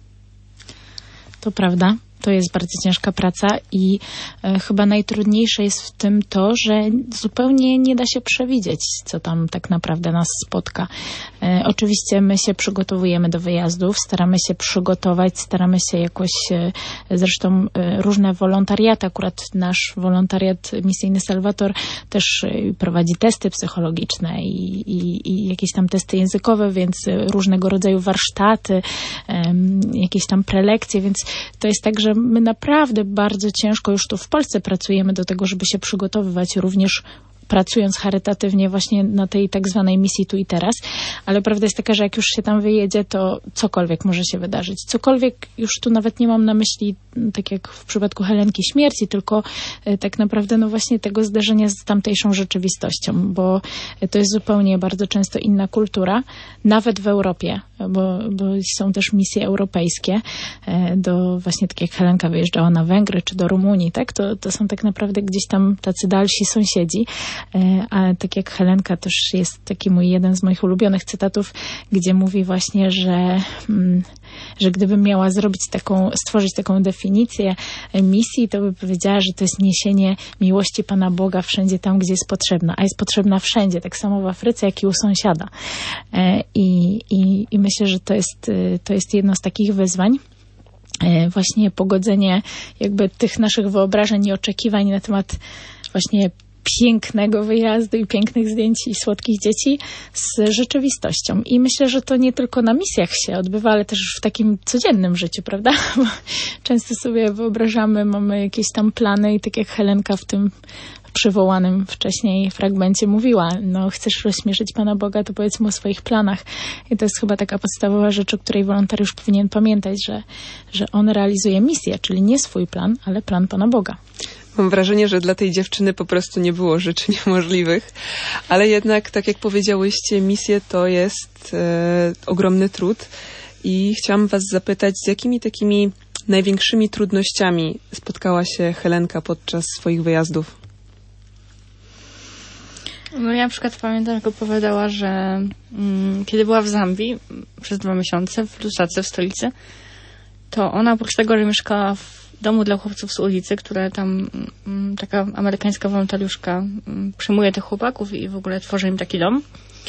To prawda. To jest bardzo ciężka praca i e, chyba najtrudniejsze jest w tym to, że zupełnie nie da się przewidzieć, co tam tak naprawdę nas spotka. E, oczywiście my się przygotowujemy do wyjazdów, staramy się przygotować, staramy się jakoś, e, zresztą e, różne wolontariaty, akurat nasz wolontariat misyjny Salvator też e, prowadzi testy psychologiczne i, i, i jakieś tam testy językowe, więc e, różnego rodzaju warsztaty, e, jakieś tam prelekcje, więc to jest tak, że my naprawdę bardzo ciężko już tu w Polsce pracujemy do tego, żeby się przygotowywać również pracując charytatywnie właśnie na tej tak zwanej misji tu i teraz, ale prawda jest taka, że jak już się tam wyjedzie, to cokolwiek może się wydarzyć. Cokolwiek, już tu nawet nie mam na myśli, tak jak w przypadku Helenki, śmierci, tylko tak naprawdę no właśnie tego zderzenia z tamtejszą rzeczywistością, bo to jest zupełnie bardzo często inna kultura, nawet w Europie, bo, bo są też misje europejskie, do właśnie tak jak Helenka wyjeżdżała na Węgry czy do Rumunii, tak? To, to są tak naprawdę gdzieś tam tacy dalsi sąsiedzi, a tak jak Helenka też jest taki mój jeden z moich ulubionych cytatów, gdzie mówi właśnie, że, że gdybym miała zrobić taką, stworzyć taką definicję misji, to by powiedziała, że to jest niesienie miłości Pana Boga wszędzie tam, gdzie jest potrzebna, a jest potrzebna wszędzie, tak samo w Afryce, jak i u sąsiada. I, i, i myślę, że to jest, to jest jedno z takich wyzwań. Właśnie pogodzenie jakby tych naszych wyobrażeń i oczekiwań na temat właśnie pięknego wyjazdu i pięknych zdjęć i słodkich dzieci z rzeczywistością. I myślę, że to nie tylko na misjach się odbywa, ale też w takim codziennym życiu, prawda? Bo często sobie wyobrażamy, mamy jakieś tam plany i tak jak Helenka w tym przywołanym wcześniej fragmencie mówiła, no chcesz rozśmieszyć Pana Boga, to powiedz mu o swoich planach. I to jest chyba taka podstawowa rzecz, o której wolontariusz powinien pamiętać, że, że on realizuje misję, czyli nie swój plan, ale plan Pana Boga. Mam wrażenie, że dla tej dziewczyny po prostu nie było rzeczy niemożliwych, ale jednak, tak jak powiedziałyście, misje to jest e, ogromny trud i chciałam was zapytać, z jakimi takimi największymi trudnościami spotkała się Helenka podczas swoich wyjazdów? No ja na przykład pamiętam, jak opowiadała, że mm, kiedy była w Zambii przez dwa miesiące, w Lusace, w stolicy, to ona oprócz tego, że mieszkała w domu dla chłopców z ulicy, które tam mm, taka amerykańska wolontariuszka mm, przyjmuje tych chłopaków i w ogóle tworzy im taki dom,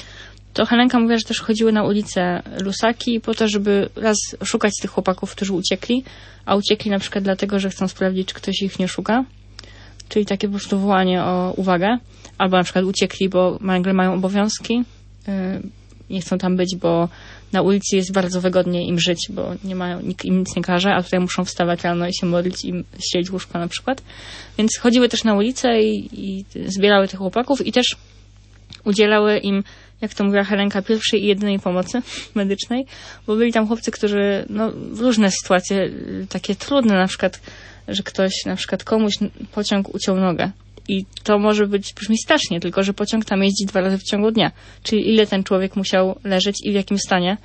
to Helenka mówiła, że też chodziły na ulicę Lusaki po to, żeby raz szukać tych chłopaków, którzy uciekli, a uciekli na przykład dlatego, że chcą sprawdzić, czy ktoś ich nie szuka, czyli takie po prostu wołanie o uwagę, albo na przykład uciekli, bo nagle mają obowiązki, yy, nie chcą tam być, bo na ulicy jest bardzo wygodnie im żyć, bo nie mają, nikt im nic nie każe, a tutaj muszą wstawać rano i się modlić i ścielić łóżko na przykład. Więc chodziły też na ulicę i, i zbierały tych chłopaków i też udzielały im, jak to mówiła Helenka, pierwszej i jedynej pomocy medycznej, bo byli tam chłopcy, którzy no, w różne sytuacje takie trudne, na przykład, że ktoś, na przykład komuś pociąg uciął nogę. I to może być, brzmi strasznie, tylko że pociąg tam jeździ dwa razy w ciągu dnia. Czyli ile ten człowiek musiał leżeć i w jakim stanie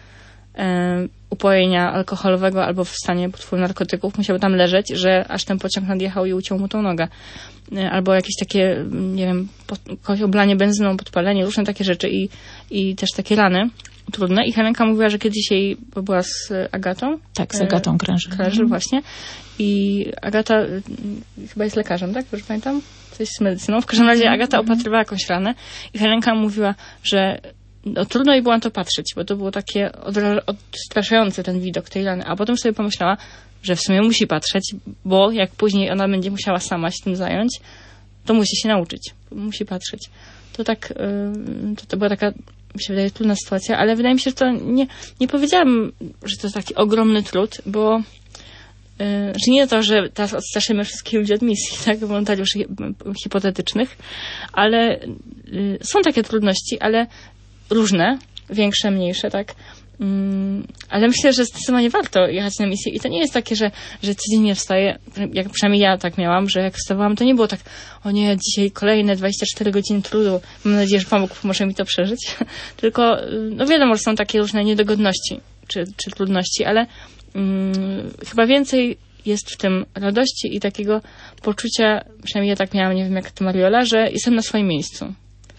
e, upojenia alkoholowego albo w stanie pod wpływem narkotyków musiał tam leżeć, że aż ten pociąg nadjechał i uciął mu tą nogę. E, albo jakieś takie, nie wiem, pod, oblanie benzyną, podpalenie, różne takie rzeczy i, i też takie rany trudne. I Helenka mówiła, że kiedyś jej, bo była z Agatą. Tak, z Agatą Krężel. Krężel, właśnie. I Agata y, chyba jest lekarzem, tak? Już pamiętam? Coś z medycyną. W każdym razie Agata opatrywała jakąś ranę i Helenka mówiła, że no, trudno jej było na to patrzeć, bo to było takie odra- odstraszające ten widok tej rany. A potem sobie pomyślała, że w sumie musi patrzeć, bo jak później ona będzie musiała sama się tym zająć, to musi się nauczyć. Musi patrzeć. To tak, y, to, to była taka, mi się wydaje, trudna sytuacja, ale wydaje mi się, że to nie, nie powiedziałam, że to jest taki ogromny trud, bo yy, że nie to, że teraz odstraszymy wszystkich ludzi od misji, tak, wolontariuszy hipotetycznych, ale yy, są takie trudności, ale różne, większe, mniejsze, tak. Mm, ale myślę, że zdecydowanie warto jechać na misję i to nie jest takie, że, że codziennie wstaję, jak przynajmniej ja tak miałam, że jak wstawałam, to nie było tak, o nie, dzisiaj kolejne dwadzieścia cztery godziny trudu, mam nadzieję, że Pan Bóg pomoże mi to przeżyć, tylko no wiadomo, że są takie różne niedogodności czy, czy trudności, ale mm, chyba więcej jest w tym radości i takiego poczucia, przynajmniej ja tak miałam, nie wiem jak ty, Mariola, że jestem na swoim miejscu.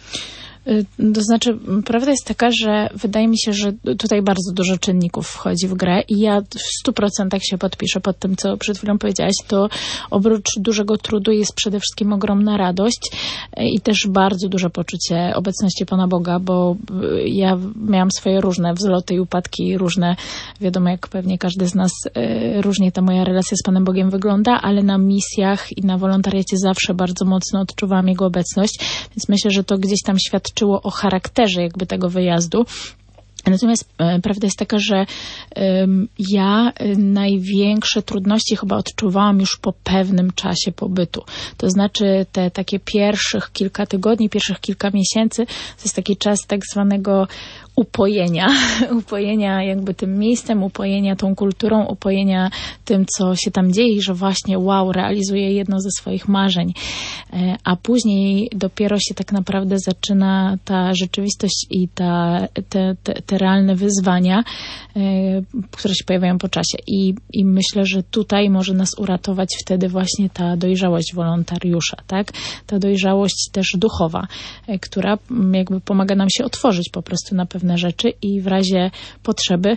To znaczy, prawda jest taka, że wydaje mi się, że tutaj bardzo dużo czynników wchodzi w grę i ja w stu procentach się podpiszę pod tym, co przed chwilą powiedziałaś. To oprócz dużego trudu jest przede wszystkim ogromna radość i też bardzo duże poczucie obecności Pana Boga, bo ja miałam swoje różne wzloty i upadki, różne, wiadomo, jak pewnie każdy z nas, różnie ta moja relacja z Panem Bogiem wygląda, ale na misjach i na wolontariacie zawsze bardzo mocno odczuwałam Jego obecność, więc myślę, że to gdzieś tam świadczy o charakterze jakby tego wyjazdu. Natomiast e, prawda jest taka, że e, ja e, największe trudności chyba odczuwałam już po pewnym czasie pobytu. To znaczy te takie pierwszych kilka tygodni, pierwszych kilka miesięcy, to jest taki czas tak zwanego upojenia, upojenia jakby tym miejscem, upojenia tą kulturą, upojenia tym, co się tam dzieje i że właśnie wow, realizuje jedno ze swoich marzeń. A później dopiero się tak naprawdę zaczyna ta rzeczywistość i ta, te, te, te realne wyzwania, które się pojawiają po czasie. I, I myślę, że tutaj może nas uratować wtedy właśnie ta dojrzałość wolontariusza, tak? Ta dojrzałość też duchowa, która jakby pomaga nam się otworzyć po prostu na pewne rzeczy i w razie potrzeby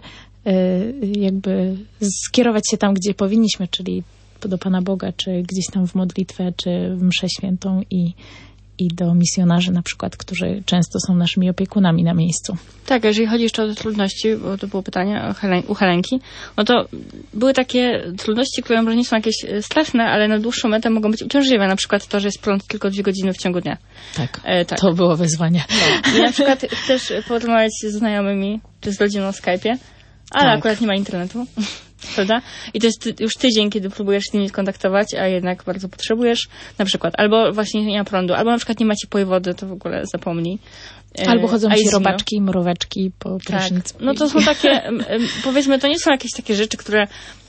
jakby skierować się tam, gdzie powinniśmy, czyli do Pana Boga, czy gdzieś tam w modlitwę, czy w mszę świętą i, i do misjonarzy na przykład, którzy często są naszymi opiekunami na miejscu. Tak, jeżeli chodzi jeszcze o te trudności, bo to było pytanie o Helen, u Helenki, no to były takie trudności, które może nie są jakieś straszne, ale na dłuższą metę mogą być uciążliwe. Na przykład to, że jest prąd tylko dwie godziny w ciągu dnia. Tak, e, tak. To było wyzwanie. No. I na przykład chcesz porozmawiać z znajomymi, czy z rodziną w Skype'ie, ale tak. Akurat nie ma internetu. Prawda? I to jest już tydzień, kiedy próbujesz z nimi skontaktować, a jednak bardzo potrzebujesz, na przykład, albo właśnie nie ma prądu, albo na przykład nie ma ciepłej wody, to w ogóle zapomnij. Albo chodzą ci robaczki, mróweczki po prysznicu. Tak. No to są takie, powiedzmy, to nie są jakieś takie rzeczy, które,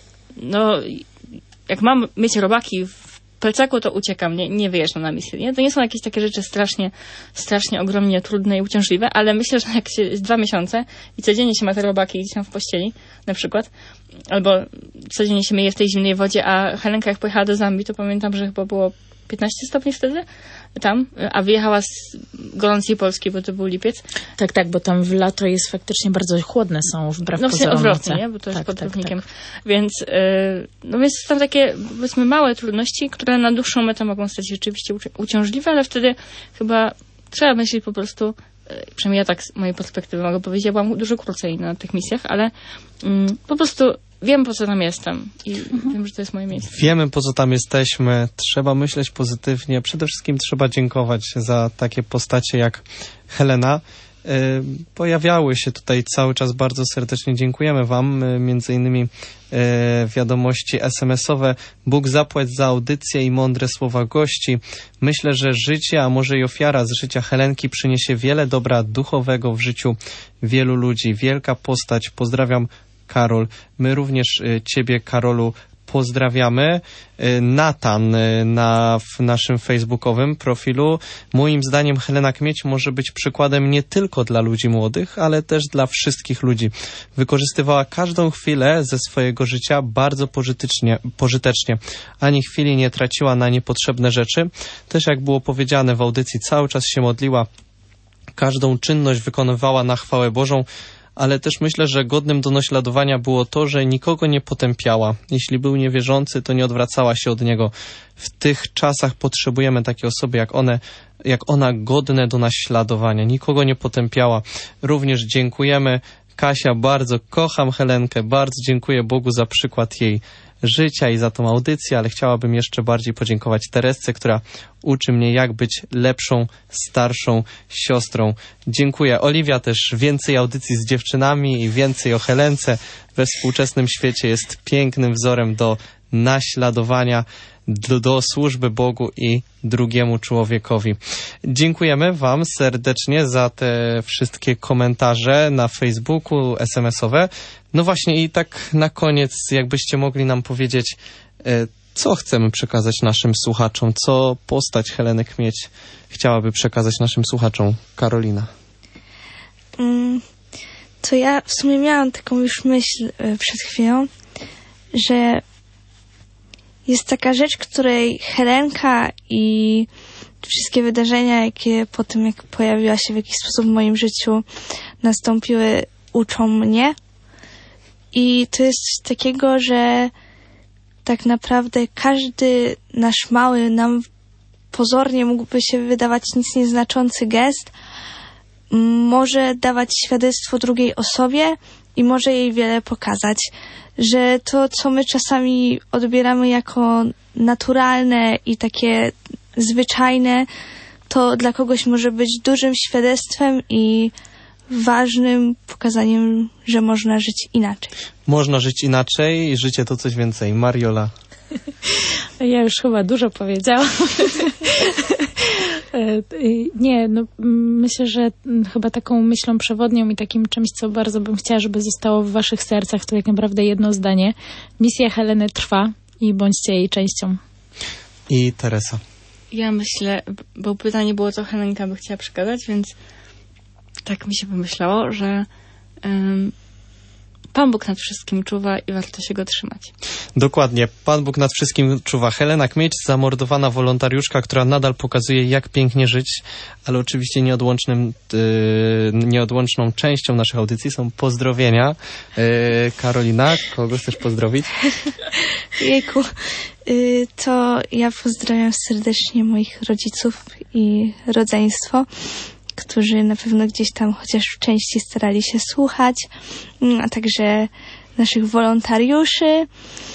no, jak mam mieć robaki w plecaku, to uciekam, nie, nie wyjeżdżam na misję. Nie? To nie są jakieś takie rzeczy strasznie, strasznie ogromnie trudne i uciążliwe, ale myślę, że jak się jest dwa miesiące i codziennie się ma te robaki gdzieś tam w pościeli, na przykład, albo codziennie się myje w tej zimnej wodzie, a Helenka jak pojechała do Zambii, to pamiętam, że chyba było piętnaście stopni wtedy tam, a wyjechała z gorącej Polski, bo to był lipiec. Tak, tak, bo tam w lato jest faktycznie bardzo chłodne są, wbrew no, pozorom. No odwrotnie, nie? Bo to jest tak, pod tak, równikiem. tak. Więc, yy, no więc są takie, powiedzmy, małe trudności, które na dłuższą metę mogą stać się rzeczywiście uciążliwe, ale wtedy chyba trzeba myśleć po prostu, yy, przynajmniej ja tak z mojej perspektywy mogę powiedzieć, ja byłam dużo krócej na tych misjach, ale yy, po prostu wiem, po co tam jestem i mhm. wiem, że to jest moje miejsce. Wiemy, po co tam jesteśmy. Trzeba myśleć pozytywnie. Przede wszystkim trzeba dziękować za takie postacie jak Helena. Yy, pojawiały się tutaj cały czas. Bardzo serdecznie dziękujemy Wam. Yy, między innymi yy, wiadomości es em esowe. Bóg zapłać za audycję i mądre słowa gości. Myślę, że życie, a może i ofiara z życia Helenki przyniesie wiele dobra duchowego w życiu wielu ludzi. Wielka postać. Pozdrawiam, Karol. My również y, Ciebie, Karolu, pozdrawiamy. Y, Natan y, na w naszym facebookowym profilu. Moim zdaniem Helena Kmieć może być przykładem nie tylko dla ludzi młodych, ale też dla wszystkich ludzi. Wykorzystywała każdą chwilę ze swojego życia bardzo pożytecznie, pożytecznie. Ani chwili nie traciła na niepotrzebne rzeczy. Też jak było powiedziane w audycji, cały czas się modliła. Każdą czynność wykonywała na chwałę Bożą. Ale też myślę, że godnym do naśladowania było to, że nikogo nie potępiała. Jeśli był niewierzący, to nie odwracała się od niego. W tych czasach potrzebujemy takie osoby jak one, jak ona, godne do naśladowania. Nikogo nie potępiała. Również dziękujemy. Kasia, bardzo kocham Helenkę, bardzo dziękuję Bogu za przykład jej życia i za tą audycję, ale chciałabym jeszcze bardziej podziękować Teresce, która uczy mnie, jak być lepszą, starszą siostrą. Dziękuję. Oliwia też więcej audycji z dziewczynami i więcej o Helence we współczesnym świecie jest pięknym wzorem do naśladowania, do, do służby Bogu i drugiemu człowiekowi. Dziękujemy Wam serdecznie za te wszystkie komentarze na Facebooku, es em esowe. No właśnie i tak na koniec, jakbyście mogli nam powiedzieć, co chcemy przekazać naszym słuchaczom, co postać Heleny Kmieć chciałaby przekazać naszym słuchaczom. Karolina. To ja w sumie miałam taką już myśl przed chwilą, że jest taka rzecz, której Helenka i wszystkie wydarzenia, jakie po tym, jak pojawiła się w jakiś sposób w moim życiu, nastąpiły, uczą mnie. I to jest coś takiego, że tak naprawdę każdy nasz mały, nam pozornie mógłby się wydawać nic nieznaczący gest, może dawać świadectwo drugiej osobie i może jej wiele pokazać. Że to, co my czasami odbieramy jako naturalne i takie zwyczajne, to dla kogoś może być dużym świadectwem i ważnym pokazaniem, że można żyć inaczej. Można żyć inaczej i życie to coś więcej. Mariola. Ja już chyba dużo powiedziałam. Nie, no myślę, że chyba taką myślą przewodnią i takim czymś, co bardzo bym chciała, żeby zostało w waszych sercach, to tak naprawdę jedno zdanie. Misja Heleny trwa i bądźcie jej częścią. I Teresa. Ja myślę, bo pytanie było, co Helenka by chciała przekazać, więc tak mi się pomyślało, że um, Pan Bóg nad wszystkim czuwa i warto się go trzymać. Dokładnie. Pan Bóg nad wszystkim czuwa. Helena Kmieć, zamordowana wolontariuszka, która nadal pokazuje, jak pięknie żyć, ale oczywiście nieodłącznym, yy, nieodłączną częścią naszych audycji są pozdrowienia. Yy, Karolina, kogo chcesz pozdrowić? Jejku, yy, to ja pozdrawiam serdecznie moich rodziców i rodzeństwo, którzy na pewno gdzieś tam chociaż w części starali się słuchać, a także naszych wolontariuszy.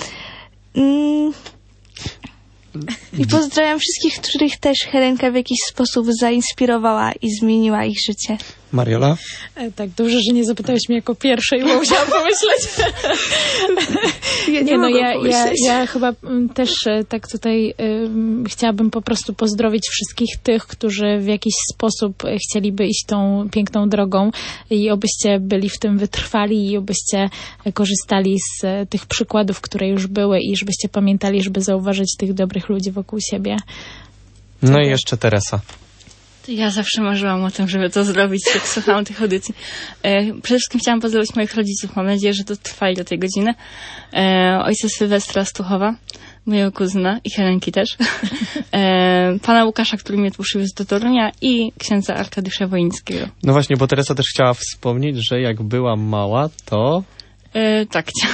I pozdrawiam wszystkich, których też Helenka w jakiś sposób zainspirowała i zmieniła ich życie. Mariola? E, tak, dobrze, że nie zapytałeś mnie jako pierwszej, bo musiałam pomyśleć. Ja nie, nie no, ja, ja, ja chyba też tak tutaj um, chciałabym po prostu pozdrowić wszystkich tych, którzy w jakiś sposób chcieliby iść tą piękną drogą i obyście byli w tym wytrwali i obyście korzystali z tych przykładów, które już były i żebyście pamiętali, żeby zauważyć tych dobrych ludzi wokół siebie. No i jeszcze Teresa. Ja zawsze marzyłam o tym, żeby to zrobić, jak słuchałam tych audycji. E, przede wszystkim chciałam pozdrowić moich rodziców. Mam nadzieję, że to trwali do tej godziny. E, ojca Sylwestra Stuchowa, mojego kuzyna i Helenki też. E, pana Łukasza, który mnie tu przywiózł do Torunia i księdza Arkadiusza Wojnickiego. No właśnie, bo Teresa też chciała wspomnieć, że jak była mała, to... E, tak, chciałam.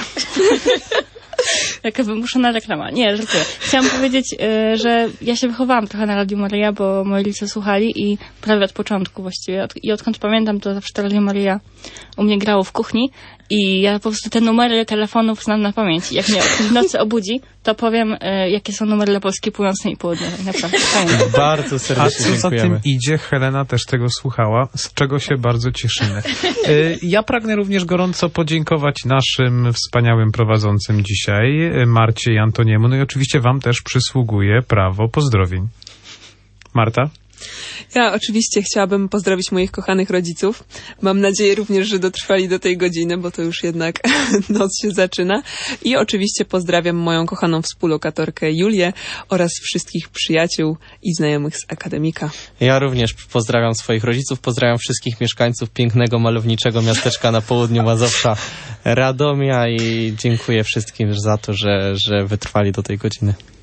Jaka wymuszona reklama. Nie, żartuję. Chciałam powiedzieć, y, że ja się wychowałam trochę na Radiu Maryja, bo moi rodzice słuchali i prawie od początku właściwie. Od, I odkąd pamiętam, to zawsze to Radio Maryja u mnie grało w kuchni i ja po prostu te numery telefonów znam na pamięć. Jak mnie w nocy obudzi, to powiem, y, jakie są numery dla Polski Północnej i Południowej. Naprawdę. Fajne. Bardzo serdecznie dziękujemy. A co za dziękujemy. tym idzie, Helena też tego słuchała, z czego się bardzo cieszymy. Y, ja pragnę również gorąco podziękować naszym wspaniałym prowadzącym dzisiaj, Marcie i Antoniemu, no i oczywiście wam też przysługuje prawo pozdrowień. Marta? Ja oczywiście chciałabym pozdrowić moich kochanych rodziców. Mam nadzieję również, że dotrwali do tej godziny, bo to już jednak noc się zaczyna. I oczywiście pozdrawiam moją kochaną współlokatorkę Julię oraz wszystkich przyjaciół i znajomych z akademika. Ja również pozdrawiam swoich rodziców, pozdrawiam wszystkich mieszkańców pięknego, malowniczego miasteczka na południu Mazowsza, Radomia i dziękuję wszystkim za to, że, że wytrwali do tej godziny.